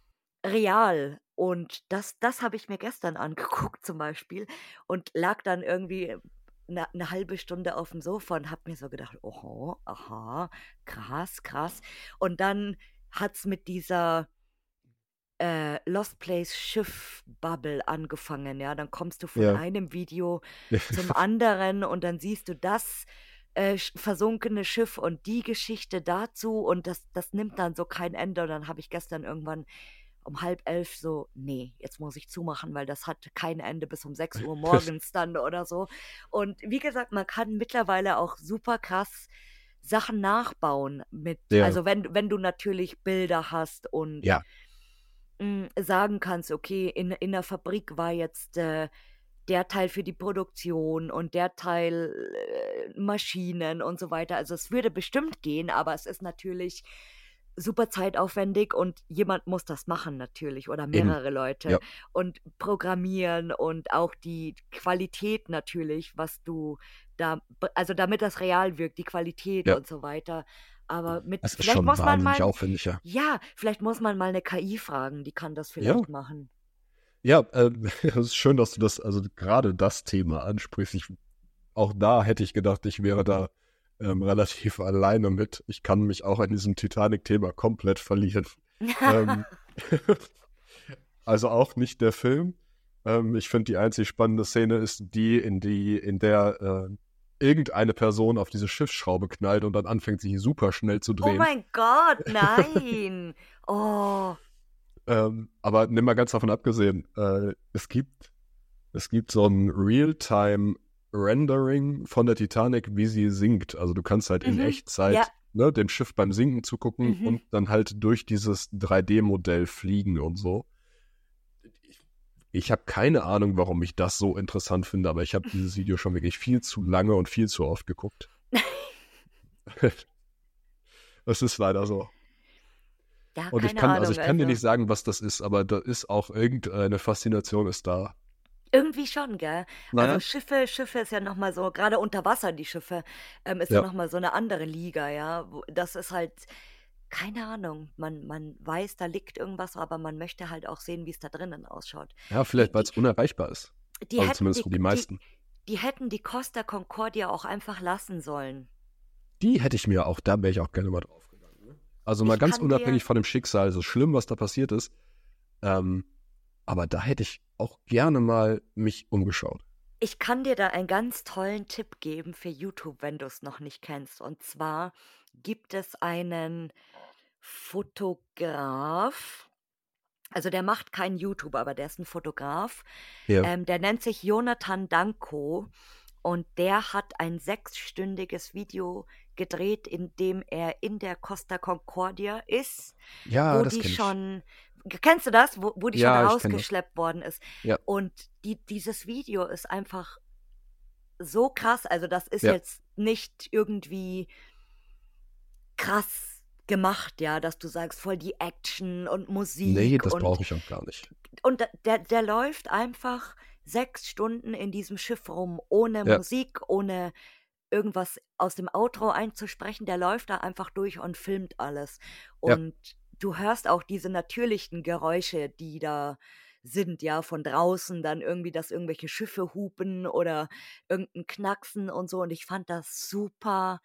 Speaker 1: real. Und das, das habe ich mir gestern angeguckt zum Beispiel und lag dann irgendwie eine, eine halbe Stunde auf dem Sofa und habe mir so gedacht, oho, aha, krass, krass. Und dann hat es mit dieser äh, Lost Place Schiff Bubble angefangen, ja. Dann kommst du von
Speaker 2: ja.
Speaker 1: einem Video zum anderen und dann siehst du das äh, sch- versunkene Schiff und die Geschichte dazu und das, das nimmt dann so kein Ende. Und dann habe ich gestern irgendwann um halb elf so, nee, jetzt muss ich zumachen, weil das hat kein Ende bis um sechs Uhr morgens dann oder so. Und wie gesagt, man kann mittlerweile auch super krass Sachen nachbauen mit,
Speaker 2: Ja,
Speaker 1: also wenn, wenn du natürlich Bilder hast und
Speaker 2: ja.
Speaker 1: hm, sagen kannst, okay, in in der Fabrik war jetzt, äh, der Teil für die Produktion und der Teil, äh, Maschinen und so weiter. Also, es würde bestimmt gehen, aber es ist natürlich super zeitaufwendig und jemand muss das machen natürlich oder
Speaker 2: Eben.
Speaker 1: mehrere Leute
Speaker 2: Ja,
Speaker 1: und programmieren und auch die Qualität natürlich, was du da b also, damit das real wirkt, die Qualität
Speaker 2: ja.
Speaker 1: und so weiter. Aber mit
Speaker 2: Es ist
Speaker 1: vielleicht
Speaker 2: schon
Speaker 1: muss man
Speaker 2: wahnsinnig
Speaker 1: mal
Speaker 2: aufwendig, ja.
Speaker 1: ja, vielleicht muss man mal 'ne K I fragen, die kann das
Speaker 2: Ja,
Speaker 1: vielleicht machen.
Speaker 2: ja, ähm, es ist schön, dass du das, also gerade das Thema ansprichst. Ich, auch da hätte ich gedacht, ich wäre da ähm, relativ alleine mit. Ich kann mich auch in diesem Titanic-Thema komplett verlieren. Ähm, also auch nicht der Film. Ähm, ich finde, die einzig spannende Szene ist die, in die, in der äh, irgendeine Person auf diese Schiffsschraube knallt und dann anfängt, sich super schnell zu
Speaker 1: Oh
Speaker 2: drehen.
Speaker 1: mein Gott, nein. Oh.
Speaker 2: Ähm, aber nimm mal ganz davon abgesehen, äh, es gibt, es gibt so ein Realtime-Rendering von der Titanic, wie sie sinkt. Also du kannst halt in
Speaker 1: Mhm. Ja.
Speaker 2: Echtzeit, ne, dem Schiff beim Sinken zugucken
Speaker 1: Mhm.
Speaker 2: und dann halt durch dieses drei D-Modell fliegen und so. Ich, ich habe keine Ahnung, warum ich das so interessant finde, aber ich habe dieses Video schon wirklich viel zu lange und viel zu oft geguckt. Es ist leider so.
Speaker 1: Ja,
Speaker 2: Und ich
Speaker 1: keine
Speaker 2: kann, also
Speaker 1: Ahnung,
Speaker 2: ich kann dir
Speaker 1: also
Speaker 2: nicht sagen, was das ist, aber da ist auch irgendeine Faszination ist da.
Speaker 1: irgendwie schon, gell? Also
Speaker 2: Naja.
Speaker 1: Schiffe Schiffe ist ja noch mal so grade unter Wasser die Schiffe, ähm, ist ja
Speaker 2: Ja.
Speaker 1: noch mal so 'ne andere Liga, ja, wo das ist halt keine Ahnung, man man weiß, da liegt irgendwas, aber man möchte halt auch sehen, wie's da drinnen ausschaut.
Speaker 2: Ja,
Speaker 1: Die
Speaker 2: vielleicht, weil
Speaker 1: die
Speaker 2: es unerreichbar ist.
Speaker 1: die
Speaker 2: Also
Speaker 1: hätten
Speaker 2: zumindest
Speaker 1: die
Speaker 2: für die
Speaker 1: die
Speaker 2: meisten.
Speaker 1: die hätten die Costa Concordia auch einfach lassen sollen.
Speaker 2: Die hätte ich mir auch, da wäre ich auch gerne mal drauf gegangen. Ne? Also mal
Speaker 1: Ich
Speaker 2: ganz
Speaker 1: kann dir
Speaker 2: unabhängig von dem Schicksal, so schlimm, was da passiert ist. Ähm, aber da hätte ich auch gerne mal mich umgeschaut.
Speaker 1: Ich kann dir da einen ganz tollen Tipp geben für YouTube, wenn du es noch nicht kennst. Und zwar gibt es einen Fotograf, also der macht keinen YouTube, aber der ist ein Fotograf.
Speaker 2: Ja,
Speaker 1: Ähm, der nennt sich Jonathan Danko Und der hat ein sechsstündiges Video gedreht, in dem er in der Costa Concordia ist,
Speaker 2: Ja,
Speaker 1: wo
Speaker 2: das
Speaker 1: die
Speaker 2: kenne ich.
Speaker 1: schon, kennst du das, wo, wo die schon
Speaker 2: Ja, ich kenne das.
Speaker 1: rausgeschleppt worden ist.
Speaker 2: Ja,
Speaker 1: Und die, dieses Video ist einfach so krass. Also das ist
Speaker 2: ja.
Speaker 1: jetzt nicht irgendwie krass gemacht, ja, dass du sagst, voll die Action und
Speaker 2: Nee,
Speaker 1: Musik
Speaker 2: das
Speaker 1: und
Speaker 2: brauche ich auch gar nicht.
Speaker 1: und da- der, der läuft einfach sechs Stunden in diesem Schiff rum, ohne
Speaker 2: Ja,
Speaker 1: Musik, ohne irgendwas aus dem Outro einzusprechen. Der läuft da einfach durch und filmt alles.
Speaker 2: ja,
Speaker 1: Und du hörst auch diese natürlichen Geräusche, die da sind, ja, von draußen, dann irgendwie, dass irgendwelche Schiffe hupen oder irgendein Knacksen und so. Und ich fand das super,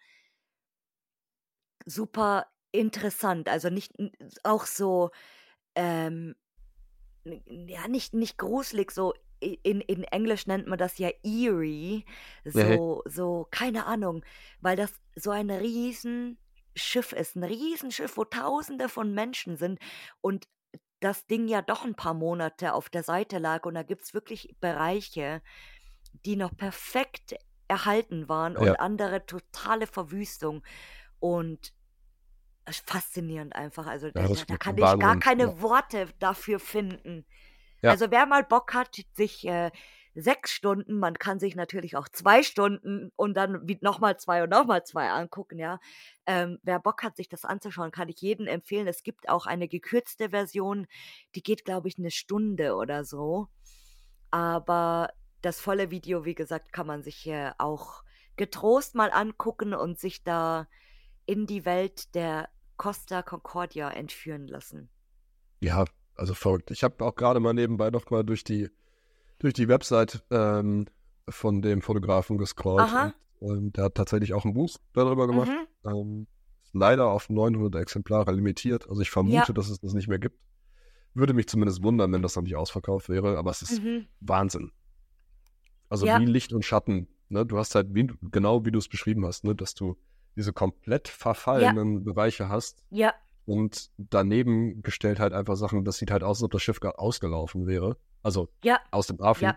Speaker 1: super interessant. Also nicht auch so, ähm, N ja, nicht nicht gruselig, so i in in Englisch nennt man das ja eerie,
Speaker 2: ja, ja,
Speaker 1: so so keine Ahnung, weil das so ein Riesenschiff ist, 'n Riesenschiff, wo Tausende von Menschen sind und das Ding ja doch 'n paar Monate auf der Seite lag und da gibt's wirklich Bereiche, die noch perfekt erhalten waren
Speaker 2: ja.
Speaker 1: und andere totale Verwüstung und es ist faszinierend einfach. Also,
Speaker 2: Ja,
Speaker 1: da
Speaker 2: das
Speaker 1: da
Speaker 2: ist
Speaker 1: da kann ich gar
Speaker 2: Wahnsinn. Ja,
Speaker 1: keine Worte dafür finden.
Speaker 2: ja,
Speaker 1: Also, wer mal Bock hat, sich, äh, sechs Stunden man kann sich natürlich auch zwei Stunden und dann wie noch mal zwei und noch mal zwei angucken, ja. Ähm, wer Bock hat, sich das anzuschauen, kann ich jedem empfehlen. Es gibt auch eine gekürzte Version, die geht, glaube ich, eine Stunde oder so. Aber das volle Video, wie gesagt, kann man sich, äh, auch getrost mal angucken und sich da in die Welt der Costa Concordia entführen lassen.
Speaker 2: ja, also verrückt. Ich habe auch gerade mal nebenbei noch mal durch die, durch die Website ähm, von dem Fotografen gescrollt und
Speaker 1: Aha,
Speaker 2: ähm, der hat tatsächlich auch ein Buch darüber gemacht.
Speaker 1: mhm,
Speaker 2: Ähm, ist leider auf neunhundert Exemplare limitiert. Also ich
Speaker 1: ja,
Speaker 2: vermute, dass es das nicht mehr gibt. Würde mich zumindest wundern, wenn das noch nicht ausverkauft wäre, aber es ist
Speaker 1: mhm,
Speaker 2: Wahnsinn. Also
Speaker 1: ja,
Speaker 2: wie Licht und Schatten, ne? Du hast halt, wie, du- genau wie du es beschrieben hast, ne? Dass du diese komplett
Speaker 1: ja,
Speaker 2: verfallenen Bereiche hast
Speaker 1: ja,
Speaker 2: und daneben gestellt halt einfach Sachen, das sieht halt aus, als ob das Schiff gar ausgelaufen wäre. Also
Speaker 1: ja,
Speaker 2: aus dem
Speaker 1: ja,
Speaker 2: Hafen.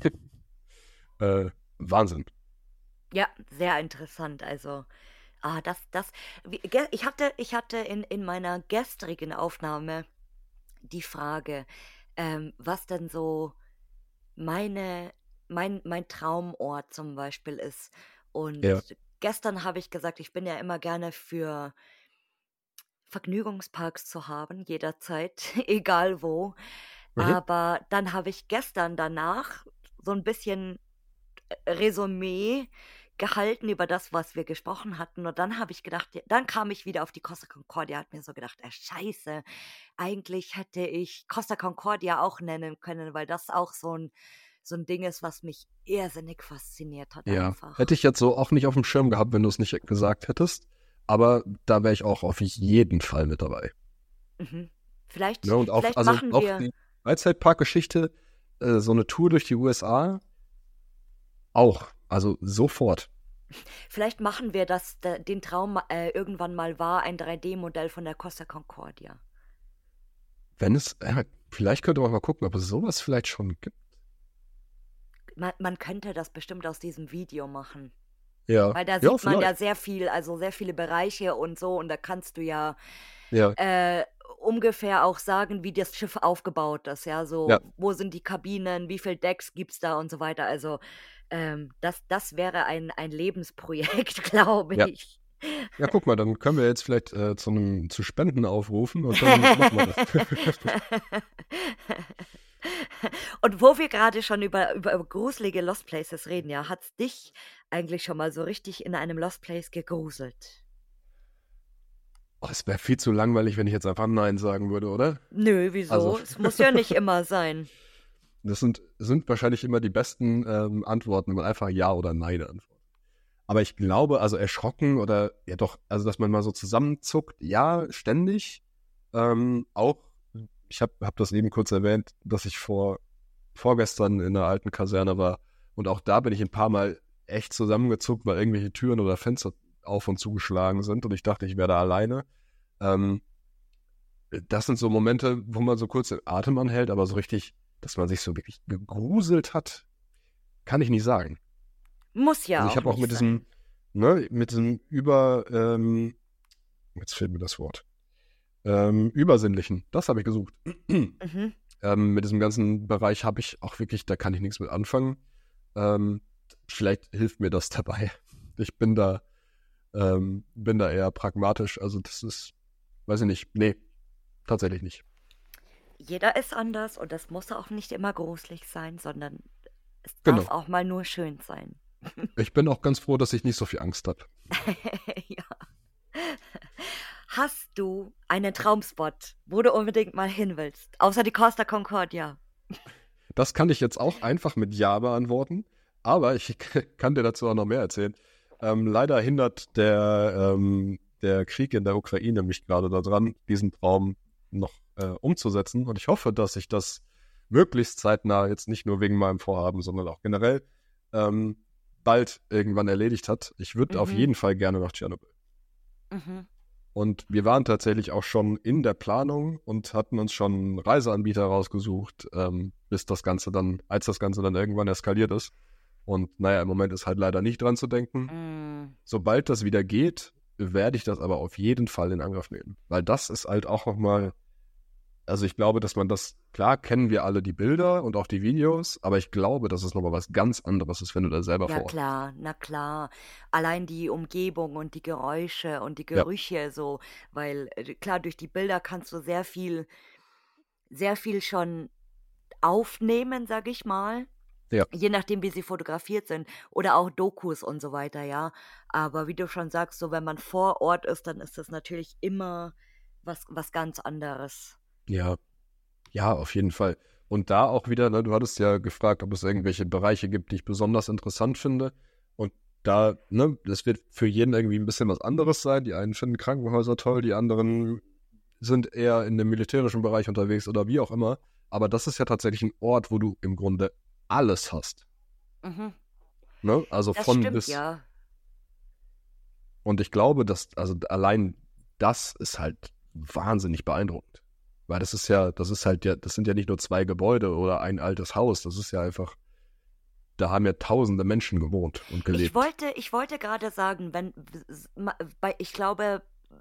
Speaker 2: äh, Wahnsinn.
Speaker 1: ja, sehr interessant. Also, ah, das das wie ge ich hatte ich hatte in in meiner gestrigen Aufnahme die Frage, ähm, was denn so meine mein mein Traumort zum Beispiel ist. Und
Speaker 2: Ja.
Speaker 1: gestern habe ich gesagt, ich bin ja immer gerne für Vergnügungsparks zu haben, jederzeit, egal wo.
Speaker 2: Mhm.
Speaker 1: Aber dann habe ich gestern danach so ein bisschen, äh, Resümee gehalten über das, was wir gesprochen hatten. Und dann habe ich gedacht ja, dann kam ich wieder auf die Costa Concordia, habe mir so gedacht: „Äh, Scheiße, eigentlich hätte ich Costa Concordia auch nennen können“, weil das auch so ein so ein Ding ist, was mich irrsinnig fasziniert hat
Speaker 2: Ja. Hätte
Speaker 1: einfach.
Speaker 2: ich jetzt so auch nicht auf dem Schirm gehabt, wenn du es nicht gesagt hättest. Aber da wäre ich auch auf jeden Fall mit dabei.
Speaker 1: Mhm.
Speaker 2: Ne?
Speaker 1: Vielleicht
Speaker 2: Und auch,
Speaker 1: vielleicht
Speaker 2: also
Speaker 1: machen
Speaker 2: auch
Speaker 1: wir
Speaker 2: die Freizeitparkgeschichte, äh, so eine Tour durch die U S A, auch. Also sofort.
Speaker 1: Vielleicht machen wir das d den Traum, äh, irgendwann mal wahr, ein drei D-Modell von der Costa Concordia.
Speaker 2: Wenn es, ja, vielleicht könnte man mal gucken, ob es sowas vielleicht schon gibt.
Speaker 1: Man man könnte das bestimmt aus diesem Video machen,
Speaker 2: Ja.
Speaker 1: weil da
Speaker 2: Ja,
Speaker 1: sieht man ja
Speaker 2: vielleicht.
Speaker 1: sehr viel also, sehr viele Bereiche und so und da kannst du ja,
Speaker 2: Ja.
Speaker 1: äh, ungefähr auch sagen, wie das Schiff aufgebaut ist, ja,
Speaker 2: Ja.
Speaker 1: so, wo sind die Kabinen, wie viel Decks gibt's da und so weiter. Also, ähm, das das wäre ein ein Lebensprojekt, glaube
Speaker 2: Ja.
Speaker 1: ich.
Speaker 2: Ja, guck mal, dann können wir jetzt vielleicht äh, zu einem zu Spenden aufrufen und dann machen wir das.
Speaker 1: Und wo wir gerade schon über über gruselige Lost Places reden, ja, hat's dich eigentlich schon mal so richtig in einem Lost Place gegruselt?
Speaker 2: Oh, es wäre viel zu langweilig, wenn ich jetzt einfach Nein sagen würde, oder?
Speaker 1: Nö,
Speaker 2: Also,
Speaker 1: wieso? Es muss ja nicht immer sein.
Speaker 2: das sind, sind wahrscheinlich immer die besten ähm, Antworten, wenn man einfach Ja oder Nein antwortet. Aber ich glaube, also erschrocken oder ja doch, also dass man mal so zusammenzuckt, ja, ständig. Ähm, auch, ich habe hab das eben kurz erwähnt, dass ich vor vorgestern in einer alten Kaserne war und auch da bin ich ein paar Mal echt zusammengezuckt, weil irgendwelche Türen oder Fenster auf und zugeschlagen sind und ich dachte, ich wäre da alleine. Ähm, das sind so Momente, wo man so kurz den Atem anhält, aber so richtig, dass man sich so wirklich gegruselt hat, kann ich nicht sagen.
Speaker 1: Muss ja
Speaker 2: Also ich
Speaker 1: auch
Speaker 2: habe auch
Speaker 1: nicht
Speaker 2: mit
Speaker 1: sein.
Speaker 2: diesem, ne, mit diesem über, ähm, jetzt fehlt mir das Wort, ähm, Übersinnlichen, das habe ich gesucht.
Speaker 1: Mhm.
Speaker 2: ähm, mit diesem ganzen Bereich habe ich auch wirklich, da kann ich nichts mit anfangen. Ähm, vielleicht hilft mir das dabei. Ich bin da, ähm, bin da eher pragmatisch. Also das ist, weiß ich nicht, nee, tatsächlich nicht.
Speaker 1: Jeder ist anders und das muss auch nicht immer gruselig sein, sondern es darf
Speaker 2: Genau.
Speaker 1: auch mal nur schön sein.
Speaker 2: Ich bin auch ganz froh, dass ich nicht so viel Angst habe.
Speaker 1: Ja. Hast du einen Traumspot, wo du unbedingt mal hin willst? Außer die Costa Concordia.
Speaker 2: Das kann ich jetzt auch einfach mit Ja beantworten, aber ich kann dir dazu auch noch mehr erzählen. Ähm, leider hindert der, ähm, der Krieg in der Ukraine mich gerade daran, diesen Traum noch äh, umzusetzen. Und ich hoffe, dass ich das möglichst zeitnah, jetzt nicht nur wegen meinem Vorhaben, sondern auch generell, ähm, bald irgendwann erledigt hat. Ich würde auf
Speaker 1: Mhm.
Speaker 2: jeden Fall gerne nach Tschernobyl.
Speaker 1: Mhm.
Speaker 2: Und wir waren tatsächlich auch schon in der Planung und hatten uns schon Reiseanbieter rausgesucht, ähm, bis das Ganze dann, als das Ganze dann irgendwann eskaliert ist. Und naja, im Moment ist halt leider nicht dran zu denken.
Speaker 1: Mm.
Speaker 2: Sobald das wieder geht, werde ich das aber auf jeden Fall in Angriff nehmen. Weil das ist halt auch nochmal, also ich glaube, dass man das, klar kennen wir alle die Bilder und auch die Videos, aber ich glaube, dass es nochmal was ganz anderes ist, wenn du da selber
Speaker 1: Ja
Speaker 2: vor Ort bist.
Speaker 1: klar, na klar. Allein die Umgebung und die Geräusche und die
Speaker 2: Ja,
Speaker 1: Gerüche so, weil äh, klar, durch die Bilder kannst du sehr viel, sehr viel schon aufnehmen, sag ich mal.
Speaker 2: ja.
Speaker 1: Je nachdem, wie sie fotografiert sind oder auch Dokus und so weiter, ja. Aber wie du schon sagst, so wenn man vor Ort ist, dann ist das natürlich immer was, was ganz anderes.
Speaker 2: Ja, ja, auf jeden Fall. Und da auch wieder, ne, du hattest ja gefragt, ob es irgendwelche Bereiche gibt, die ich besonders interessant finde. Und da, ne, das wird für jeden irgendwie ein bisschen was anderes sein. Die einen finden Krankenhäuser toll, die anderen sind eher in dem militärischen Bereich unterwegs oder wie auch immer. Aber das ist ja tatsächlich ein Ort, wo du im Grunde alles hast.
Speaker 1: Mhm.
Speaker 2: Ne? Also
Speaker 1: Das
Speaker 2: von
Speaker 1: stimmt,
Speaker 2: bis.
Speaker 1: ja.
Speaker 2: Und ich glaube, dass, also allein das ist halt wahnsinnig beeindruckend. Weil das ist ja, das ist halt ja, das sind ja nicht nur zwei Gebäude oder ein altes Haus, das ist ja einfach, da haben ja tausende Menschen gewohnt und
Speaker 1: Ich
Speaker 2: gelebt.
Speaker 1: wollte, ich wollte gerade sagen, wenn, s- ma- bei, ich glaube,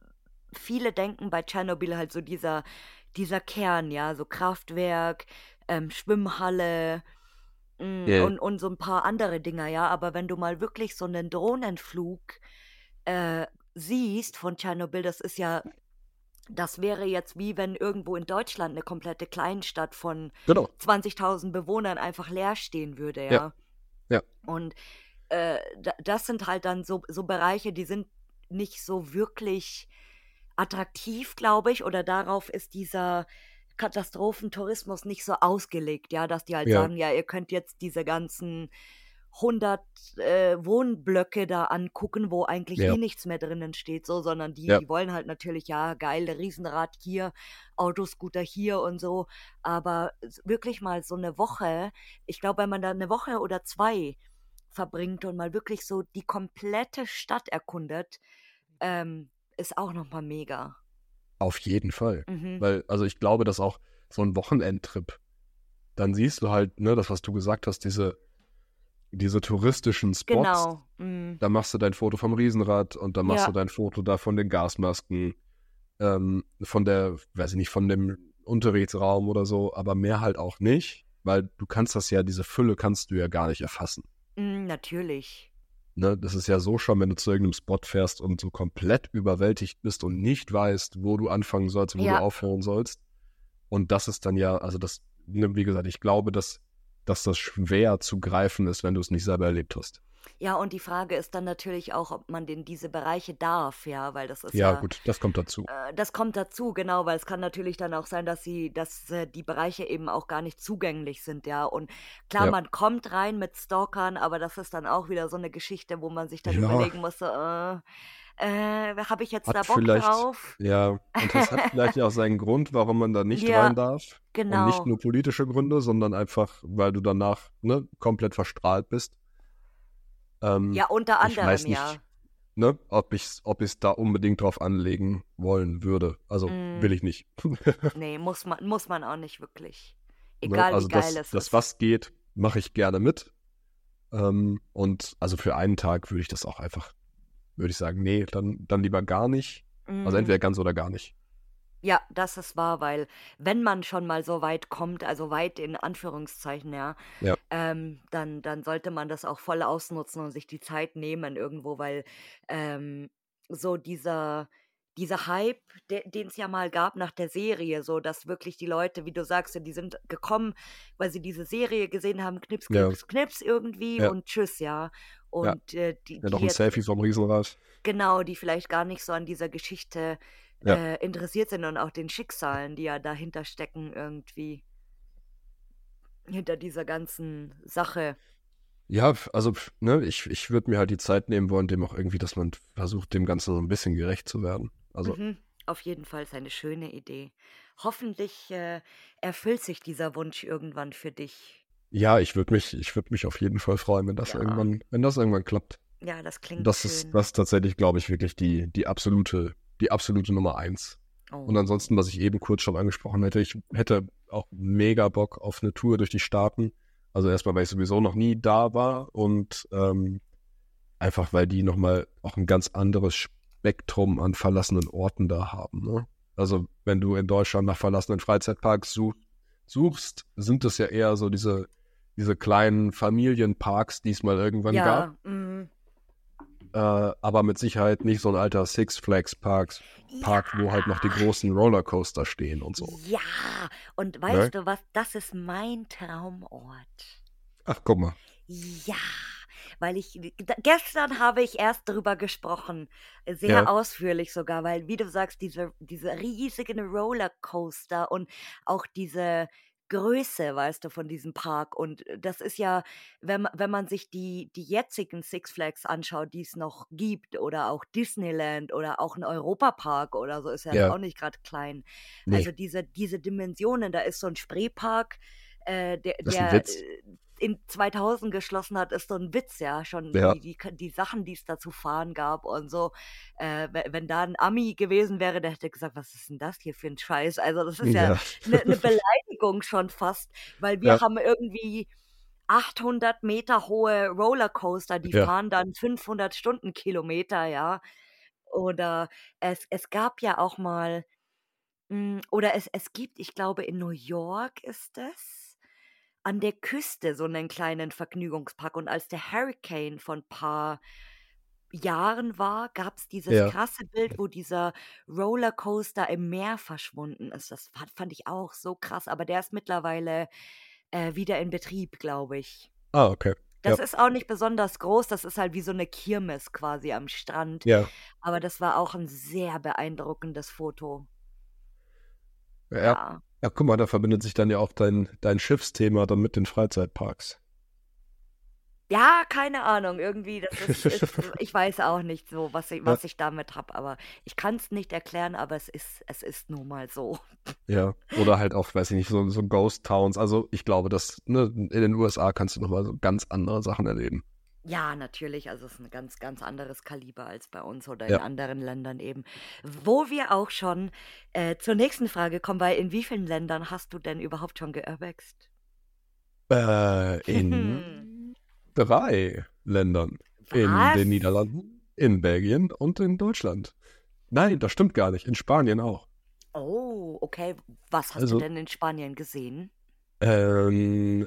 Speaker 1: viele denken bei Tschernobyl halt so dieser, dieser Kern, ja, so Kraftwerk, ähm, Schwimmhalle, mm,
Speaker 2: Ja,
Speaker 1: und, und so ein paar andere Dinger, ja. Aber wenn du mal wirklich so einen Drohnenflug äh, siehst von Tschernobyl, das ist ja, das wäre jetzt wie wenn irgendwo in Deutschland eine komplette Kleinstadt von
Speaker 2: genau.
Speaker 1: zwanzigtausend Bewohnern einfach leer stehen würde,
Speaker 2: Ja,
Speaker 1: ja.
Speaker 2: ja,
Speaker 1: Und äh, da, das sind halt dann so, so Bereiche, die sind nicht so wirklich attraktiv, glaube ich, oder darauf ist dieser Katastrophentourismus nicht so ausgelegt, ja, dass die halt
Speaker 2: ja,
Speaker 1: sagen, ja, ihr könnt jetzt diese ganzen hundert äh, Wohnblöcke da angucken, wo eigentlich
Speaker 2: ja,
Speaker 1: eh nichts mehr drinnen steht, so, sondern die,
Speaker 2: ja.
Speaker 1: die wollen halt natürlich, ja, geil, Riesenrad hier, Autoscooter hier und so, aber s- wirklich mal so eine Woche, ich glaube, wenn man da eine Woche oder zwei verbringt und mal wirklich so die komplette Stadt erkundet, ähm, ist auch noch mal mega.
Speaker 2: Auf jeden Fall.
Speaker 1: Mhm.
Speaker 2: Weil, also ich glaube, dass auch so ein Wochenendtrip, dann siehst du halt, ne, das, was du gesagt hast, diese, diese touristischen Spots,
Speaker 1: Genau. Mhm.
Speaker 2: da machst du dein Foto vom Riesenrad und dann machst du
Speaker 1: Ja,
Speaker 2: dein Foto da von den Gasmasken, ähm, von der, weiß ich nicht, von dem Unterrichtsraum oder so, aber mehr halt auch nicht, weil du kannst das ja, diese Fülle kannst du ja gar nicht erfassen.
Speaker 1: mhm, natürlich.
Speaker 2: Ne? Das ist ja so schon, wenn du zu irgendeinem Spot fährst und so komplett überwältigt bist und nicht weißt, wo du anfangen sollst, wo du
Speaker 1: Ja.
Speaker 2: aufhören sollst. Und das ist dann ja, also das, ne, wie gesagt, ich glaube, dass, dass das schwer zu greifen ist, wenn du es nicht selber erlebt hast.
Speaker 1: Ja, und die Frage ist dann natürlich auch, ob man in diese Bereiche darf, ja, weil das ist
Speaker 2: Ja,
Speaker 1: ja,
Speaker 2: gut, das kommt dazu.
Speaker 1: äh, das kommt dazu, genau, weil es kann natürlich dann auch sein, dass sie, dass äh, die Bereiche eben auch gar nicht zugänglich sind, ja. Und klar,
Speaker 2: Ja.
Speaker 1: man kommt rein mit Stalkern, aber das ist dann auch wieder so eine Geschichte, wo man sich dann
Speaker 2: Ja,
Speaker 1: überlegen muss, so, äh, äh, habe ich jetzt da
Speaker 2: hat
Speaker 1: Bock
Speaker 2: vielleicht,
Speaker 1: drauf?
Speaker 2: ja, und das hat vielleicht ja auch seinen Grund, warum man da nicht
Speaker 1: Ja,
Speaker 2: rein darf. Und nicht
Speaker 1: genau.
Speaker 2: nur politische Gründe, sondern einfach, weil du danach, ne, komplett verstrahlt bist. Ähm,
Speaker 1: Ja, unter
Speaker 2: ich
Speaker 1: anderem,
Speaker 2: weiß
Speaker 1: ja.
Speaker 2: nicht, ne, ob ich ob ich's da unbedingt drauf anlegen wollen würde. Also will
Speaker 1: Mm,
Speaker 2: ich nicht.
Speaker 1: nee, muss man, muss man auch nicht wirklich.
Speaker 2: Ne?
Speaker 1: Egal wie
Speaker 2: Also
Speaker 1: geil
Speaker 2: das,
Speaker 1: es
Speaker 2: das,
Speaker 1: ist.
Speaker 2: was geht, mache ich gerne mit. Ähm, und also für einen Tag würde ich das auch einfach, würde ich sagen, nee, dann, dann lieber gar nicht. Also
Speaker 1: Mm.
Speaker 2: entweder ganz oder gar nicht.
Speaker 1: Ja, das ist wahr, weil wenn man schon mal so weit kommt, also weit in Anführungszeichen, ja,
Speaker 2: Ja,
Speaker 1: ähm, dann, dann sollte man das auch voll ausnutzen und sich die Zeit nehmen irgendwo, weil ähm, so dieser, dieser Hype, de, den es ja mal gab nach der Serie, so dass wirklich die Leute, wie du sagst, die sind gekommen, weil sie diese Serie gesehen haben, knips,
Speaker 2: ja,
Speaker 1: knips, knips irgendwie
Speaker 2: ja,
Speaker 1: und tschüss, ja.
Speaker 2: ja.
Speaker 1: Und äh, die,
Speaker 2: Ja,
Speaker 1: die
Speaker 2: noch ein
Speaker 1: jetzt,
Speaker 2: Selfie vom Riesenrad.
Speaker 1: genau, die vielleicht gar nicht so an dieser Geschichte
Speaker 2: Ja.
Speaker 1: äh, interessiert sind und auch den Schicksalen, die ja dahinter stecken, irgendwie hinter dieser ganzen Sache.
Speaker 2: Ja, also, ne, ich, ich würde mir halt die Zeit nehmen wollen, dem auch irgendwie, dass man versucht, dem Ganzen so ein bisschen gerecht zu werden. Also,
Speaker 1: Mhm. Auf jeden Fall ist eine schöne Idee. Hoffentlich äh, erfüllt sich dieser Wunsch irgendwann für dich.
Speaker 2: ja, ich würde mich, ich würde mich auf jeden Fall freuen, wenn das
Speaker 1: Ja,
Speaker 2: irgendwann, wenn das irgendwann klappt.
Speaker 1: ja, das
Speaker 2: Und
Speaker 1: klingt
Speaker 2: das ist,
Speaker 1: schön.
Speaker 2: das ist tatsächlich, glaube ich, wirklich die, die absolute, die absolute Nummer eins. Und
Speaker 1: Oh.
Speaker 2: ansonsten, was ich eben kurz schon angesprochen hätte, ich hätte auch mega Bock auf eine Tour durch die Staaten. Also erstmal, weil ich sowieso noch nie da war und ähm, einfach, weil die nochmal auch ein ganz anderes Spektrum an verlassenen Orten da haben. Ne? Also wenn du in Deutschland nach verlassenen Freizeitparks such, suchst, sind es ja eher so diese, diese kleinen Familienparks, die es mal irgendwann gab.
Speaker 1: Ja, mm,
Speaker 2: Äh, aber mit Sicherheit nicht so ein alter Six Flags Parks, Park, wo halt noch die
Speaker 1: ja,
Speaker 2: großen Rollercoaster stehen und so.
Speaker 1: ja. Und
Speaker 2: Ne?
Speaker 1: weißt du was? Das ist mein Traumort.
Speaker 2: Ach, guck mal.
Speaker 1: Ja, weil ich d gestern habe ich erst drüber gesprochen, äh, sehr
Speaker 2: Ja,
Speaker 1: ausführlich sogar, weil, wie du sagst, diese diese riesigen Rollercoaster und auch diese Größe, weißt du, von diesem Park und äh, das ist ja, wenn ma wenn man sich die die jetzigen Six Flags anschaut, die es noch gibt oder auch Disneyland oder auch 'n Europapark oder so, ist ja
Speaker 2: ja,
Speaker 1: auch nicht gerade klein. Also,
Speaker 2: nee,
Speaker 1: diese diese Dimensionen, da ist so ein Spreepark, äh, der
Speaker 2: das ist ein
Speaker 1: der,
Speaker 2: Witz.
Speaker 1: äh in zweitausend geschlossen hat, ist so ein Witz, ja, schon
Speaker 2: Ja,
Speaker 1: die die K die Sachen, die es da zu fahren gab und so. Äh, we wenn da ein Ami gewesen wäre, der hätte gesagt: „Was ist denn das hier für ein Scheiß?“ Also, das ist ja
Speaker 2: ja,
Speaker 1: eine 'ne Beleidigung schon fast, weil wir
Speaker 2: ja,
Speaker 1: haben irgendwie achthundert Meter hohe Rollercoaster, die
Speaker 2: ja,
Speaker 1: fahren dann fünfhundert Stundenkilometer, ja. Oder es es gab ja auch mal hm, oder es es gibt, ich glaube, in New York ist es, an der Küste so 'nen kleinen Vergnügungspark und als der Hurricane von paar Jahren war, gab's dieses
Speaker 2: ja.
Speaker 1: krasse Bild, wo dieser Rollercoaster im Meer verschwunden ist. Das fand fand ich auch so krass, aber der ist mittlerweile, äh, wieder in Betrieb, glaube ich.
Speaker 2: Ah, okay. Ja,
Speaker 1: Das ist auch nicht besonders groß, das ist halt wie so 'ne Kirmes quasi am Strand,
Speaker 2: ja,
Speaker 1: aber das war auch 'n sehr beeindruckendes Foto.
Speaker 2: ja.
Speaker 1: Ja.
Speaker 2: Ja, guck mal, da verbindet sich dann ja auch dein, dein Schiffsthema dann mit den Freizeitparks.
Speaker 1: Ja, keine Ahnung, irgendwie, das ist ist ich weiß auch nicht so, was ich
Speaker 2: Ja,
Speaker 1: was ich damit habe, aber ich kann's nicht erklären, aber es ist es ist nun mal so.
Speaker 2: ja. Oder halt auch, weiß ich nicht, so, so Ghost Towns. Also ich glaube, dass ne, in den U S A kannst du nochmal so ganz andere Sachen erleben.
Speaker 1: Ja, natürlich, also es ist 'n ganz, ganz anderes Kaliber als bei uns oder in
Speaker 2: Ja.
Speaker 1: anderen Ländern eben. Wo wir auch schon, äh, zur nächsten Frage kommen, weil in wie vielen Ländern hast du denn überhaupt schon geurbext?
Speaker 2: Äh, in drei Ländern. In
Speaker 1: Was?
Speaker 2: den Niederlanden, in Belgien und in Deutschland. Nein, das stimmt gar nicht. In Spanien auch.
Speaker 1: Oh, okay. Was hast du
Speaker 2: Also,
Speaker 1: denn in Spanien gesehen?
Speaker 2: ähm,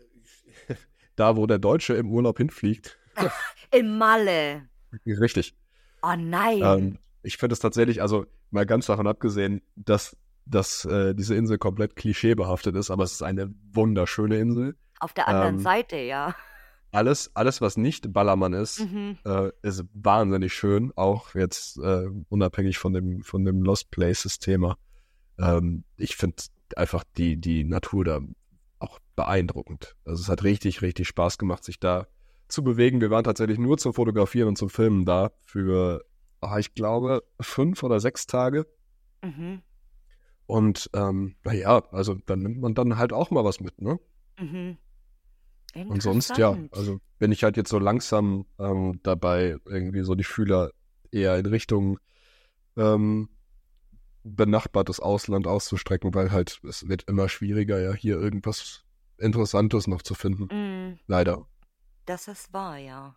Speaker 2: da, wo der Deutsche im Urlaub hinfliegt.
Speaker 1: In Malle.
Speaker 2: Richtig.
Speaker 1: Oh
Speaker 2: Ähm,
Speaker 1: nein.
Speaker 2: ich finde es tatsächlich, also mal ganz davon abgesehen, dass, dass äh, diese Insel komplett klischeebehaftet ist, aber es ist eine wunderschöne Insel.
Speaker 1: Auf der anderen
Speaker 2: Ähm,
Speaker 1: Seite, ja.
Speaker 2: alles, alles, was nicht Ballermann ist,
Speaker 1: Mhm.
Speaker 2: äh, ist wahnsinnig schön, auch jetzt äh, unabhängig von dem, von dem Lost Places-Thema. Ähm, ich finde einfach die, die Natur da auch beeindruckend. Also es hat richtig, richtig Spaß gemacht, sich da zu bewegen. Wir waren tatsächlich nur zum Fotografieren und zum Filmen da für, ah, ich glaube, fünf oder sechs Tage.
Speaker 1: Mhm.
Speaker 2: Und ähm, naja, also dann nimmt man dann halt auch mal was mit, ne?
Speaker 1: Mhm.
Speaker 2: Und sonst, ja,
Speaker 1: Interessant.
Speaker 2: also bin ich halt jetzt so langsam ähm, dabei, irgendwie so die Fühler eher in Richtung ähm, benachbartes Ausland auszustrecken, weil halt es wird immer schwieriger, ja, hier irgendwas Interessantes noch zu finden.
Speaker 1: Mhm.
Speaker 2: Leider.
Speaker 1: das ist wahr, ja.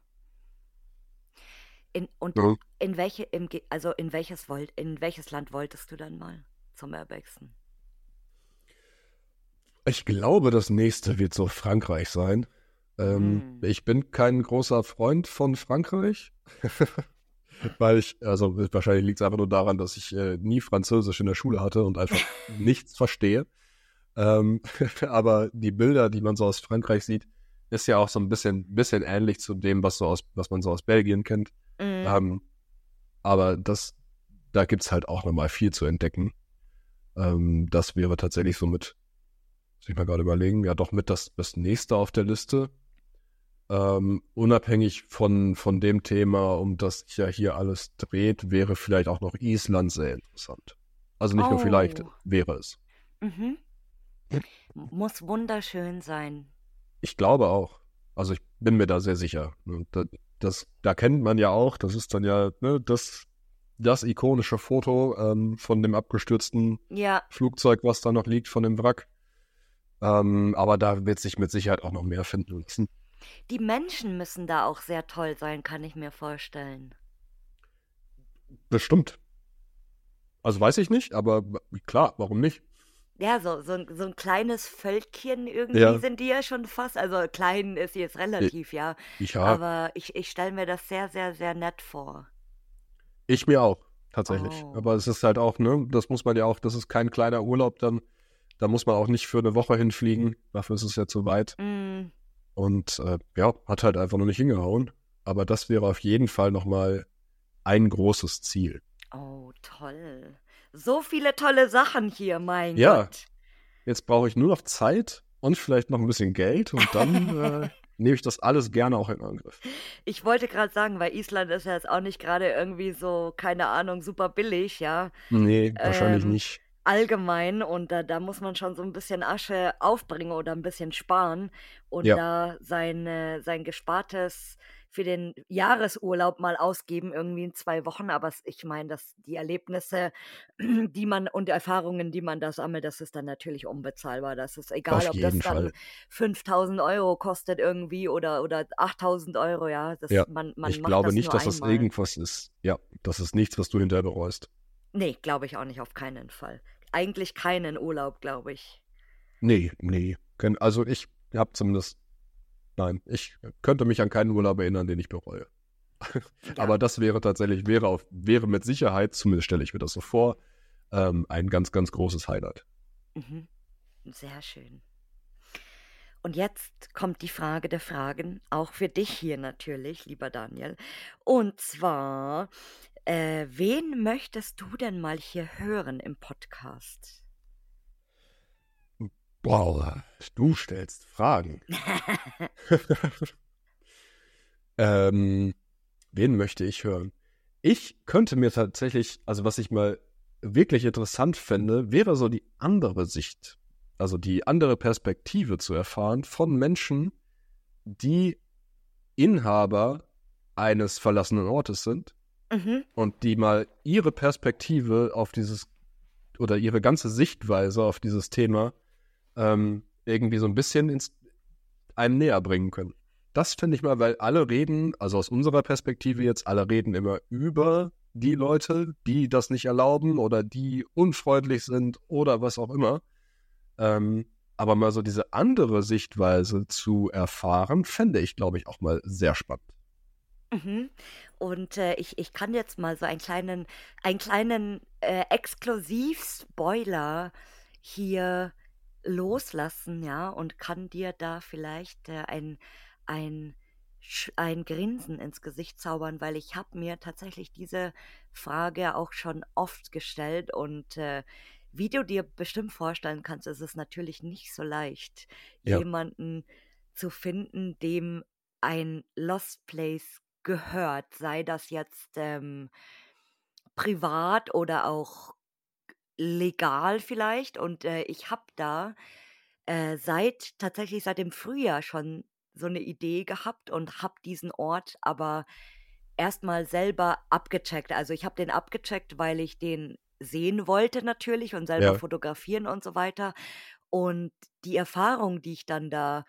Speaker 1: In, und
Speaker 2: Ja.
Speaker 1: in welche, im, Ge- also in welches wollt, in welches Land wolltest du dann mal zum Urbexen?
Speaker 2: Ich glaube, das nächste wird so Frankreich sein. Ähm,
Speaker 1: Mm.
Speaker 2: ich bin kein großer Freund von Frankreich, weil ich, also wahrscheinlich liegt es einfach nur daran, dass ich äh, nie Französisch in der Schule hatte und einfach nichts verstehe. Ähm, aber die Bilder, die man so aus Frankreich sieht, ist ja auch so ein bisschen, bisschen ähnlich zu dem, was so aus, was man so aus Belgien kennt.
Speaker 1: Mm.
Speaker 2: Ähm, aber das, da gibt's halt auch nochmal viel zu entdecken. Ähm, das wäre tatsächlich so mit, muss ich mal gerade überlegen, ja doch mit das, das nächste auf der Liste. Ähm, unabhängig von, von dem Thema, um das sich ja hier alles dreht, wäre vielleicht auch noch Island sehr interessant. Also nicht nur vielleicht,
Speaker 1: Oh,
Speaker 2: wäre es.
Speaker 1: mhm. Muss wunderschön sein.
Speaker 2: Ich glaube auch. Also ich bin mir da sehr sicher. Und das, das, da kennt man ja auch, das ist dann ja ne, das, das ikonische Foto ähm, von dem abgestürzten
Speaker 1: Ja,
Speaker 2: Flugzeug, was da noch liegt von dem Wrack. Ähm, aber da wird sich mit Sicherheit auch noch mehr finden lassen.
Speaker 1: die Menschen müssen da auch sehr toll sein, kann ich mir vorstellen.
Speaker 2: Bestimmt. Also weiß ich nicht, aber klar, warum nicht?
Speaker 1: Ja, so, so, ein- so ein kleines Völkchen irgendwie
Speaker 2: Ja,
Speaker 1: sind die ja schon fast. Also klein ist jetzt
Speaker 2: i-
Speaker 1: relativ, ja.
Speaker 2: ja,
Speaker 1: Aber ich, ich stelle mir das sehr, sehr, sehr nett vor.
Speaker 2: ich mir auch, tatsächlich.
Speaker 1: Oh.
Speaker 2: Aber es ist halt auch, ne, das muss man ja auch, das ist kein kleiner Urlaub, dann, da muss man auch nicht für eine Woche hinfliegen. Dafür ist es ja zu weit.
Speaker 1: Mm.
Speaker 2: Und äh, ja, hat halt einfach noch nicht hingehauen. Aber das wäre auf jeden Fall nochmal ein großes Ziel.
Speaker 1: Oh, toll. So viele tolle Sachen hier, mein
Speaker 2: Ja,
Speaker 1: Gott.
Speaker 2: jetzt brauche ich nur noch Zeit und vielleicht noch ein bisschen Geld und dann äh, nehme ich das alles gerne auch in Angriff.
Speaker 1: Ich wollte gerade sagen, weil Island ist ja jetzt auch nicht gerade irgendwie so, keine Ahnung, super billig, ja.
Speaker 2: Nee, wahrscheinlich
Speaker 1: Ähm,
Speaker 2: nicht.
Speaker 1: allgemein und da, da muss man schon so ein bisschen Asche aufbringen oder ein bisschen sparen und
Speaker 2: Ja,
Speaker 1: da sein, äh, sein Gespartes für den Jahresurlaub mal ausgeben, irgendwie in zwei Wochen. Aber es- ich meine, dass die Erlebnisse, die man und Erfahrungen, die man da sammelt, das ist dann natürlich unbezahlbar. Das ist egal,
Speaker 2: auf
Speaker 1: ob das
Speaker 2: jeden
Speaker 1: dann
Speaker 2: Fall.
Speaker 1: fünftausend Euro kostet irgendwie oder, oder achttausend Euro, ja. Das,
Speaker 2: Ja,
Speaker 1: man, man
Speaker 2: ich
Speaker 1: macht
Speaker 2: glaube
Speaker 1: das
Speaker 2: nicht,
Speaker 1: nur
Speaker 2: dass das
Speaker 1: einmal.
Speaker 2: irgendwas ist. Ja, das ist nichts, was du hinterher bereust.
Speaker 1: Nee, glaube ich auch nicht, auf keinen Fall. Eigentlich keinen Urlaub, glaube ich.
Speaker 2: Nee, nee. Ken- Also ich habe zumindest, nein, ich könnte mich an keinen Urlaub erinnern, den ich bereue.
Speaker 1: Ja.
Speaker 2: Aber das wäre tatsächlich, wäre auf, wäre mit Sicherheit, zumindest stelle ich mir das so vor, ähm, ein ganz, ganz großes Highlight.
Speaker 1: Mhm. Sehr schön. Und jetzt kommt die Frage der Fragen, auch für dich hier natürlich, lieber Daniel. Und zwar, äh, wen möchtest du denn mal hier hören im Podcast?
Speaker 2: Wow, du stellst Fragen. ähm, wen möchte ich hören? Ich könnte mir tatsächlich, also was ich mal wirklich interessant fände, wäre so die andere Sicht, also die andere Perspektive zu erfahren von Menschen, die Inhaber eines verlassenen Ortes sind
Speaker 1: Mhm.
Speaker 2: und die mal ihre Perspektive auf dieses oder ihre ganze Sichtweise auf dieses Thema ähm, irgendwie so ein bisschen ins, einem näher bringen können. Das finde ich mal, weil alle reden, also aus unserer Perspektive jetzt, alle reden immer über die Leute, die das nicht erlauben oder die unfreundlich sind oder was auch immer. Ähm, aber mal so diese andere Sichtweise zu erfahren, fände ich, glaube ich, auch mal sehr spannend.
Speaker 1: Mhm. Und äh, ich, ich kann jetzt mal so einen kleinen, einen kleinen äh, Exklusiv-Spoiler hier loslassen, ja, und kann dir da vielleicht äh, ein, ein, Sch- ein Grinsen ins Gesicht zaubern, weil ich habe mir tatsächlich diese Frage auch schon oft gestellt und äh, wie du dir bestimmt vorstellen kannst, ist es natürlich nicht so leicht,
Speaker 2: Ja,
Speaker 1: jemanden zu finden, dem ein Lost Place gehört, sei das jetzt ähm, privat oder auch legal vielleicht. Und äh, ich habe da äh, seit tatsächlich seit dem Frühjahr schon so eine Idee gehabt und habe diesen Ort aber erstmal selber abgecheckt. Also ich habe den abgecheckt, weil ich den sehen wollte natürlich und selber
Speaker 2: ja,
Speaker 1: fotografieren und so weiter. Und die Erfahrung, die ich dann da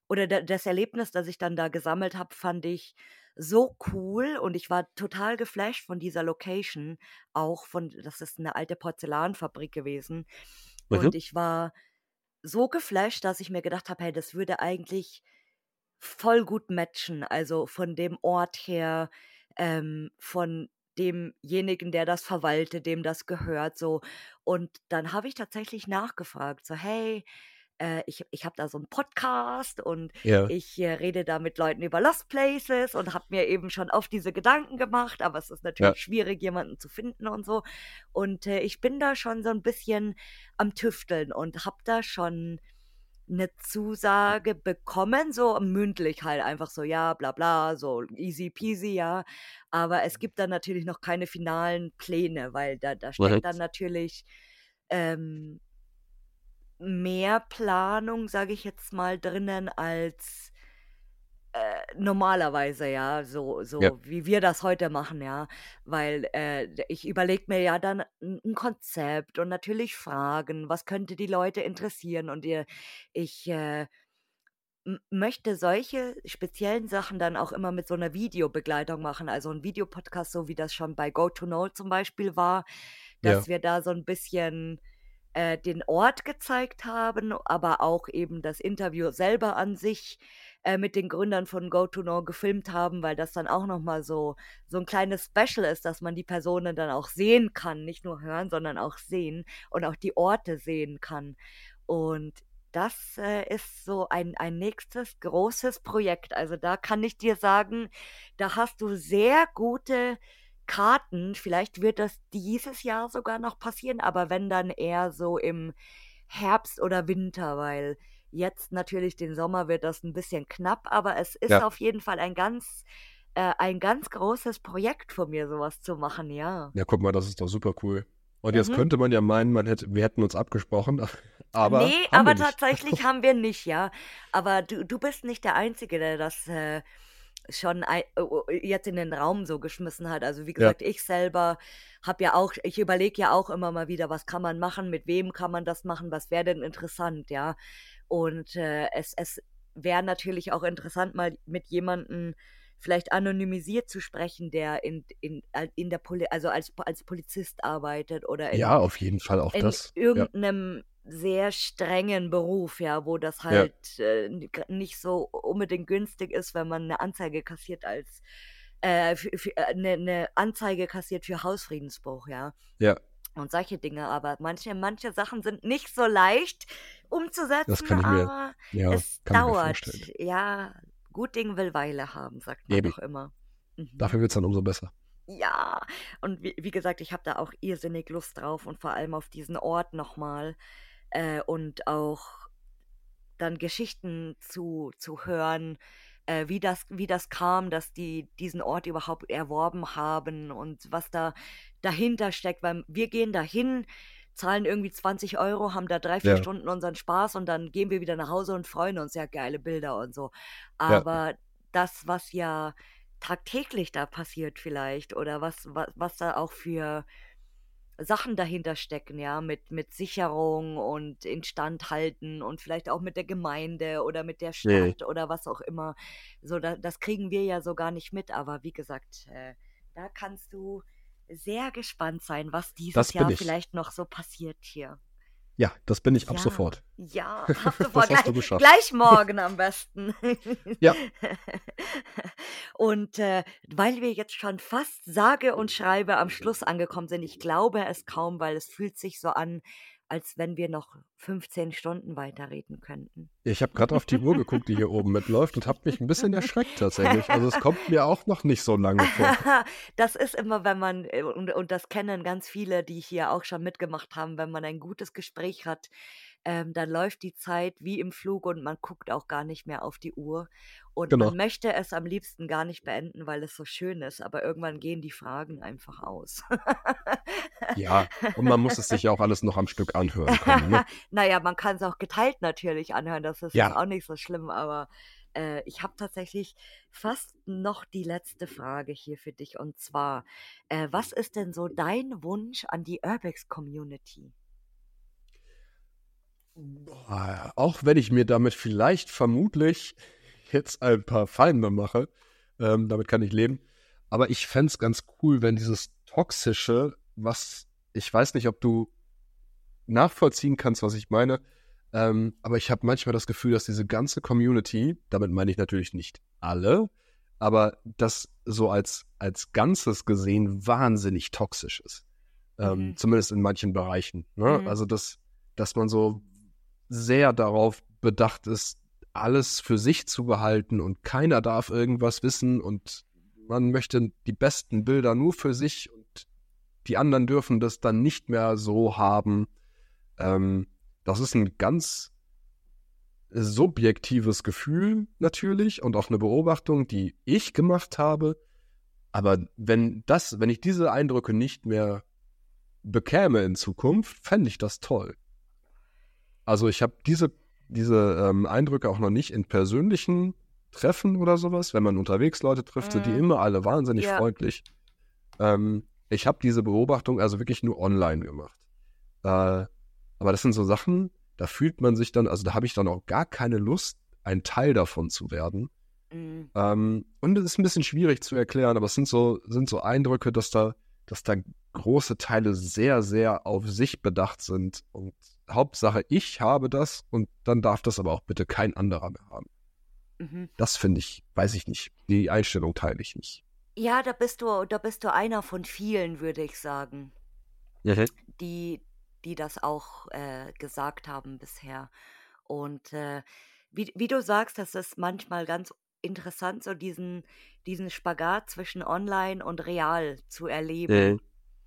Speaker 1: oder da das Erlebnis, das ich dann da gesammelt habe, fand ich so cool und ich war total geflasht von dieser Location, auch von das ist eine alte Porzellanfabrik gewesen.
Speaker 2: Mhm.
Speaker 1: Und ich war so geflasht, dass ich mir gedacht habe: „Hey, das würde eigentlich voll gut matchen.“ Also, von dem Ort her, ähm, von demjenigen, der das verwaltet, dem das gehört so. Und dann habe ich tatsächlich nachgefragt, so: „Hey, äh, ich ich habe da so einen Podcast und
Speaker 2: Ja,
Speaker 1: ich, äh, rede da mit Leuten über Lost Places und habe mir eben schon oft diese Gedanken gemacht, aber es ist
Speaker 2: ja,
Speaker 1: natürlich schwierig, jemanden zu finden und so. Und, äh, ich bin da schon so ein bisschen am Tüfteln und habe da schon 'ne Zusage bekommen, so mündlich halt einfach so: „Ja, bla bla“, so easy peasy, ja. Aber es gibt dann natürlich noch keine finalen Pläne, weil da da steckt dann
Speaker 2: korrekt.
Speaker 1: natürlich, ähm, mehr Planung, sage ich jetzt mal, drinnen als, äh, normalerweise, ja, so
Speaker 2: Ja,
Speaker 1: so wie wir das heute machen, ja. Weil, äh, d ich überlege mir ja dann 'n 'n Konzept und natürlich Fragen, was könnte die Leute interessieren und, äh, ich, äh M möchte solche speziellen Sachen dann auch immer mit so 'ner Videobegleitung machen, also 'n Videopodcast, so wie das schon bei GoToKnow zum Beispiel war,
Speaker 2: ja,
Speaker 1: dass wir da so 'n bisschen, äh, den Ort gezeigt haben, aber auch eben das Interview selber an sich, äh, mit den Gründern von GoToKnow gefilmt haben, weil das dann auch noch mal so so 'n kleines Special ist, dass man die Personen dann auch sehen kann, nicht nur hören, sondern auch sehen und auch die Orte sehen kann. Und das, äh, ist so ein ein nächstes großes Projekt. Also, da kann ich dir sagen, da hast du sehr gute Karten. Vielleicht wird das dieses Jahr sogar noch passieren, aber wenn, dann eher so im Herbst oder Winter, weil jetzt natürlich den Sommer wird das ein bisschen knapp, aber es ist
Speaker 2: ja.
Speaker 1: auf jeden Fall ein ganz äh, ein ganz großes Projekt von mir, sowas zu machen, ja.
Speaker 2: Ja, guck mal, das ist doch super cool. Und jetzt
Speaker 1: Mhm.
Speaker 2: könnte man ja meinen, man hätte wir hätten uns abgesprochen, aber
Speaker 1: Ne,
Speaker 2: haben wir
Speaker 1: aber
Speaker 2: nicht.
Speaker 1: tatsächlich haben wir nicht, ja. Aber du du bist nicht der Einzige, der das, äh, schon ei o o jetzt in den Raum so geschmissen hat. Also, wie
Speaker 2: Ja,
Speaker 1: gesagt, ich selber habe ja auch ich überlege ja auch immer mal wieder, was kann man machen, mit wem kann man das machen, was wäre denn interessant, ja? Und, äh, es es wäre natürlich auch interessant, mal mit jemandem vielleicht anonymisiert zu sprechen, der in in al in der Poli also, als als Polizist arbeitet oder in
Speaker 2: ja, auf jeden Fall auch
Speaker 1: in
Speaker 2: das. Ja,
Speaker 1: irgendeinem sehr strengen Beruf, ja, wo das
Speaker 2: ja,
Speaker 1: halt, äh, n gr nicht so unbedingt günstig ist, wenn man 'ne Anzeige kassiert als äh, für für äh, 'ne 'ne Anzeige kassiert für Hausfriedensbruch, ja,
Speaker 2: ja,
Speaker 1: und solche Dinge. Aber manche manche Sachen sind nicht so leicht
Speaker 2: das
Speaker 1: umzusetzen,
Speaker 2: kann ich mir
Speaker 1: aber
Speaker 2: ja,
Speaker 1: es
Speaker 2: kann ich mir
Speaker 1: dauert.
Speaker 2: vorstellen.
Speaker 1: Ja, gut Ding will Weile haben, sagt man
Speaker 2: Eben,
Speaker 1: doch immer. Mhm.
Speaker 2: dafür wird's dann umso besser.
Speaker 1: Ja, und wie wie gesagt, ich habe da auch irrsinnig Lust drauf und vor allem auf diesen Ort noch mal, äh, und auch dann Geschichten zu zu hören, äh, wie das wie das kam, dass die diesen Ort überhaupt erworben haben und was da dahinter steckt, weil wir gehen dahin, zahlen irgendwie zwanzig Euro, haben da drei vier
Speaker 2: Ja,
Speaker 1: Stunden unseren Spaß und dann gehen wir wieder nach Hause und freuen uns, ja, geile Bilder und so.
Speaker 2: ja,
Speaker 1: Aber das, was ja tagtäglich da passiert vielleicht oder was wa was da auch für Sachen dahinter stecken, ja, mit mit Sicherung und Instandhalten und vielleicht auch mit der Gemeinde oder mit der
Speaker 2: mhm,
Speaker 1: Stadt oder was auch immer. So, da das kriegen wir ja so gar nicht mit, aber wie gesagt, äh, da kannst du sehr gespannt sein, was dieses
Speaker 2: das bin
Speaker 1: Jahr
Speaker 2: ich.
Speaker 1: vielleicht noch so passiert hier.
Speaker 2: Ja, das bin ich ab
Speaker 1: Ja,
Speaker 2: sofort.
Speaker 1: ja, ab
Speaker 2: Das
Speaker 1: sofort,
Speaker 2: hast du
Speaker 1: gleich
Speaker 2: geschafft.
Speaker 1: gleich morgen am besten.
Speaker 2: Ja,
Speaker 1: Und, äh, weil wir jetzt schon fast sage und schreibe am Schluss angekommen sind, ich glaube es kaum, weil es fühlt sich so an, als wenn wir noch fünfzehn Stunden weiterreden könnten.
Speaker 2: ich habe grad auf die Uhr geguckt, die hier oben mitläuft und habe mich 'n bisschen erschreckt tatsächlich. Also, es kommt mir auch noch nicht so lange vor.
Speaker 1: Das ist immer, wenn man äh, und und das kennen ganz viele, die hier auch schon mitgemacht haben, wenn man ein gutes Gespräch hat, ähm, dann läuft die Zeit wie im Flug und man guckt auch gar nicht mehr auf die Uhr. Und man
Speaker 2: Genau.
Speaker 1: möchte es am liebsten gar nicht beenden, weil es so schön ist, aber irgendwann gehen die Fragen einfach aus.
Speaker 2: Ja, und man muss es sich ja auch alles noch am Stück anhören können, ne?
Speaker 1: Na ja, man kann's auch geteilt natürlich anhören, das ist jetzt
Speaker 2: Ja,
Speaker 1: auch nicht so schlimm, aber, äh, ich habe tatsächlich fast noch die letzte Frage hier für dich und zwar, äh, was ist denn so dein Wunsch an die Urbex Community?
Speaker 2: Boah, auch wenn ich mir damit vielleicht vermutlich jetzt ein paar Feinde mache, ähm, damit kann ich leben. Aber ich fände es ganz cool, wenn dieses Toxische, was ich weiß nicht, ob du nachvollziehen kannst, was ich meine, ähm, aber ich habe manchmal das Gefühl, dass diese ganze Community, damit meine ich natürlich nicht alle, aber das so als, als Ganzes gesehen wahnsinnig toxisch ist. Ähm,
Speaker 1: Mhm.
Speaker 2: zumindest in manchen Bereichen. Ne?
Speaker 1: Mhm.
Speaker 2: Also, das, dass man so sehr darauf bedacht ist, alles für sich zu behalten und keiner darf irgendwas wissen und man möchte die besten Bilder nur für sich und die anderen dürfen das dann nicht mehr so haben. Ähm, das ist ein ganz subjektives Gefühl natürlich und auch eine Beobachtung, die ich gemacht habe. Aber wenn das, wenn ich diese Eindrücke nicht mehr bekäme in Zukunft, fände ich das toll. Also ich habe diese, diese ähm, Eindrücke auch noch nicht in persönlichen Treffen oder sowas. Wenn man unterwegs Leute trifft, sind die
Speaker 1: Mhm.
Speaker 2: immer alle wahnsinnig
Speaker 1: Ja.
Speaker 2: freundlich. Ähm, ich habe diese Beobachtung also wirklich nur online gemacht. Äh, aber das sind so Sachen, da fühlt man sich dann, also da habe ich dann auch gar keine Lust, ein Teil davon zu werden.
Speaker 1: Mhm.
Speaker 2: Ähm, und es ist ein bisschen schwierig zu erklären, aber es sind so, sind so Eindrücke, dass da, dass da große Teile sehr, sehr auf sich bedacht sind. Und Hauptsache, ich habe das und dann darf das aber auch bitte kein anderer mehr haben.
Speaker 1: Mhm.
Speaker 2: Das finde ich, weiß ich nicht. Die Einstellung teile ich nicht.
Speaker 1: Ja, da bist du, da bist du einer von vielen, würde ich sagen,
Speaker 2: Mhm.
Speaker 1: die, die das auch äh, gesagt haben bisher. Und äh, wie, wie du sagst, das ist manchmal ganz interessant, so diesen, diesen Spagat zwischen online und real zu erleben.
Speaker 2: Mhm.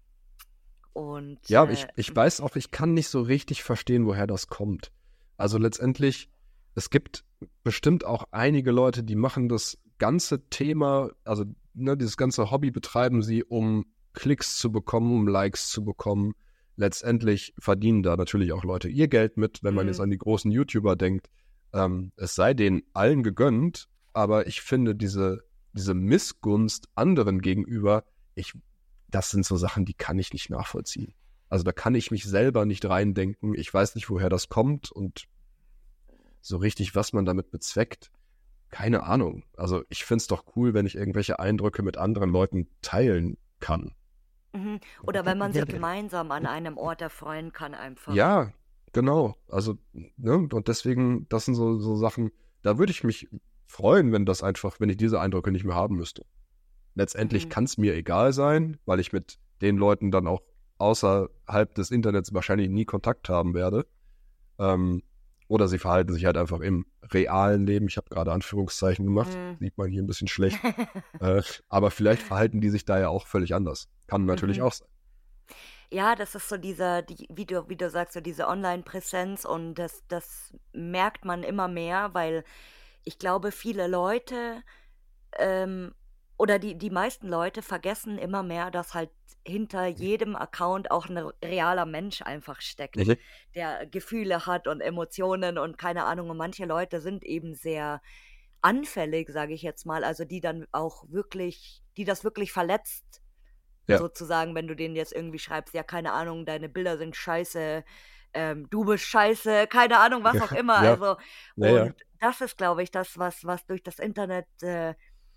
Speaker 1: Und
Speaker 2: Ja,
Speaker 1: äh,
Speaker 2: ich, ich weiß auch, ich kann nicht so richtig verstehen, woher das kommt. Also letztendlich, es gibt bestimmt auch einige Leute, die machen das ganze Thema, also ne, dieses ganze Hobby betreiben sie, um Klicks zu bekommen, um Likes zu bekommen. Letztendlich verdienen da natürlich auch Leute ihr Geld mit, wenn man jetzt
Speaker 1: mm,
Speaker 2: an die großen YouTuber denkt. Ähm, es sei denen allen gegönnt, aber ich finde diese, diese Missgunst anderen gegenüber, ich, das sind so Sachen, die kann ich nicht nachvollziehen. Also da kann ich mich selber nicht reindenken. Ich weiß nicht, woher das kommt und so richtig, was man damit bezweckt. Keine Ahnung. Also ich finde es doch cool, wenn ich irgendwelche Eindrücke mit anderen Leuten teilen kann.
Speaker 1: mhm. Oder wenn man sich gemeinsam an einem Ort erfreuen kann, einfach.
Speaker 2: Ja, genau. Also, ne, und deswegen, das sind so, so Sachen, da würde ich mich freuen, wenn das einfach, wenn ich diese Eindrücke nicht mehr haben müsste. Letztendlich
Speaker 1: Mhm.
Speaker 2: kann es mir egal sein, weil ich mit den Leuten dann auch außerhalb des Internets wahrscheinlich nie Kontakt haben werde. Ähm, oder sie verhalten sich halt einfach im realen Leben. Ich habe gerade Anführungszeichen gemacht.
Speaker 1: Mhm.
Speaker 2: Sieht man hier ein bisschen schlecht. Äh, aber vielleicht verhalten die sich da ja auch völlig anders. Kann natürlich
Speaker 1: Mhm.
Speaker 2: auch sein.
Speaker 1: Ja, das ist so dieser, die, wie du, wie du sagst, so diese Online-Präsenz und das, das merkt man immer mehr, weil ich glaube, viele Leute ähm, oder die, die meisten Leute vergessen immer mehr, dass halt hinter jedem Account auch ein realer Mensch einfach steckt,
Speaker 2: Mhm.
Speaker 1: der Gefühle hat und Emotionen und keine Ahnung. Und manche Leute sind eben sehr anfällig, sage ich jetzt mal, also die dann auch wirklich, die das wirklich verletzt
Speaker 2: Ja,
Speaker 1: sozusagen, wenn du denen jetzt irgendwie schreibst, ja, keine Ahnung, deine Bilder sind scheiße, ähm, du bist scheiße, keine Ahnung, was auch immer.
Speaker 2: ja,
Speaker 1: Also,
Speaker 2: ja, ja,
Speaker 1: und das ist, glaube ich, das, was, was durch das Internet, äh,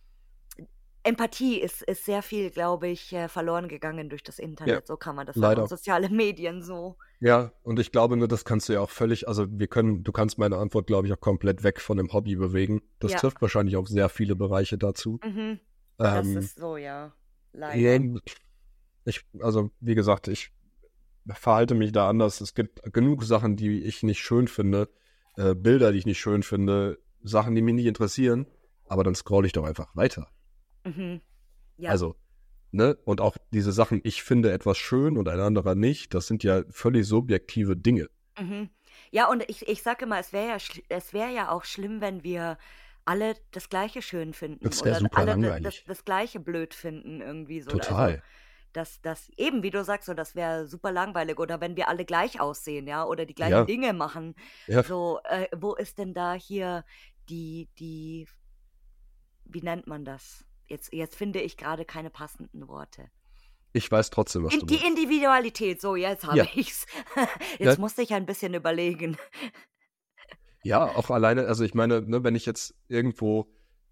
Speaker 1: Empathie ist, ist sehr viel, glaube ich, äh, verloren gegangen durch das
Speaker 2: ja,
Speaker 1: Internet, so kann man das sagen. Und
Speaker 2: leider.
Speaker 1: soziale Medien so.
Speaker 2: Ja, und ich glaube, nur das kannst du ja auch völlig, also wir können, du kannst meine Antwort, glaube ich, auch komplett weg von dem Hobby bewegen. Das
Speaker 1: Ja,
Speaker 2: trifft wahrscheinlich auf sehr viele Bereiche dazu.
Speaker 1: mhm. Das
Speaker 2: Ähm,
Speaker 1: ist so, ja. Leider.
Speaker 2: ja, ich, also wie gesagt, ich verhalte mich da anders. Es gibt genug Sachen, die ich nicht schön finde, äh, Bilder, die ich nicht schön finde, Sachen, die mich nicht interessieren, aber dann scroll ich doch einfach weiter.
Speaker 1: Mhm. Ja.
Speaker 2: Also, ne, und auch diese Sachen, ich finde etwas schön und ein anderer nicht, das sind ja völlig subjektive Dinge.
Speaker 1: Mhm. Ja, und ich, ich sage immer, es wäre ja, schl- es wäre ja auch schlimm, wenn wir alle das Gleiche schön finden
Speaker 2: Das wäre
Speaker 1: oder
Speaker 2: super
Speaker 1: alle d- das,
Speaker 2: langweilig.
Speaker 1: das Gleiche blöd finden irgendwie so. Also,
Speaker 2: Total.
Speaker 1: das, das eben, wie du sagst, so, das wäre super langweilig. Oder wenn wir alle gleich aussehen, ja, oder die gleichen
Speaker 2: Ja,
Speaker 1: Dinge machen.
Speaker 2: ja,
Speaker 1: So, äh, wo ist denn da hier die, die, wie nennt man das? Jetzt, jetzt finde ich gerade keine passenden Worte.
Speaker 2: ich weiß trotzdem, was
Speaker 1: In,
Speaker 2: du
Speaker 1: die
Speaker 2: meinst.
Speaker 1: Individualität, so jetzt habe
Speaker 2: Ja.
Speaker 1: ich's.
Speaker 2: Ja.
Speaker 1: Jetzt musste ich ein bisschen überlegen.
Speaker 2: Ja, auch alleine, also ich meine, ne, wenn ich jetzt irgendwo,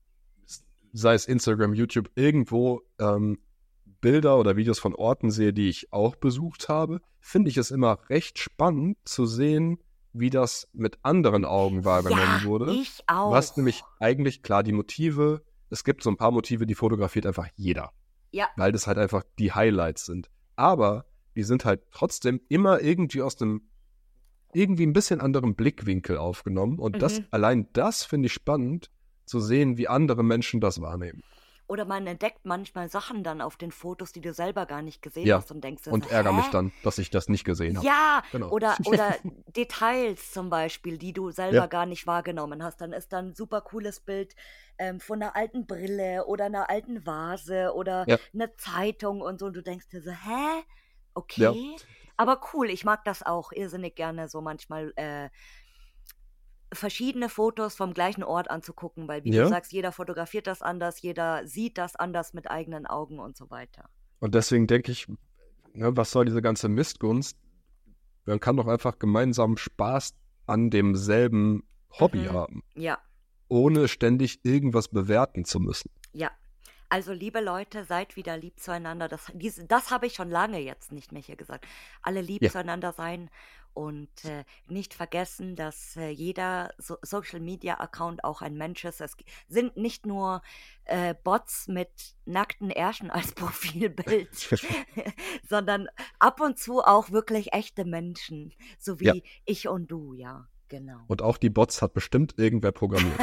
Speaker 2: sei es Instagram, YouTube, irgendwo ähm, Bilder oder Videos von Orten sehe, die ich auch besucht habe, finde ich es immer recht spannend zu sehen, wie das mit anderen Augen wahrgenommen
Speaker 1: Ja,
Speaker 2: wurde.
Speaker 1: ich auch.
Speaker 2: Was nämlich eigentlich, klar, die Motive, es gibt so ein paar Motive, die fotografiert einfach jeder.
Speaker 1: Ja.
Speaker 2: Weil das halt einfach die Highlights sind. Aber die sind halt trotzdem immer irgendwie aus einem irgendwie ein bisschen anderen Blickwinkel aufgenommen. Und das,
Speaker 1: Mhm.
Speaker 2: allein das finde ich spannend, zu sehen, wie andere Menschen das wahrnehmen.
Speaker 1: Oder man entdeckt manchmal Sachen dann auf den Fotos, die du selber gar nicht gesehen
Speaker 2: Ja,
Speaker 1: hast und denkst dir
Speaker 2: und
Speaker 1: so,
Speaker 2: ärgere mich
Speaker 1: hä?
Speaker 2: dann, dass ich das nicht gesehen habe.
Speaker 1: Ja,
Speaker 2: Genau.
Speaker 1: oder, oder Details zum Beispiel, die du selber
Speaker 2: Ja.
Speaker 1: gar nicht wahrgenommen hast. Dann ist dann ein super cooles Bild ähm, von einer alten Brille oder einer alten Vase oder
Speaker 2: Ja.
Speaker 1: eine Zeitung und so. Und du denkst dir so, hä?
Speaker 2: Ja.
Speaker 1: Okay. Aber cool, ich mag das auch irrsinnig gerne, so manchmal äh, verschiedene Fotos vom gleichen Ort anzugucken, weil wie
Speaker 2: Ja.
Speaker 1: du sagst, jeder fotografiert das anders, jeder sieht das anders mit eigenen Augen und so weiter.
Speaker 2: Und deswegen denke ich, ne, was soll diese ganze Missgunst? Man kann doch einfach gemeinsam Spaß an demselben Hobby
Speaker 1: Mhm.
Speaker 2: haben,
Speaker 1: Ja,
Speaker 2: ohne ständig irgendwas bewerten zu müssen.
Speaker 1: ja. Also liebe Leute, seid wieder lieb zueinander. Das, diese, das habe ich schon lange jetzt nicht mehr hier gesagt. Alle lieb
Speaker 2: Ja.
Speaker 1: zueinander sein und äh, nicht vergessen, dass äh, jeder so Social Media Account auch ein Mensch ist. Es sind nicht nur äh, Bots mit nackten Ärschen als Profilbild, sondern ab und zu auch wirklich echte Menschen, so wie
Speaker 2: Ja.
Speaker 1: ich und du, ja, genau.
Speaker 2: Und auch die Bots hat bestimmt irgendwer programmiert.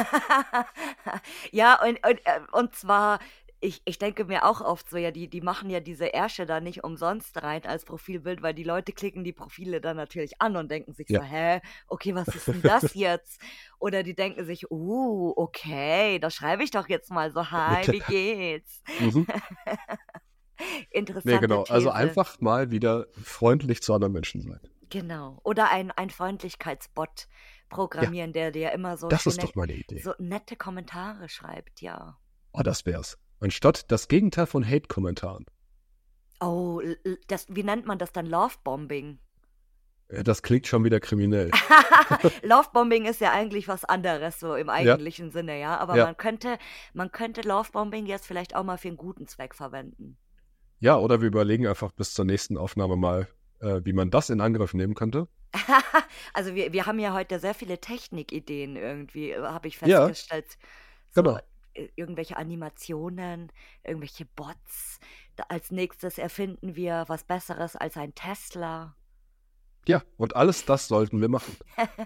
Speaker 1: Ja, und, und, äh, und zwar, ich, ich denke mir auch oft so, ja, die, die machen ja diese Ärsche da nicht umsonst rein als Profilbild, weil die Leute klicken die Profile dann natürlich an und denken sich
Speaker 2: Ja.
Speaker 1: so, hä, okay, was ist denn das jetzt? Oder die denken sich, uh, okay, da schreibe ich doch jetzt mal so, hi, wie geht's?
Speaker 2: Mhm.
Speaker 1: Interessante
Speaker 2: Nee, genau. Also
Speaker 1: These.
Speaker 2: einfach mal wieder freundlich zu anderen Menschen sein.
Speaker 1: Genau. Oder ein, ein Freundlichkeitsbot programmieren, der dir immer so
Speaker 2: Das ist
Speaker 1: schöne,
Speaker 2: doch meine Idee.
Speaker 1: so nette Kommentare schreibt, ja.
Speaker 2: Oh, das wär's. Anstatt das Gegenteil von Hate-Kommentaren.
Speaker 1: Oh, l- l- das, wie nennt man das dann? Lovebombing.
Speaker 2: Ja, das klingt schon wieder kriminell.
Speaker 1: Lovebombing ist ja eigentlich was anderes, so im eigentlichen Sinne, ja. Aber
Speaker 2: Ja.
Speaker 1: man könnte, man könnte Lovebombing jetzt vielleicht auch mal für einen guten Zweck verwenden.
Speaker 2: Ja, oder wir überlegen einfach bis zur nächsten Aufnahme mal, äh, wie man das in Angriff nehmen könnte.
Speaker 1: Also wir, wir haben ja heute sehr viele Technikideen irgendwie, äh, habe ich
Speaker 2: Ja,
Speaker 1: festgestellt. So
Speaker 2: genau.
Speaker 1: äh, irgendwelche Animationen, irgendwelche Bots. Da, als nächstes erfinden wir was Besseres als ein Tesla.
Speaker 2: Ja, und alles das sollten wir machen.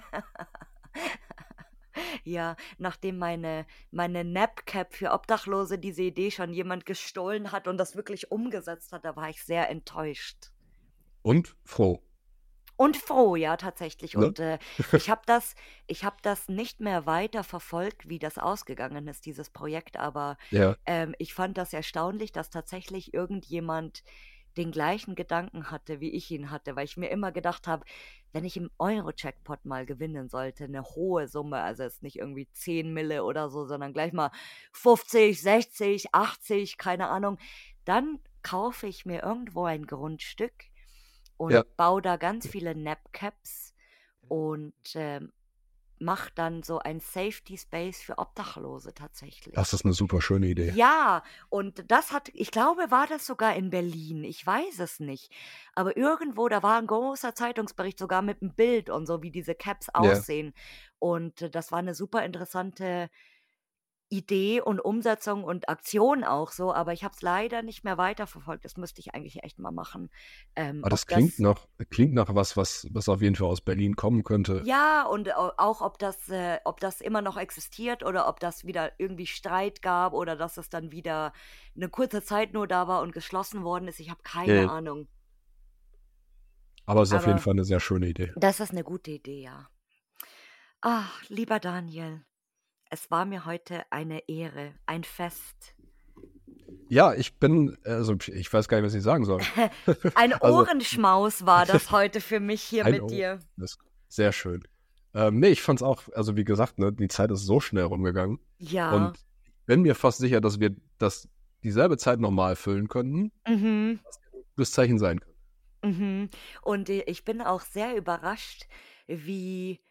Speaker 1: Ja, nachdem meine, meine Napcap für Obdachlose diese Idee schon jemand gestohlen hat und das wirklich umgesetzt hat, da war ich sehr enttäuscht.
Speaker 2: Und froh.
Speaker 1: Und froh, ja, tatsächlich.
Speaker 2: Ne?
Speaker 1: Und äh, ich habe das, ich habe das nicht mehr weiter verfolgt, wie das ausgegangen ist, dieses Projekt. Aber
Speaker 2: Ja,
Speaker 1: ähm, ich fand das erstaunlich, dass tatsächlich irgendjemand den gleichen Gedanken hatte, wie ich ihn hatte, weil ich mir immer gedacht habe, wenn ich im Euro-Jackpot mal gewinnen sollte, eine hohe Summe, also jetzt nicht irgendwie zehn Mille oder so, sondern gleich mal fünfzig, sechzig, achtzig, keine Ahnung, dann kaufe ich mir irgendwo ein Grundstück und
Speaker 2: ja.
Speaker 1: baue da ganz viele Napcaps und ähm, mache dann so ein Safety Space für Obdachlose tatsächlich.
Speaker 2: Das ist eine super schöne Idee.
Speaker 1: Ja, und das hat, ich glaube, war das sogar in Berlin. Ich weiß es nicht. Aber irgendwo, da war ein großer Zeitungsbericht sogar mit einem Bild und so, wie diese Caps
Speaker 2: Ja.
Speaker 1: aussehen. Und äh, das war eine super interessante Idee und Umsetzung und Aktion auch so, aber ich habe es leider nicht mehr weiterverfolgt. Das müsste ich eigentlich echt mal machen. Ähm,
Speaker 2: Aber das
Speaker 1: ob
Speaker 2: klingt
Speaker 1: das,
Speaker 2: nach, klingt nach was, was, was auf jeden Fall aus Berlin kommen könnte.
Speaker 1: ja, und au- auch ob das, äh, ob das immer noch existiert oder ob das wieder irgendwie Streit gab oder dass es dann wieder eine kurze Zeit nur da war und geschlossen worden ist. Ich habe keine
Speaker 2: Ja.
Speaker 1: Ahnung.
Speaker 2: Aber es ist auf jeden
Speaker 1: Aber
Speaker 2: Fall eine sehr schöne Idee.
Speaker 1: das ist eine gute Idee, ja. Ach, lieber Daniel, es war mir heute eine Ehre, ein Fest.
Speaker 2: Ja, ich bin, also ich weiß gar nicht, was ich sagen soll.
Speaker 1: Ein
Speaker 2: Also,
Speaker 1: Ohrenschmaus war das heute für mich hier
Speaker 2: ein
Speaker 1: mit
Speaker 2: Ohr.
Speaker 1: dir.
Speaker 2: Das ist sehr schön. Ähm, nee, ich fand's auch, also wie gesagt, ne, die Zeit ist so schnell rumgegangen.
Speaker 1: Ja.
Speaker 2: Und ich bin mir fast sicher, dass wir das dieselbe Zeit nochmal füllen könnten.
Speaker 1: Mhm.
Speaker 2: gutes Zeichen sein kann.
Speaker 1: Mhm. Und äh, ich bin auch sehr überrascht, wie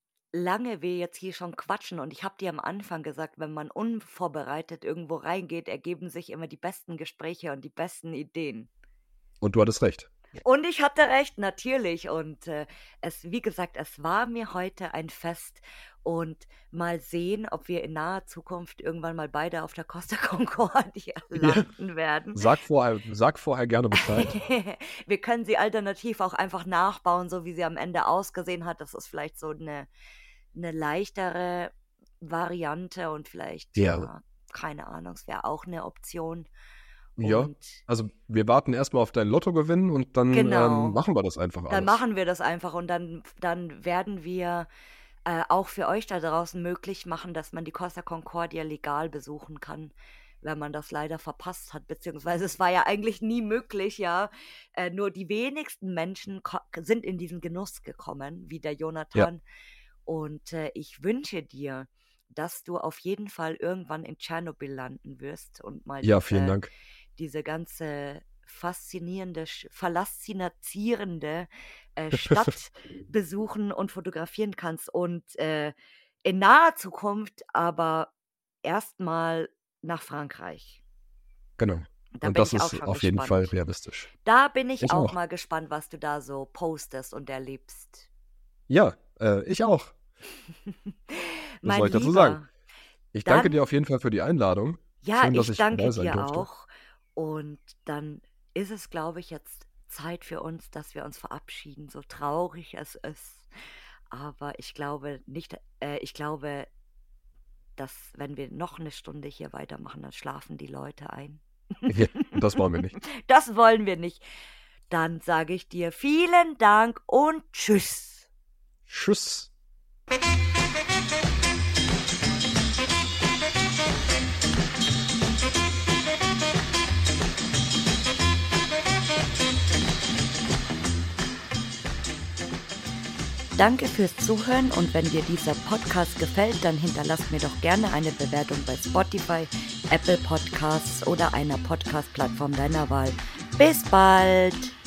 Speaker 1: lange wir jetzt hier schon quatschen. Und ich habe dir am Anfang gesagt, wenn man unvorbereitet irgendwo reingeht, ergeben sich immer die besten Gespräche und die besten Ideen.
Speaker 2: Und du hattest recht.
Speaker 1: Und ich hatte recht, natürlich. Und äh, es, wie gesagt, es war mir heute ein Fest. Und mal sehen, ob wir in naher Zukunft irgendwann mal beide auf der Costa Concordia
Speaker 2: Ja.
Speaker 1: landen werden.
Speaker 2: Sag vorher, sag vorher gerne Bescheid.
Speaker 1: Wir können sie alternativ auch einfach nachbauen, so wie sie am Ende ausgesehen hat. Das ist vielleicht so eine, eine leichtere Variante und vielleicht,
Speaker 2: Ja.
Speaker 1: ja, keine Ahnung, es wäre auch eine Option.
Speaker 2: Ja,
Speaker 1: Und
Speaker 2: also wir warten erstmal auf dein Lottogewinn und dann
Speaker 1: Genau.
Speaker 2: ähm, machen wir das einfach alles.
Speaker 1: dann machen wir das einfach und dann, dann werden wir äh, auch für euch da draußen möglich machen, dass man die Costa Concordia legal besuchen kann, wenn man das leider verpasst hat, beziehungsweise es war ja eigentlich nie möglich, ja. Äh, nur die wenigsten Menschen ko- sind in diesen Genuss gekommen, wie der Jonathan. Und äh, ich wünsche dir, dass du auf jeden Fall irgendwann in Tschernobyl landen wirst und mal
Speaker 2: Ja,
Speaker 1: diese,
Speaker 2: vielen Dank.
Speaker 1: diese ganze faszinierende, sch- faszinierende äh, Stadt besuchen und fotografieren kannst. Und äh, in naher Zukunft aber erstmal nach Frankreich.
Speaker 2: Genau.
Speaker 1: Da
Speaker 2: Und
Speaker 1: bin
Speaker 2: das
Speaker 1: ich auch
Speaker 2: ist
Speaker 1: schon
Speaker 2: auf jeden Fall
Speaker 1: gespannt.
Speaker 2: realistisch.
Speaker 1: Da bin ich
Speaker 2: Ich
Speaker 1: auch
Speaker 2: auch.
Speaker 1: mal gespannt, was du da so postest und erlebst.
Speaker 2: Ja, äh, ich auch. Was
Speaker 1: Mein
Speaker 2: soll ich dazu
Speaker 1: Lieber,
Speaker 2: sagen? Ich danke
Speaker 1: dann,
Speaker 2: dir auf jeden Fall für die Einladung.
Speaker 1: ja,
Speaker 2: Schön, dass
Speaker 1: ich
Speaker 2: ich dabei
Speaker 1: danke
Speaker 2: sein
Speaker 1: dir
Speaker 2: durfte.
Speaker 1: auch. Und dann ist es, glaube ich, jetzt Zeit für uns, dass wir uns verabschieden, so traurig es ist. Aber ich glaube nicht, äh, ich glaube, dass wenn wir noch eine Stunde hier weitermachen, dann schlafen die Leute ein.
Speaker 2: Ja, und das wollen wir nicht.
Speaker 1: Das wollen wir nicht. Dann sage ich dir vielen Dank und tschüss.
Speaker 2: Tschüss.
Speaker 1: Danke fürs Zuhören und wenn dir dieser Podcast gefällt, dann hinterlass mir doch gerne eine Bewertung bei Spotify, Apple Podcasts oder einer Podcast-Plattform deiner Wahl. Bis bald!